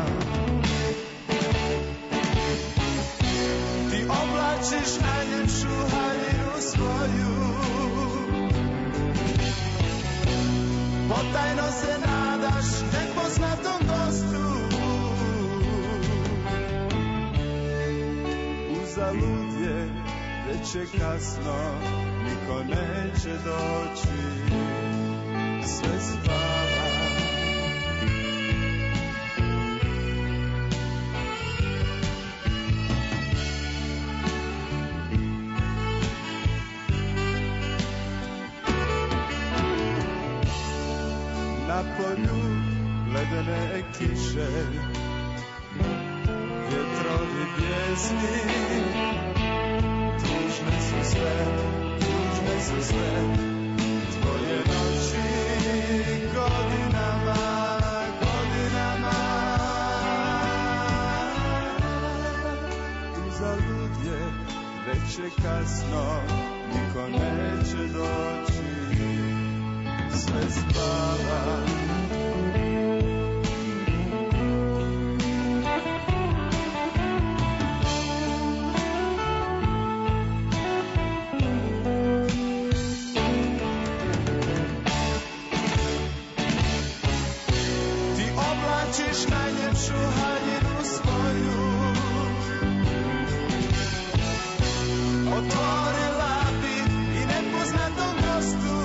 Ti oblačiš najljepšu haljinu svoju, potajno se nadaš nepoznatom gostu. Uzalud je, već je kasno, niko neće doći, sve spava. Na polju ledene kiše, vjetrovi pjesmi, tužne su sve, tužne su sve, tvoje noći godinama, godinama. Uzalud je, već je kasno, niko neće doći, sve spava. Ti oblačiš najljepšu haljinu svoju, otvorila bi i nepoznatom gostu.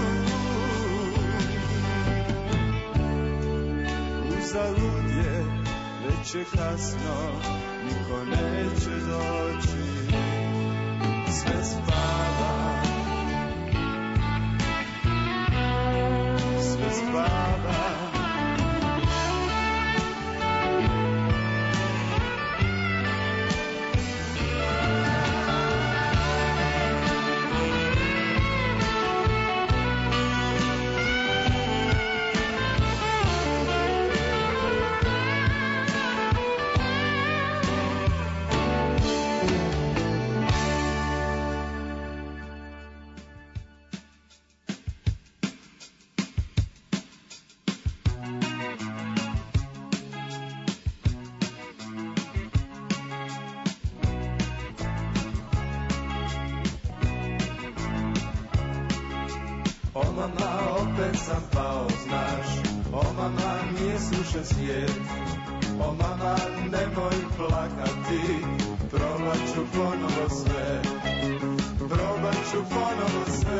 Uzalud je, već je kasno, niko neće doći, sve spava, sve spava. O mama, opet sam pao, znaš, o mama, nije srušen svijet. O mama, nemoj plakati, probat ću ponovo sve, probat ću ponovo sve.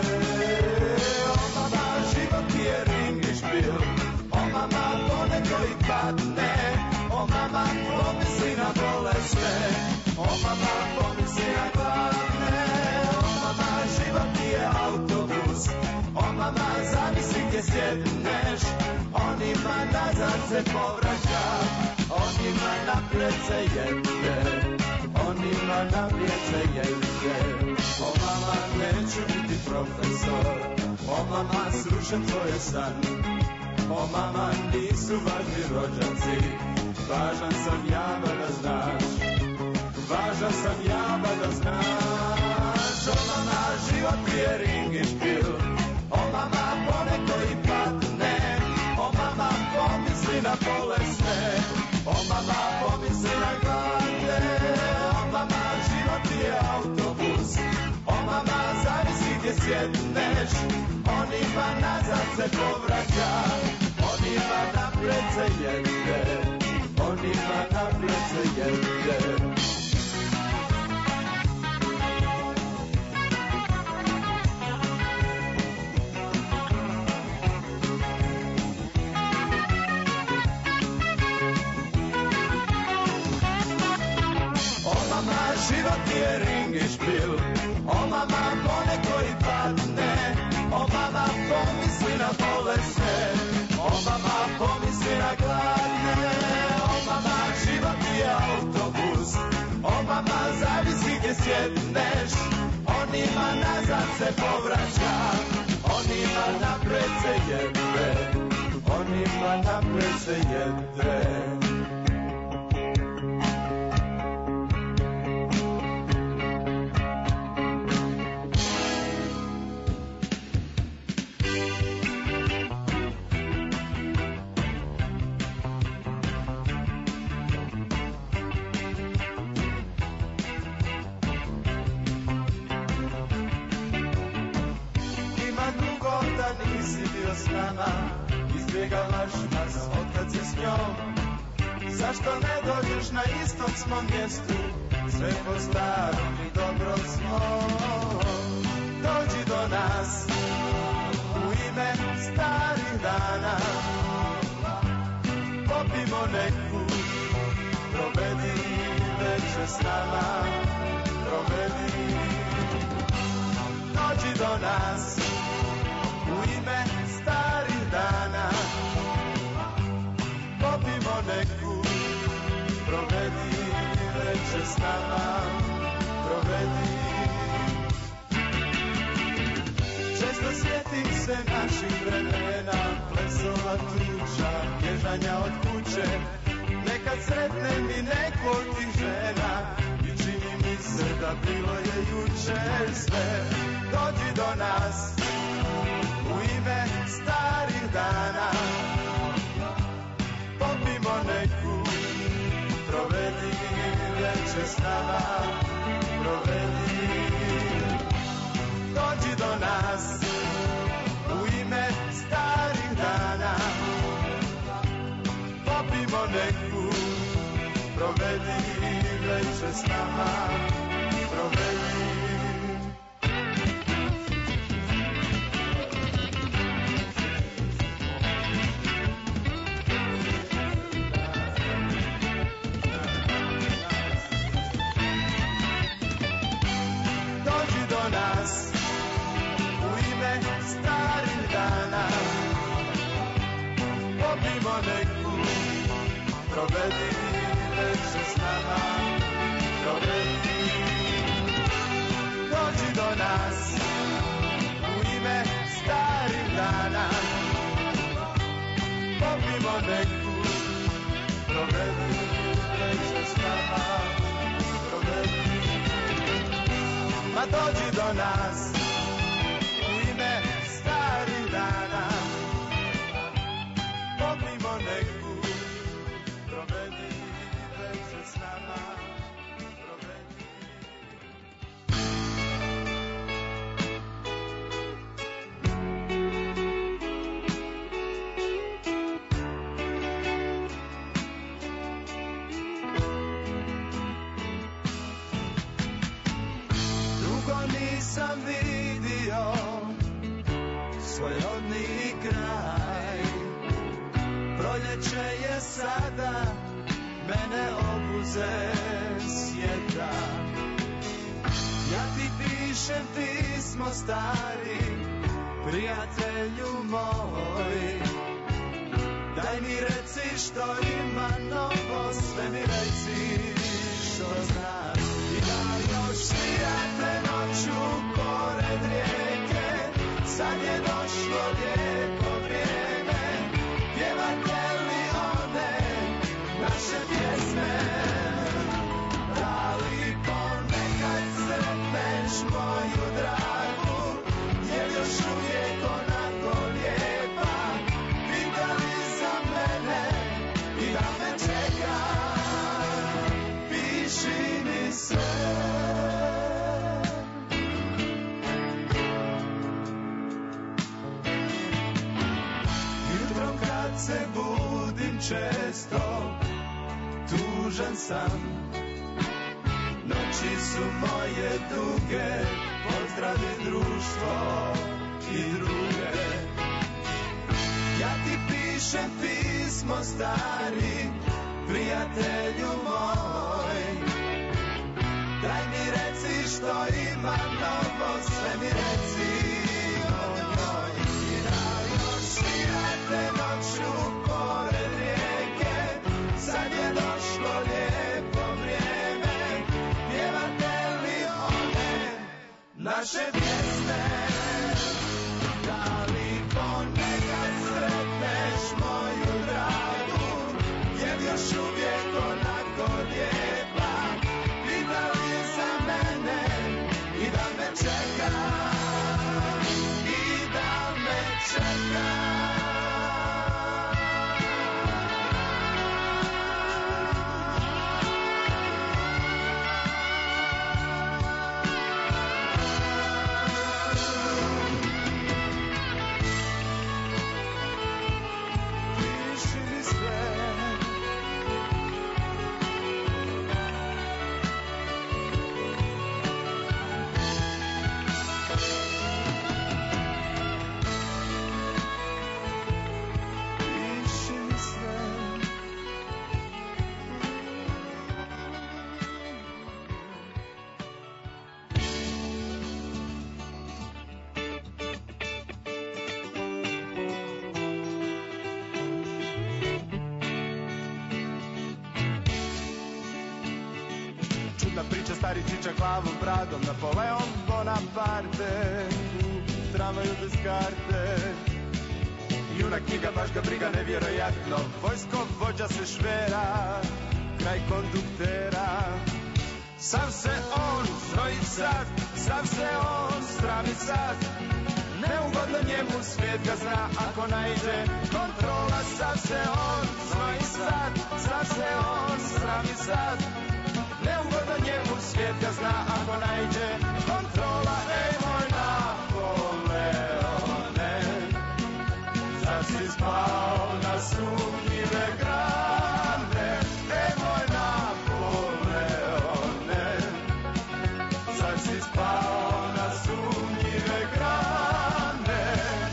O mama, život je ring i špil, o mama, poneko i padne. O mama, pomisli na bolesne, o mama, pomisli na gladne. O mama, život je autobus, o mama, zamisli gdje sjedneš. Onima nazad se povraća, onima naprijed se jede, onima naprijed se jede. O mama, neću biti profesor, o mama, srušen tvoj je san. O mama, nisu važni rođaci, važan sam ja, ba da znaš, važan sam ja, ba da znaš. O mama, život je ring i špil, o mama, poneko i padne. O mama, pomisli na bolesne, o mama, pomisli na gladne. O mama, život je autobus, o mama, zavisi gdje sjedneš. Onima nazad se povraća, onima napred se jede, onima mi je ringišpil. O mama, poneko i padne, o mama, pomisli na bolesne, o mama, pomisli na gladne, o mama, život je autobus, o mama, zavisi gdje sjedneš, onima nazad se povraća, onima napred se jede, onima napred se jede. Izbjegavaš nas otkad si s njom. Zašto ne dođeš na istom smo mjestu, sve po starom i dobro smo. Dođi do nas u ime starih dana, popimo neku, provedi večer s nama, provedi. Dođi do nas u ime starih dana, popimo neku, provedi večer s nama, provedi. Često sjetim se naših vremena, plesova tuča, bježanja od kuće. Nekad sretnem i neku od tih žena i čini mi se da bilo je juče sve. Dođi do nas u ime starih dana, popimo neku, provedi večer s nama, provedi. Dođi do nas u ime starih dana, popimo neku, provedi večer s nama, provedi. Popimo neku, provedi večer s nama, provedi. Dođi do nas u ime starih dana, popimo neku, provedi večer s nama, provedi. Ma dođi do nas u ime starih dana, popimo neku, provedi večer s nama, provedi. Dugo nisam vidio svoj rodni kraj, proljeće je sada, mene obuze sjeta. Ja ti pišem pismo stari, prijatelju moj. Daj mi reci što ima novo, sve mi reci što znaš. I da još svirate noću pored rijeke, sad je došlo lijepo vrijeme. Pjevate li one naše pjesme? Da li ponekad sretneš moju dragu? Je li još uvijek onako lijepa? Pita li za mene i da me čeka? Piši mi sve. Jutro kad se budim često, tužan sam. Noći su moje duge, pozdravi društvo i druge. Ja ti pišem pismo stari, prijatelju moj. Daj mi reći mi reci o njoj. I da još svirate noću pored rijeke, sad je došlo lijepo vrijeme, pjevate li one naše pjesme? Da li ponekad sretneš moju dragu, jer još uvijek onako lijepa, pita li za mene i da me čeka, i da me čeka. Piši mi sve, piši mi sve. Čudna priča, stari čiča glavom, bradom, Napoleon Bonaparte, u tramvaju bez karte. Junak knjiga, baš ga briga, nevjerojatno, vojsko vođa se švera, kraj konduktera. Sam se on znoji sad, sam se on strami sad, neugodno njemu svijet ga zna, ako naiđe kontrola. Sam se on znoji sad, sam se on strami sad, neugodno njemu svijet ga zna, ako naiđe kontrola. Ej moj Napoleone, sad si spao na sumnjive grane. Ej moj Napoleone, sad si spao na sumnjive grane.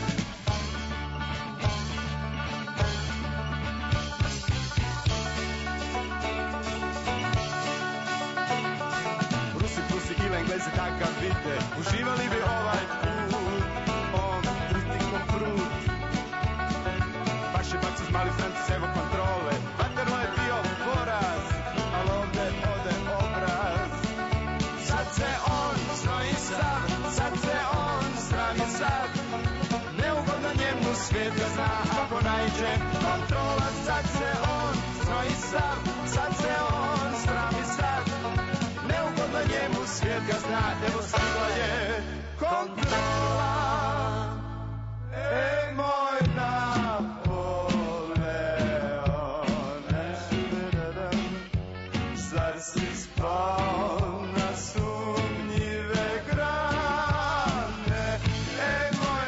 Rusi, Prusi ili Englezi takav vide, uživali bi ovaj put, on druti ko prut. Baš je Baksus, mali Francis, evo kontrole, Vaterlo je bio poraz, al ovde ode obraz. Sad se on znoji sad, sad se on strami sad, neugodno njemu svijet ga zna, ako naiđe kontrola. Sad se on znoji sad, sad se on strami sad, neugodno njemu svijet ga zna, evo stigla je kontrola. Ej moj Napoleone, zar si spao na sumnjive grane? Ej moj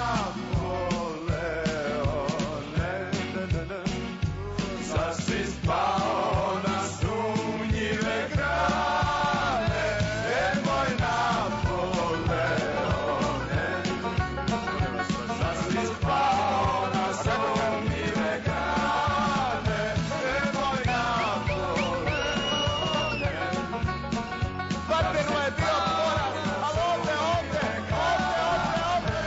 Napoleone, zar si spao na sumnjive grane? Ej moj Napoleone, zar si spao na sumnjive grane? Ej moj Napoleone, Vaterlo je bio poraz, ali ovde, ovde, ovde, ovde,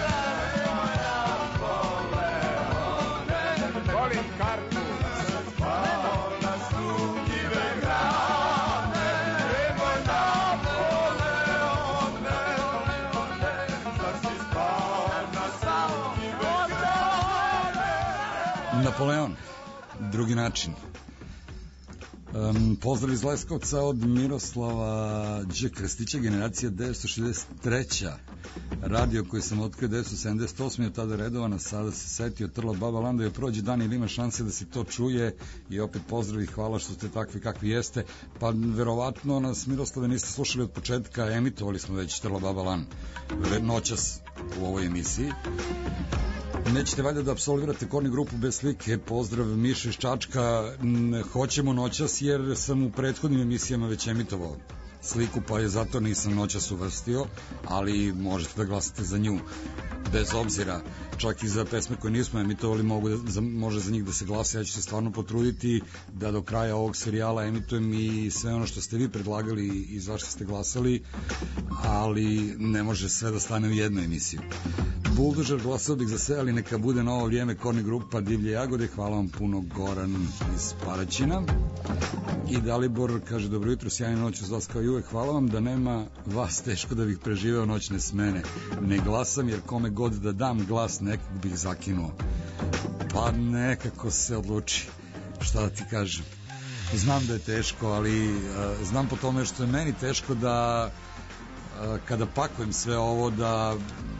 ovde. Volim kartu. Spao na sumnjive grane. Ej moj Napoleone, zar si spao na sumnjive grane? Napoleon, drugi način. Um, pozdrav iz Leskovca od Miroslava Đ. Krstića, generacija devetsto šezdeset treća. Radio koji sam otkrio devetsto sedamdeset osme je tada redovan, sada se setio Trla Baba Landa, joj prođe dan ili ima šanse da se to čuje. I opet pozdrav i hvala što ste takvi kakvi jeste. Pa verovatno nas, Miroslave, niste slušali od početka, emitovali smo već Trla Baba Lan noćas u ovoj emisiji. Nećete valjda da apsolvirate Korni grupu bez slike. Pozdrav Miša iz Čačka. Hoćemo noćas jer sam u prethodnim emisijama već emitovao sliku, pa je zato nisam noćas uvrstio, ali možete da glasate za nju. bez obzira, čak i za pesme koje nismo emitovali, mogu da, za, može za njih da se glasa. Ja ću se stvarno potruditi da do kraja ovog serijala emitujem i sve ono što ste vi predlagali i za što ste glasali, ali ne može sve da stane u jednu emisiju. Buldožer, glasao bih za sve, ali neka bude novo vrijeme. Korni grupa Divlje jagode, hvala vam puno. Goran iz Paraćina. I Dalibor kaže, dobro jutro, sjajna noć uz vas kao i uvek, hvala vam, da nema vas teško da bih preživeo noćne smene. Ne glasam jer kome god da dam glas nekog bih zakinuo. Pa nekako se odluči, šta da ti kažem. Znam da je teško, ali uh, znam po tome što je meni teško da uh, kada pakujem sve ovo da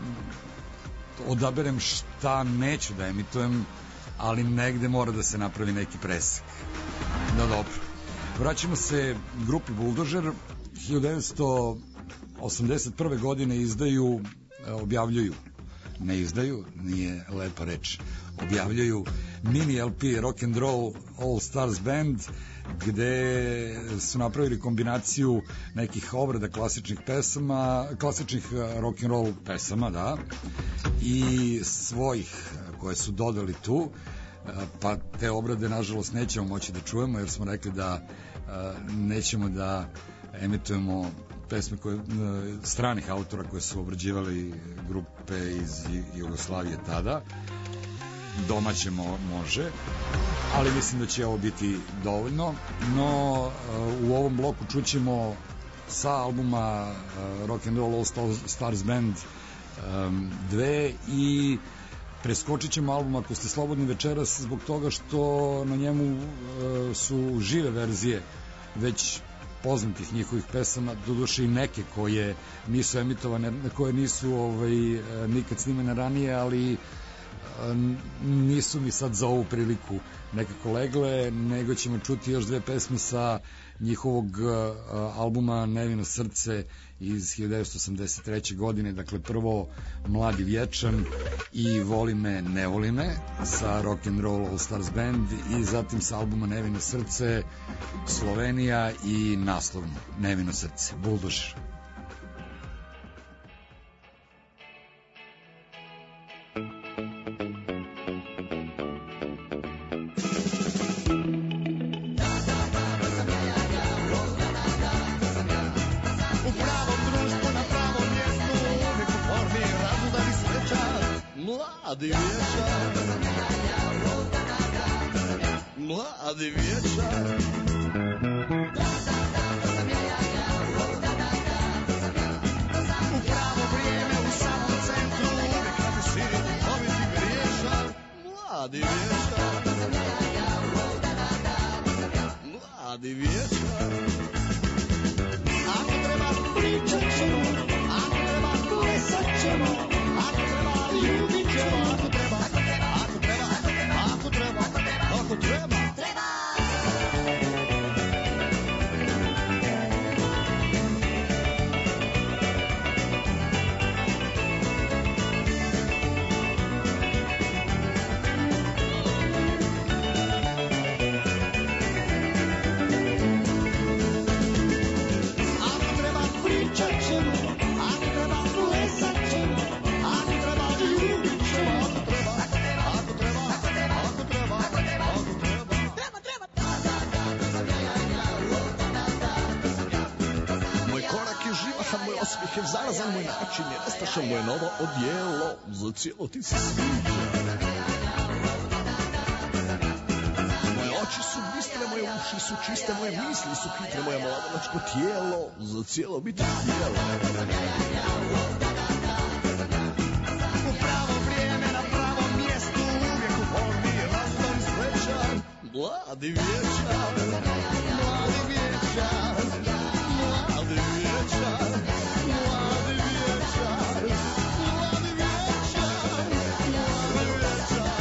odaberem šta neću da emitujem, ali negde mora da se napravi neki presek. No dobro. Vraćamo se grupi Buldožer. hiljadu devetsto osamdeset prve godine izdaju, objavljuju, ne izdaju, nije lepa reč, objavljuju mini L P Rock and Roll All Stars Band, gde su napravili kombinaciju nekih obrada klasičnih pesama, klasičnih rock and roll pesama, da, i svojih koje su dodali tu, pa te obrade nažalost nećemo moći da čujemo jer smo rekli da nećemo da emitujemo pesme koje, stranih autora koje su obrađivali grupe iz Jugoslavije tada. Domaće mo, može, ali mislim da će ovo biti dovoljno. No u ovom bloku čućemo sa albuma Rock and Roll All Stars Band dve i preskočit ćemo album Ako ste slobodni večeras zbog toga što na njemu su žive verzije već poznatih njihovih pesama, doduše i neke koje nisu emitovane, koje nisu ovaj, nikad snimene ranije, ali nisu mi sad za ovu priliku nekako legle, nego ćemo čuti još dve pesme sa njihovog albuma Nevino srce iz hiljadu devetsto osamdeset treće. godine. Dakle, prvo Mladi vječan i Voli me, ne voli me sa Rock and Roll All Stars Band i zatim sa albuma Nevino srce Slovenija i naslovno Nevino srce, Buldožer. Mladi vječar, mladi vječar. U pravo vrijeme, u samom centru, uvijek na visini, dobiti griješan. Mladi vječar, mladi vječar. Ako treba pričat ćemo, ako treba plesat ćemo, ako treba ljubit ćemo, ako treba, ako treba, ako treba, ako treba, treba. Ako treba pričat ćemo, ako treba plesat ćemo, ako treba ljubit ćemo, ako treba, ako treba, ako treba, ako treba, treba, treba. Moj korak je živahan, moj osmijeh je zarazan, moj način je nestašan, moje novo odijelo za cijelo ti se sviđa. Moje oči su bistre, moje uši su čiste, moje misli su hitre, moje mladonačko tijelo za cijelo biti tijelo. U pravo vrijeme, na pravom mjestu, uvijek u formi, razdan i srećan. Mladi vječar, mladi vječar, mladi vječar, mladi vječar, mladi vječar, mladi vječar.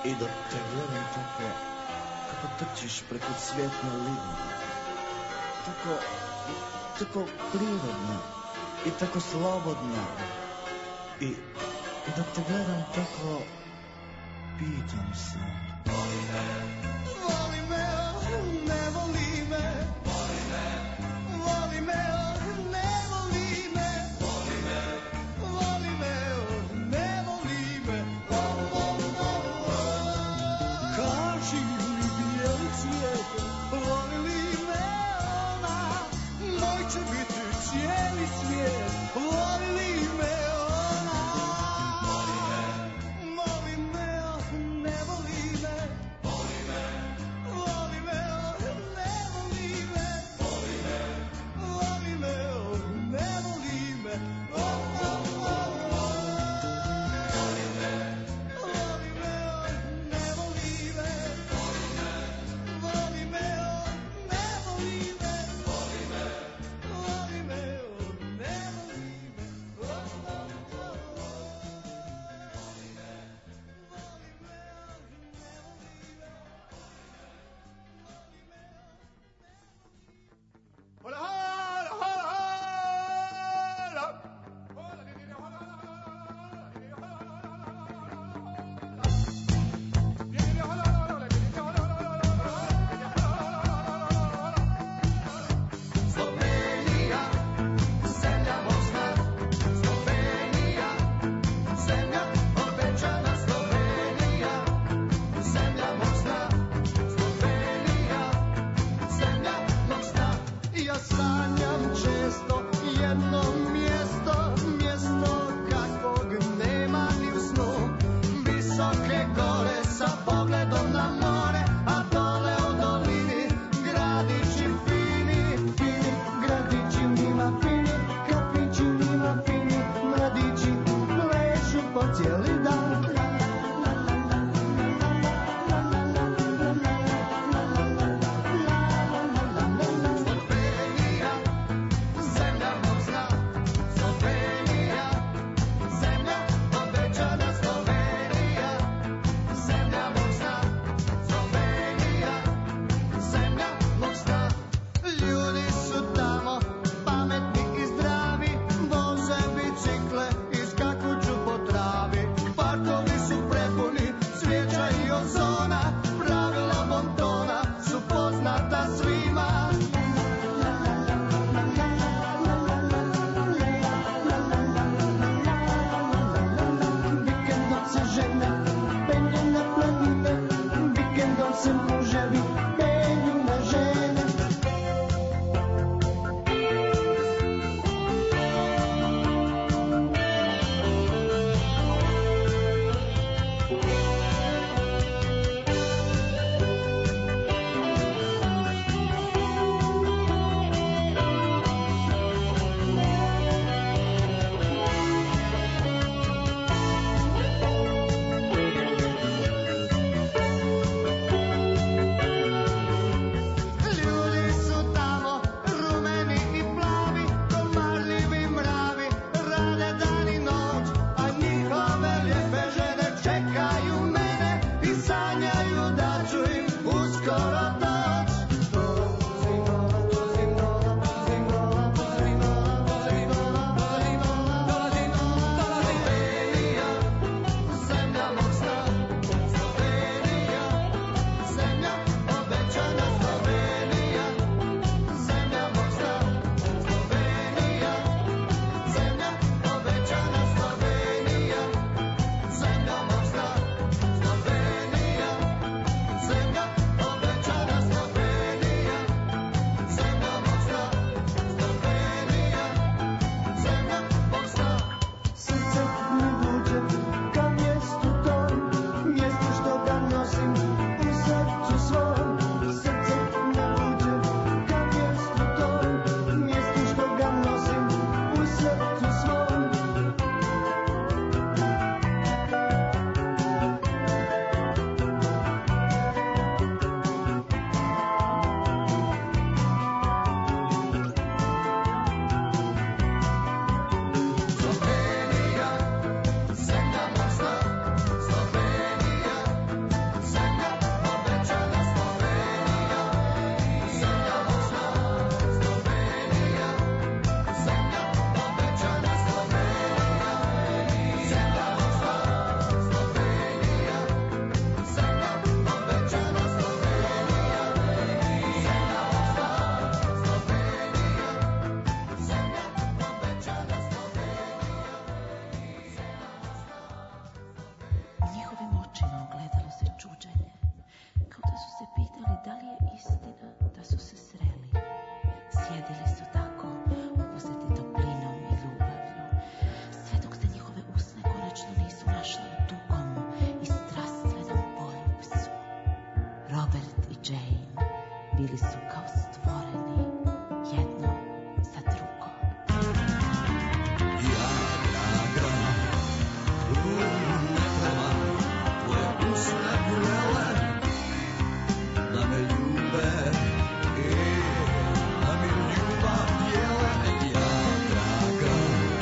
I dok te gledam tako, kako trčiš preko cvjetne livne, tako, tako prirodna i tako slobodna. I, i dok te gledam tako, pitam se. Voli me, voli me, ne voli me. Voli me, voli me, ne voli me. Voli me, voli me, ne voli me. Oh, oh, oh, oh. Kaži mi bijeli cvijet, voli li me ona? Moj će biti cijeli svijet, voli li me ona? Voli me, voli me, ne voli me. Voli me, voli me, ne voli me. Voli me, voli me, ne voli me. Oh, oh, oh, oh. Voli me, voli me, ne voli me. Voli me, voli me, ne voli me. Voli me, voli me, ne voli me. Sjedili su tako, opuzeti toplinom i ljubavlju, sve dok se njihove usne konačno nisu našle u tugom i strastvenom poljupcu. Robert i Jane bili su kao stvoreni jedno za drugo. Ja, draga, ne trebam tvoje usne bulele da me ljube i da mi ljubav dijele. Ja, draga,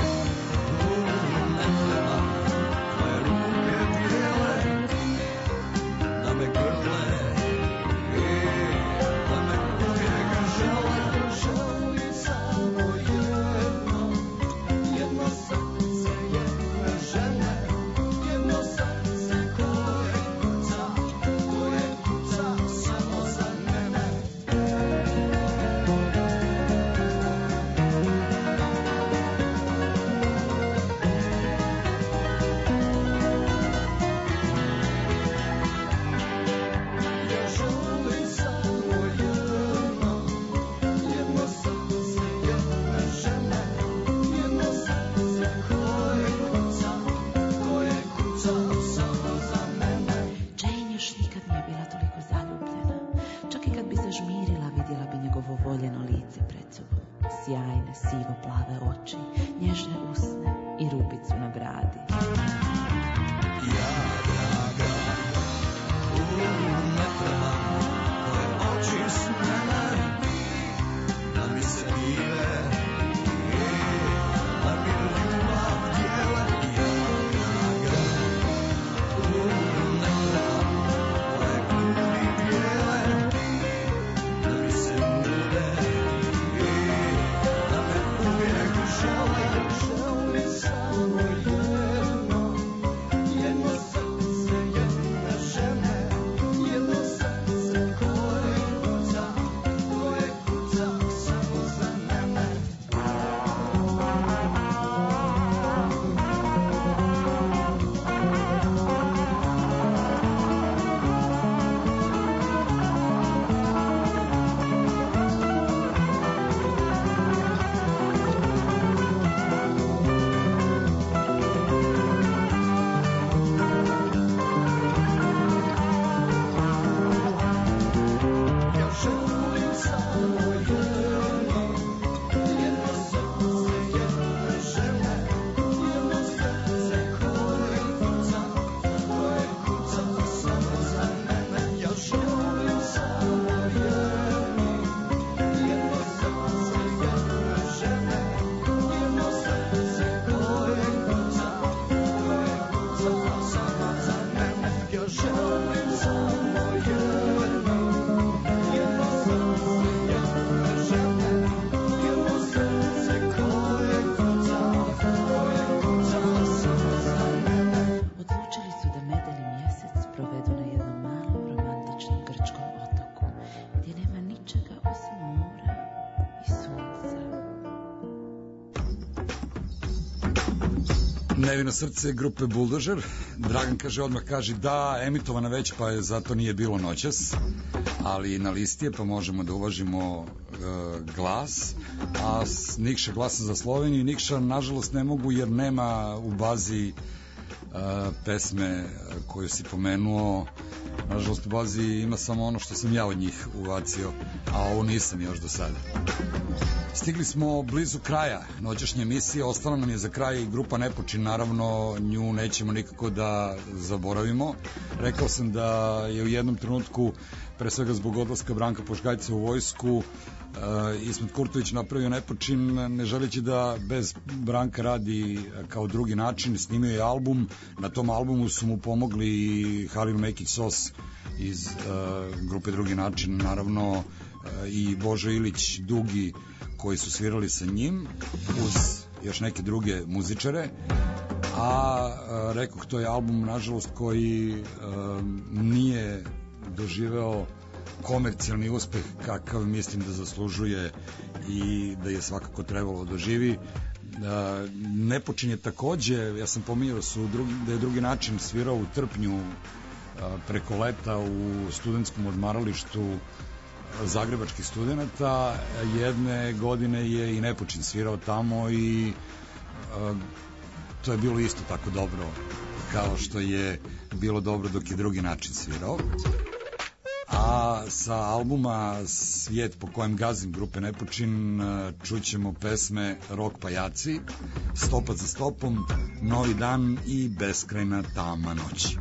ne trebam tvoje ruke bijele da me grle i da me uvijek žele. Želi samo jedno, jedno srce jedne žene, jedno srce koje kuca, koje kuca samo za mene. Ja želim samo jedno, jedno srce jedne žene, jedno srce koje kuca, koje kuca samo za mene. Jane još nikad nije bila toliko zaljubljena. Čak i kad bi zažmirila, vidjela bi njegovo voljeno lice pred sobom. Sjajne, sivo-plave oči, nježne usne i rupicu na bradi. Ja, draga, ne trebam tvoje oči smene da mi se dive i da mi ljubav dijele. Ja, draga, ne trebam tvoje grudi bijele da mi se nude i da me uvijek žele. Želim samo jedno, jedno srce jedne žene, jedno srce koje kuca, koje kuca samo za mene. Ja želim samo jedno, jedno srce jedne žene, jedno srce koje kuca, koje kuca samo za mene. Ja želim samo jedno, jedno srce jedne žene, jedno srce koje kuca, koje kuca samo za mene. Ja želim samo jedno, jedno srce jedne žene, jedno srce koje kuca, koje kuca samo za mene. Odlučili su da medeni mjesec provedu na jednom malom romantičnom grčkom otoku, gdje nema ničega osim mora i sunca. Nevino srce grupe Buldožer. Dragan kaže, odmah kaže da, emitovana već, pa je zato nije bilo noćas, ali na listi je, pa možemo da uvažimo e, glas. A s- Nikša glasa za Sloveniju. Nikša, nažalost, ne mogu jer nema u bazi e, pesme e, koju si pomenuo. Nažalost, u bazi ima samo ono što sam ja od njih uvacio, a ovo nisam još do sada. Stigli smo blizu kraja noćašnje emisije, ostala nam je za kraj i grupa Nepočin, naravno nju nećemo nikako da zaboravimo. Rekao sam da je u jednom trenutku, pre svega zbog odlaska Branka Pošgajca u vojsku, uh, Ismet Kurtović napravio Nepočin, ne želeći da bez Branka radi kao drugi način. Snimio je album, na tom albumu su mu pomogli i Halil Mekić Sos iz uh, grupe Drugi način, naravno uh, i Božo Ilić Dugi, koji su svirali sa njim uz još neke druge muzičare. A, a rekoh, to je album, nažalost, koji a, nije doživeo komercijalni uspeh kakav mislim da zaslužuje i da je svakako trebalo doživi. A, Nepočin je takođe, ja sam pominjao su drugi, da je Drugi način svirao u Trpnju a, preko leta u studentskom odmaralištu zagrebačkih studenta. Jedne godine je i Nepočin svirao tamo i uh, to je bilo isto tako dobro kao što je bilo dobro dok je drugi način svirao. A sa albuma Svijet po kojem gazim grupe Nepočin čućemo pesme Rok pajaci, Stopa za stopom, Novi dan i Beskrajna tama noć.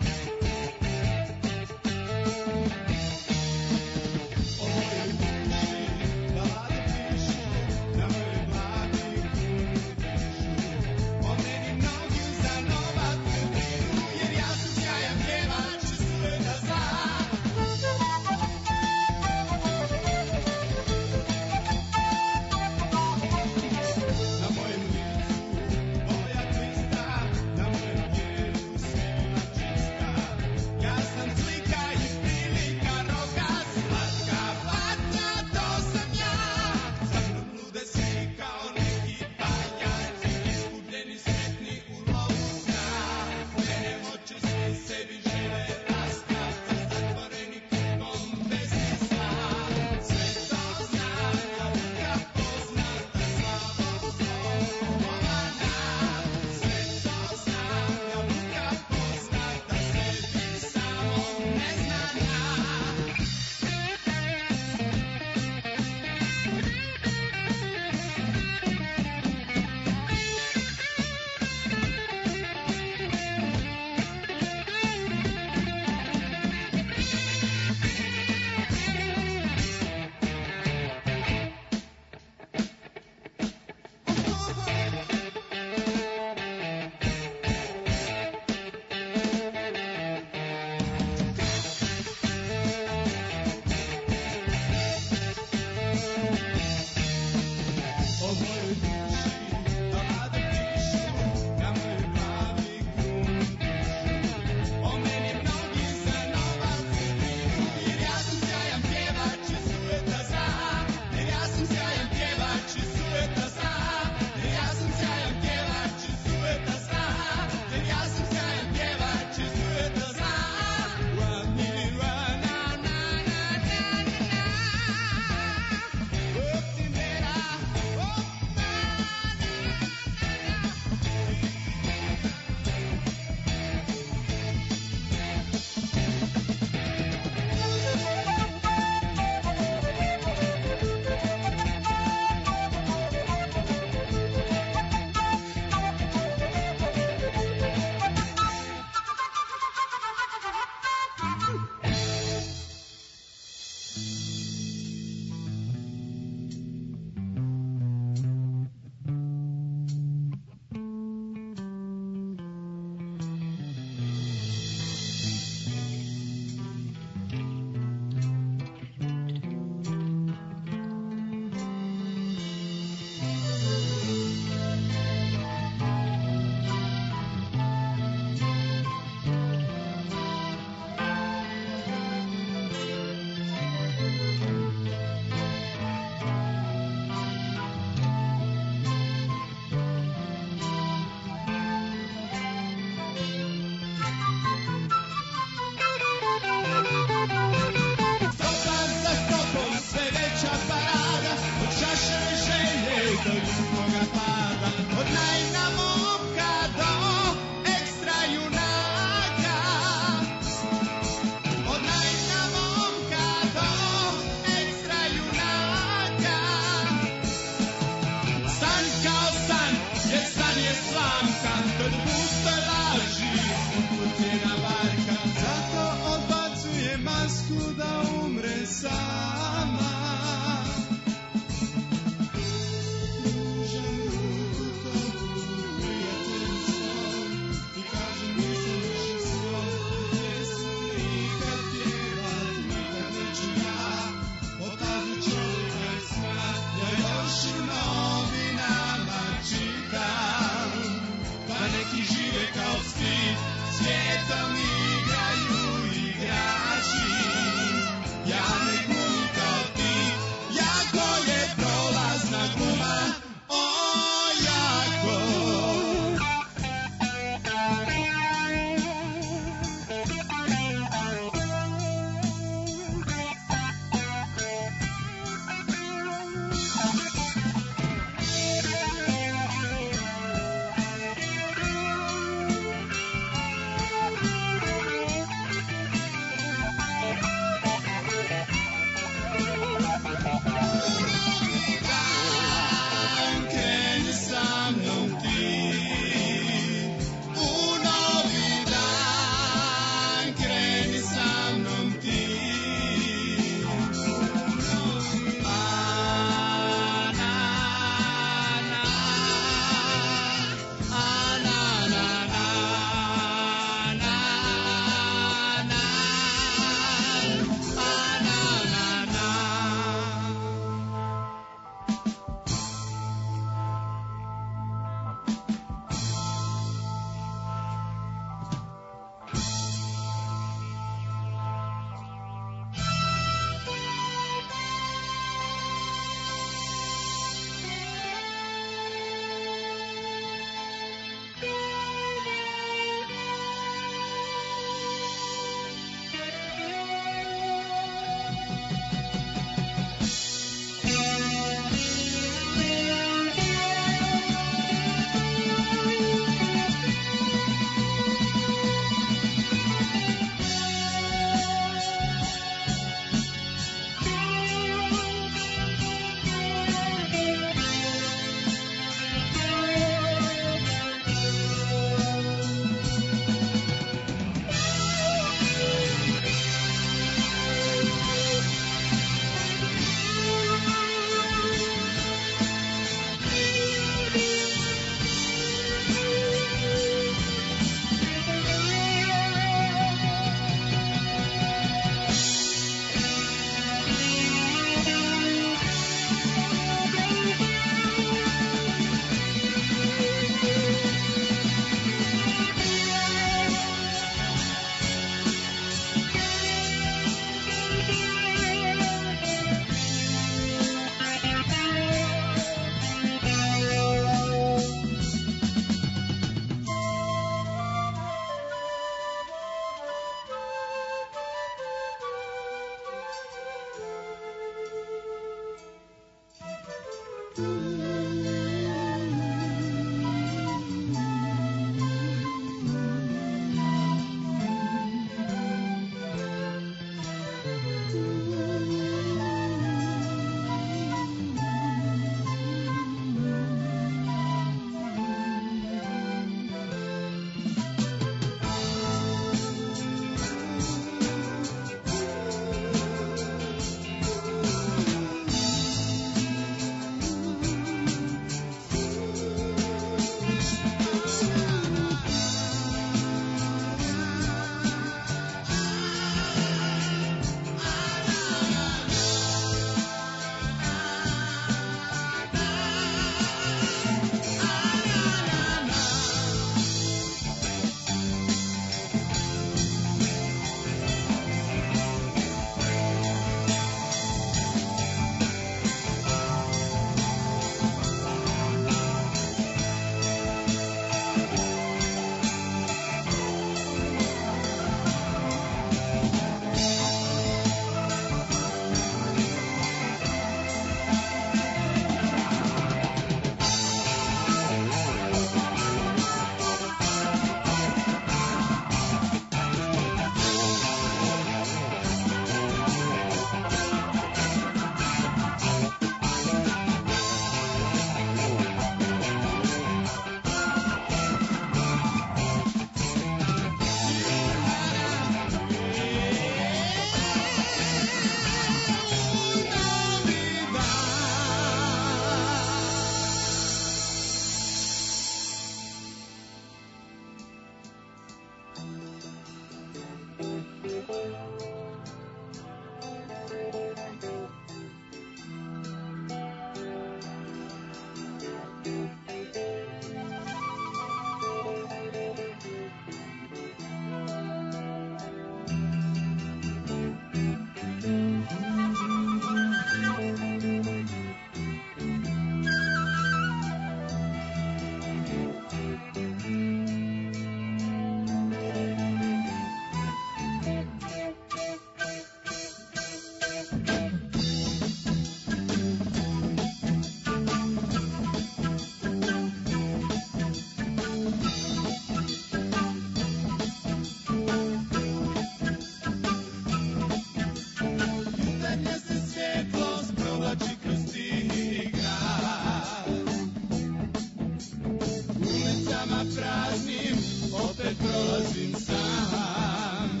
ulicama praznim, opet prolazim sam.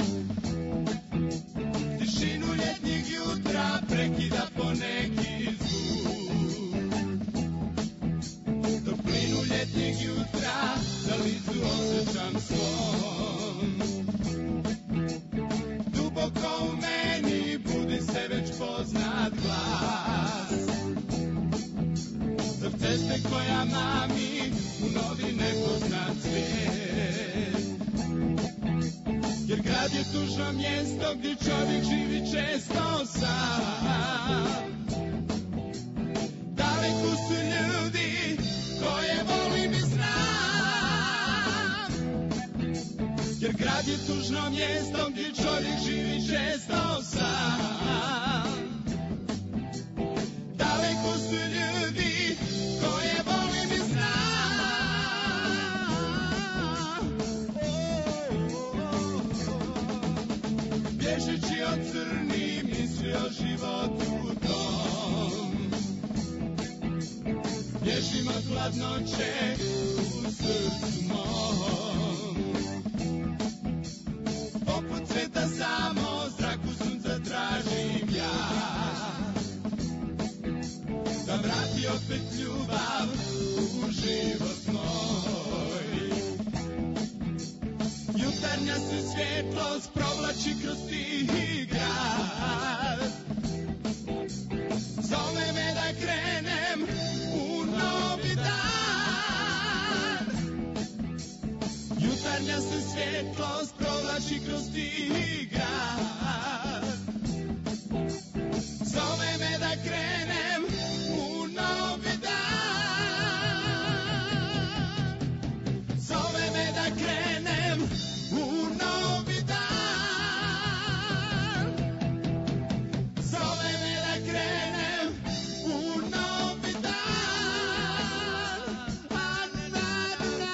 Tišinu ljetnjeg jutra prekida poneki zvuk. Toplinu ljetnjeg jutra na licu osjećam svom. Duboko u meni budi se već poznat glas. Dok ceste koja mami u novi nepoznat svijet. Jer grad je tužno mjesto gdje čovjek živi često sam. Daleko su ljudi koje volim i znam. Jer grad je tužno mjesto gdje čovjek živi često sam. Daleko su ljudi koje volim i znam. Bježeći od crnih misli o životu tom. Bježim od hladnoće u srcu mom. Poput sveta samo zraku sunca tražim ja. Da vrati opet ljubav u život moj. Jutarnja se svjetlost provlači kroz tihi grad. Zove me da krenem u novi dan. Jutarnja se svjetlost provlači kroz tihi grad. Zove me da krenem u novi dan. Zove me da krenem u novi dan. Zove me da krenem u novi dan. A, na, na.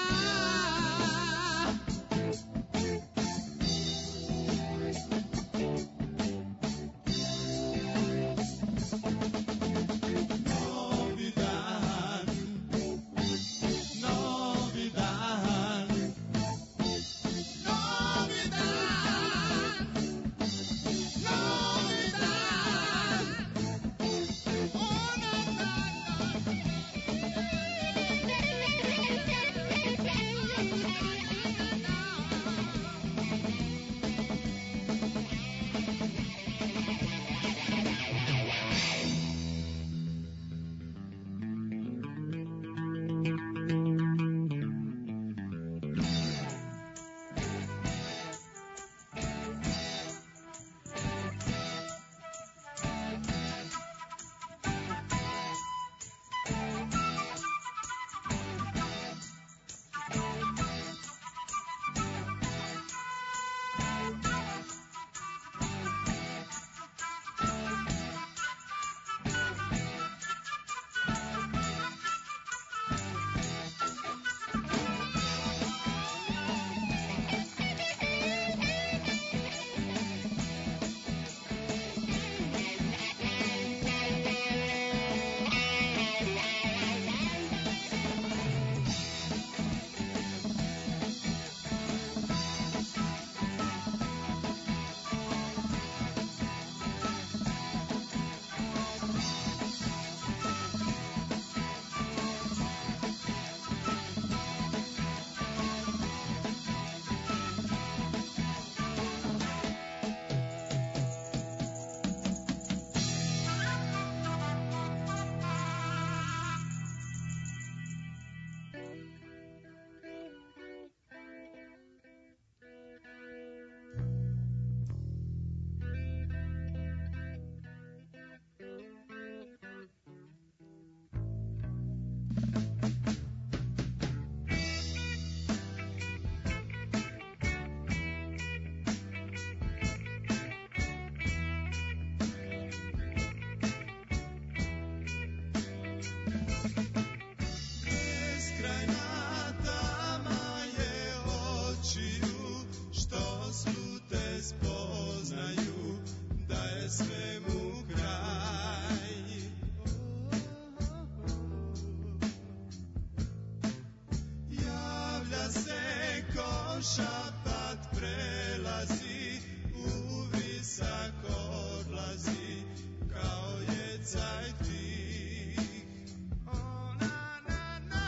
šapat prelazi, uvisak odlazi, kao je cajtih. O, na, na, na.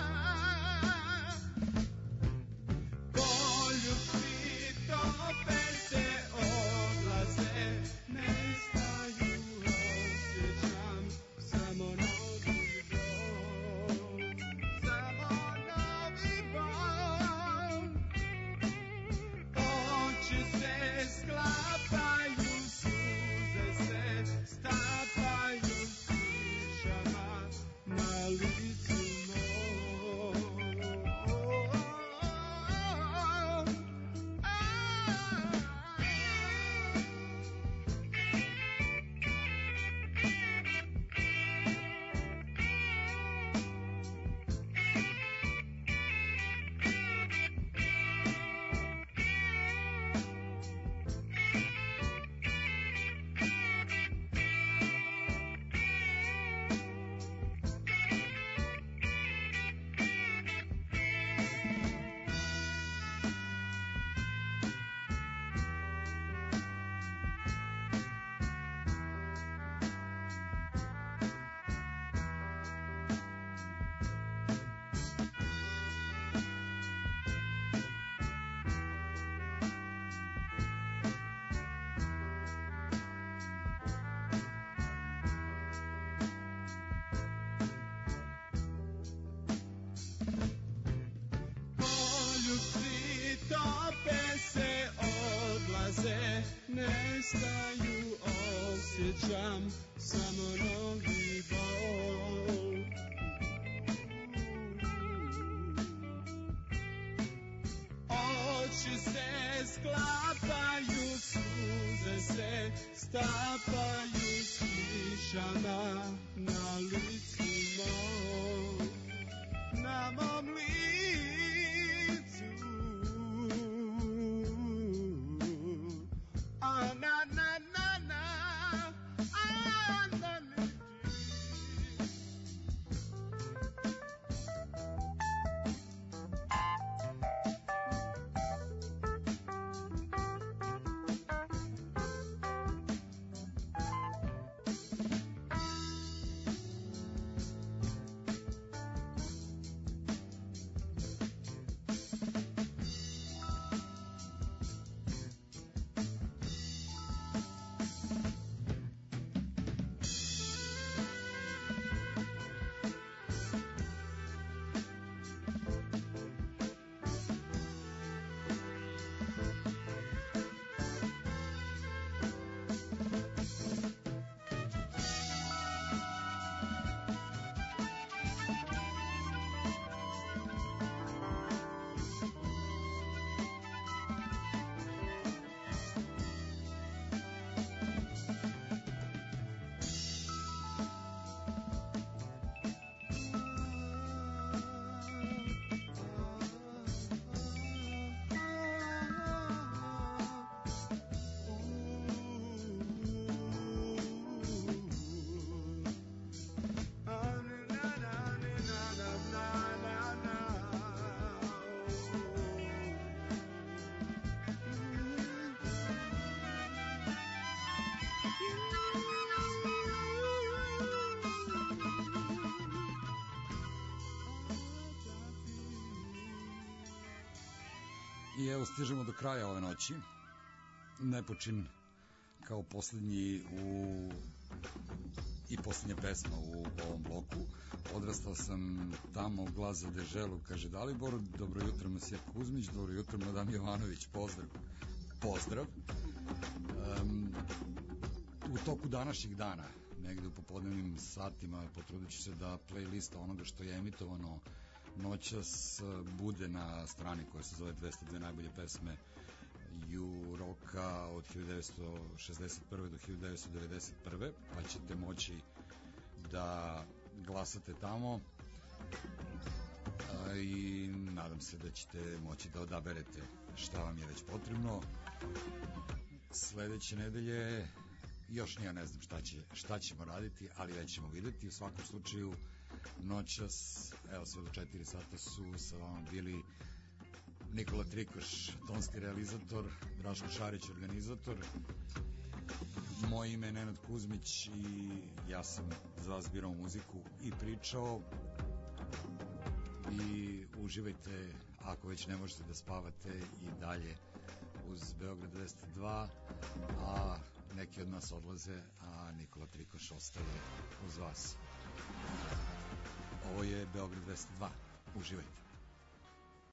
Poljubci tope se, odlaze, nestaju, osjećam samo novi bol, samo novi bol. Oči se sklapaju, suze se stapaju s kišama na licu mom. Poljubci tope se, odlaze, nestaju, osjećam samo novi bol. Oči se sklapaju, suze se stapaju s kišama na licu mom, na mom licu. A na na na na, a na na. I evo stižemo do kraja ove noći. Nepočin kao poslednji u i poslednja pesma u ovom bloku. Odrastao sam tamo, glas za deželu, kaže Dalibor. Dobro jutro, Masija Kuzmić. Dobro jutro, Madam Jovanović. Pozdrav. Pozdrav. Um, u toku današnjih dana, negde u popodnevnim satima, potrudit ću se da playlista onoga što je emitovano noćas bude na strani koja se zove dvesta dve najbolje pesme ju roka od hiljadu devetsto šezdeset prve do hiljadu devetsto devedeset prve, pa ćete moći da glasate tamo i nadam se da ćete moći da odaberete šta vam je već potrebno. Sledeće nedelje još nije, ne znam šta, će, šta ćemo raditi, ali već ćemo videti. U svakom slučaju noćas, evo sve do četiri sata su sa vama bili Nikola Trikoš, tonski realizator, Draško Šarić, organizator. Moje ime je Nenad Kuzmić i ja sam za vas birao muziku i pričao. I uživajte, ako već ne možete da spavate, i dalje uz Beograd dvesta dva, a neki od nas odlaze, a Nikola Trikoš ostaje uz vas. Ovo je Beograd dvesta dva. Uživajte.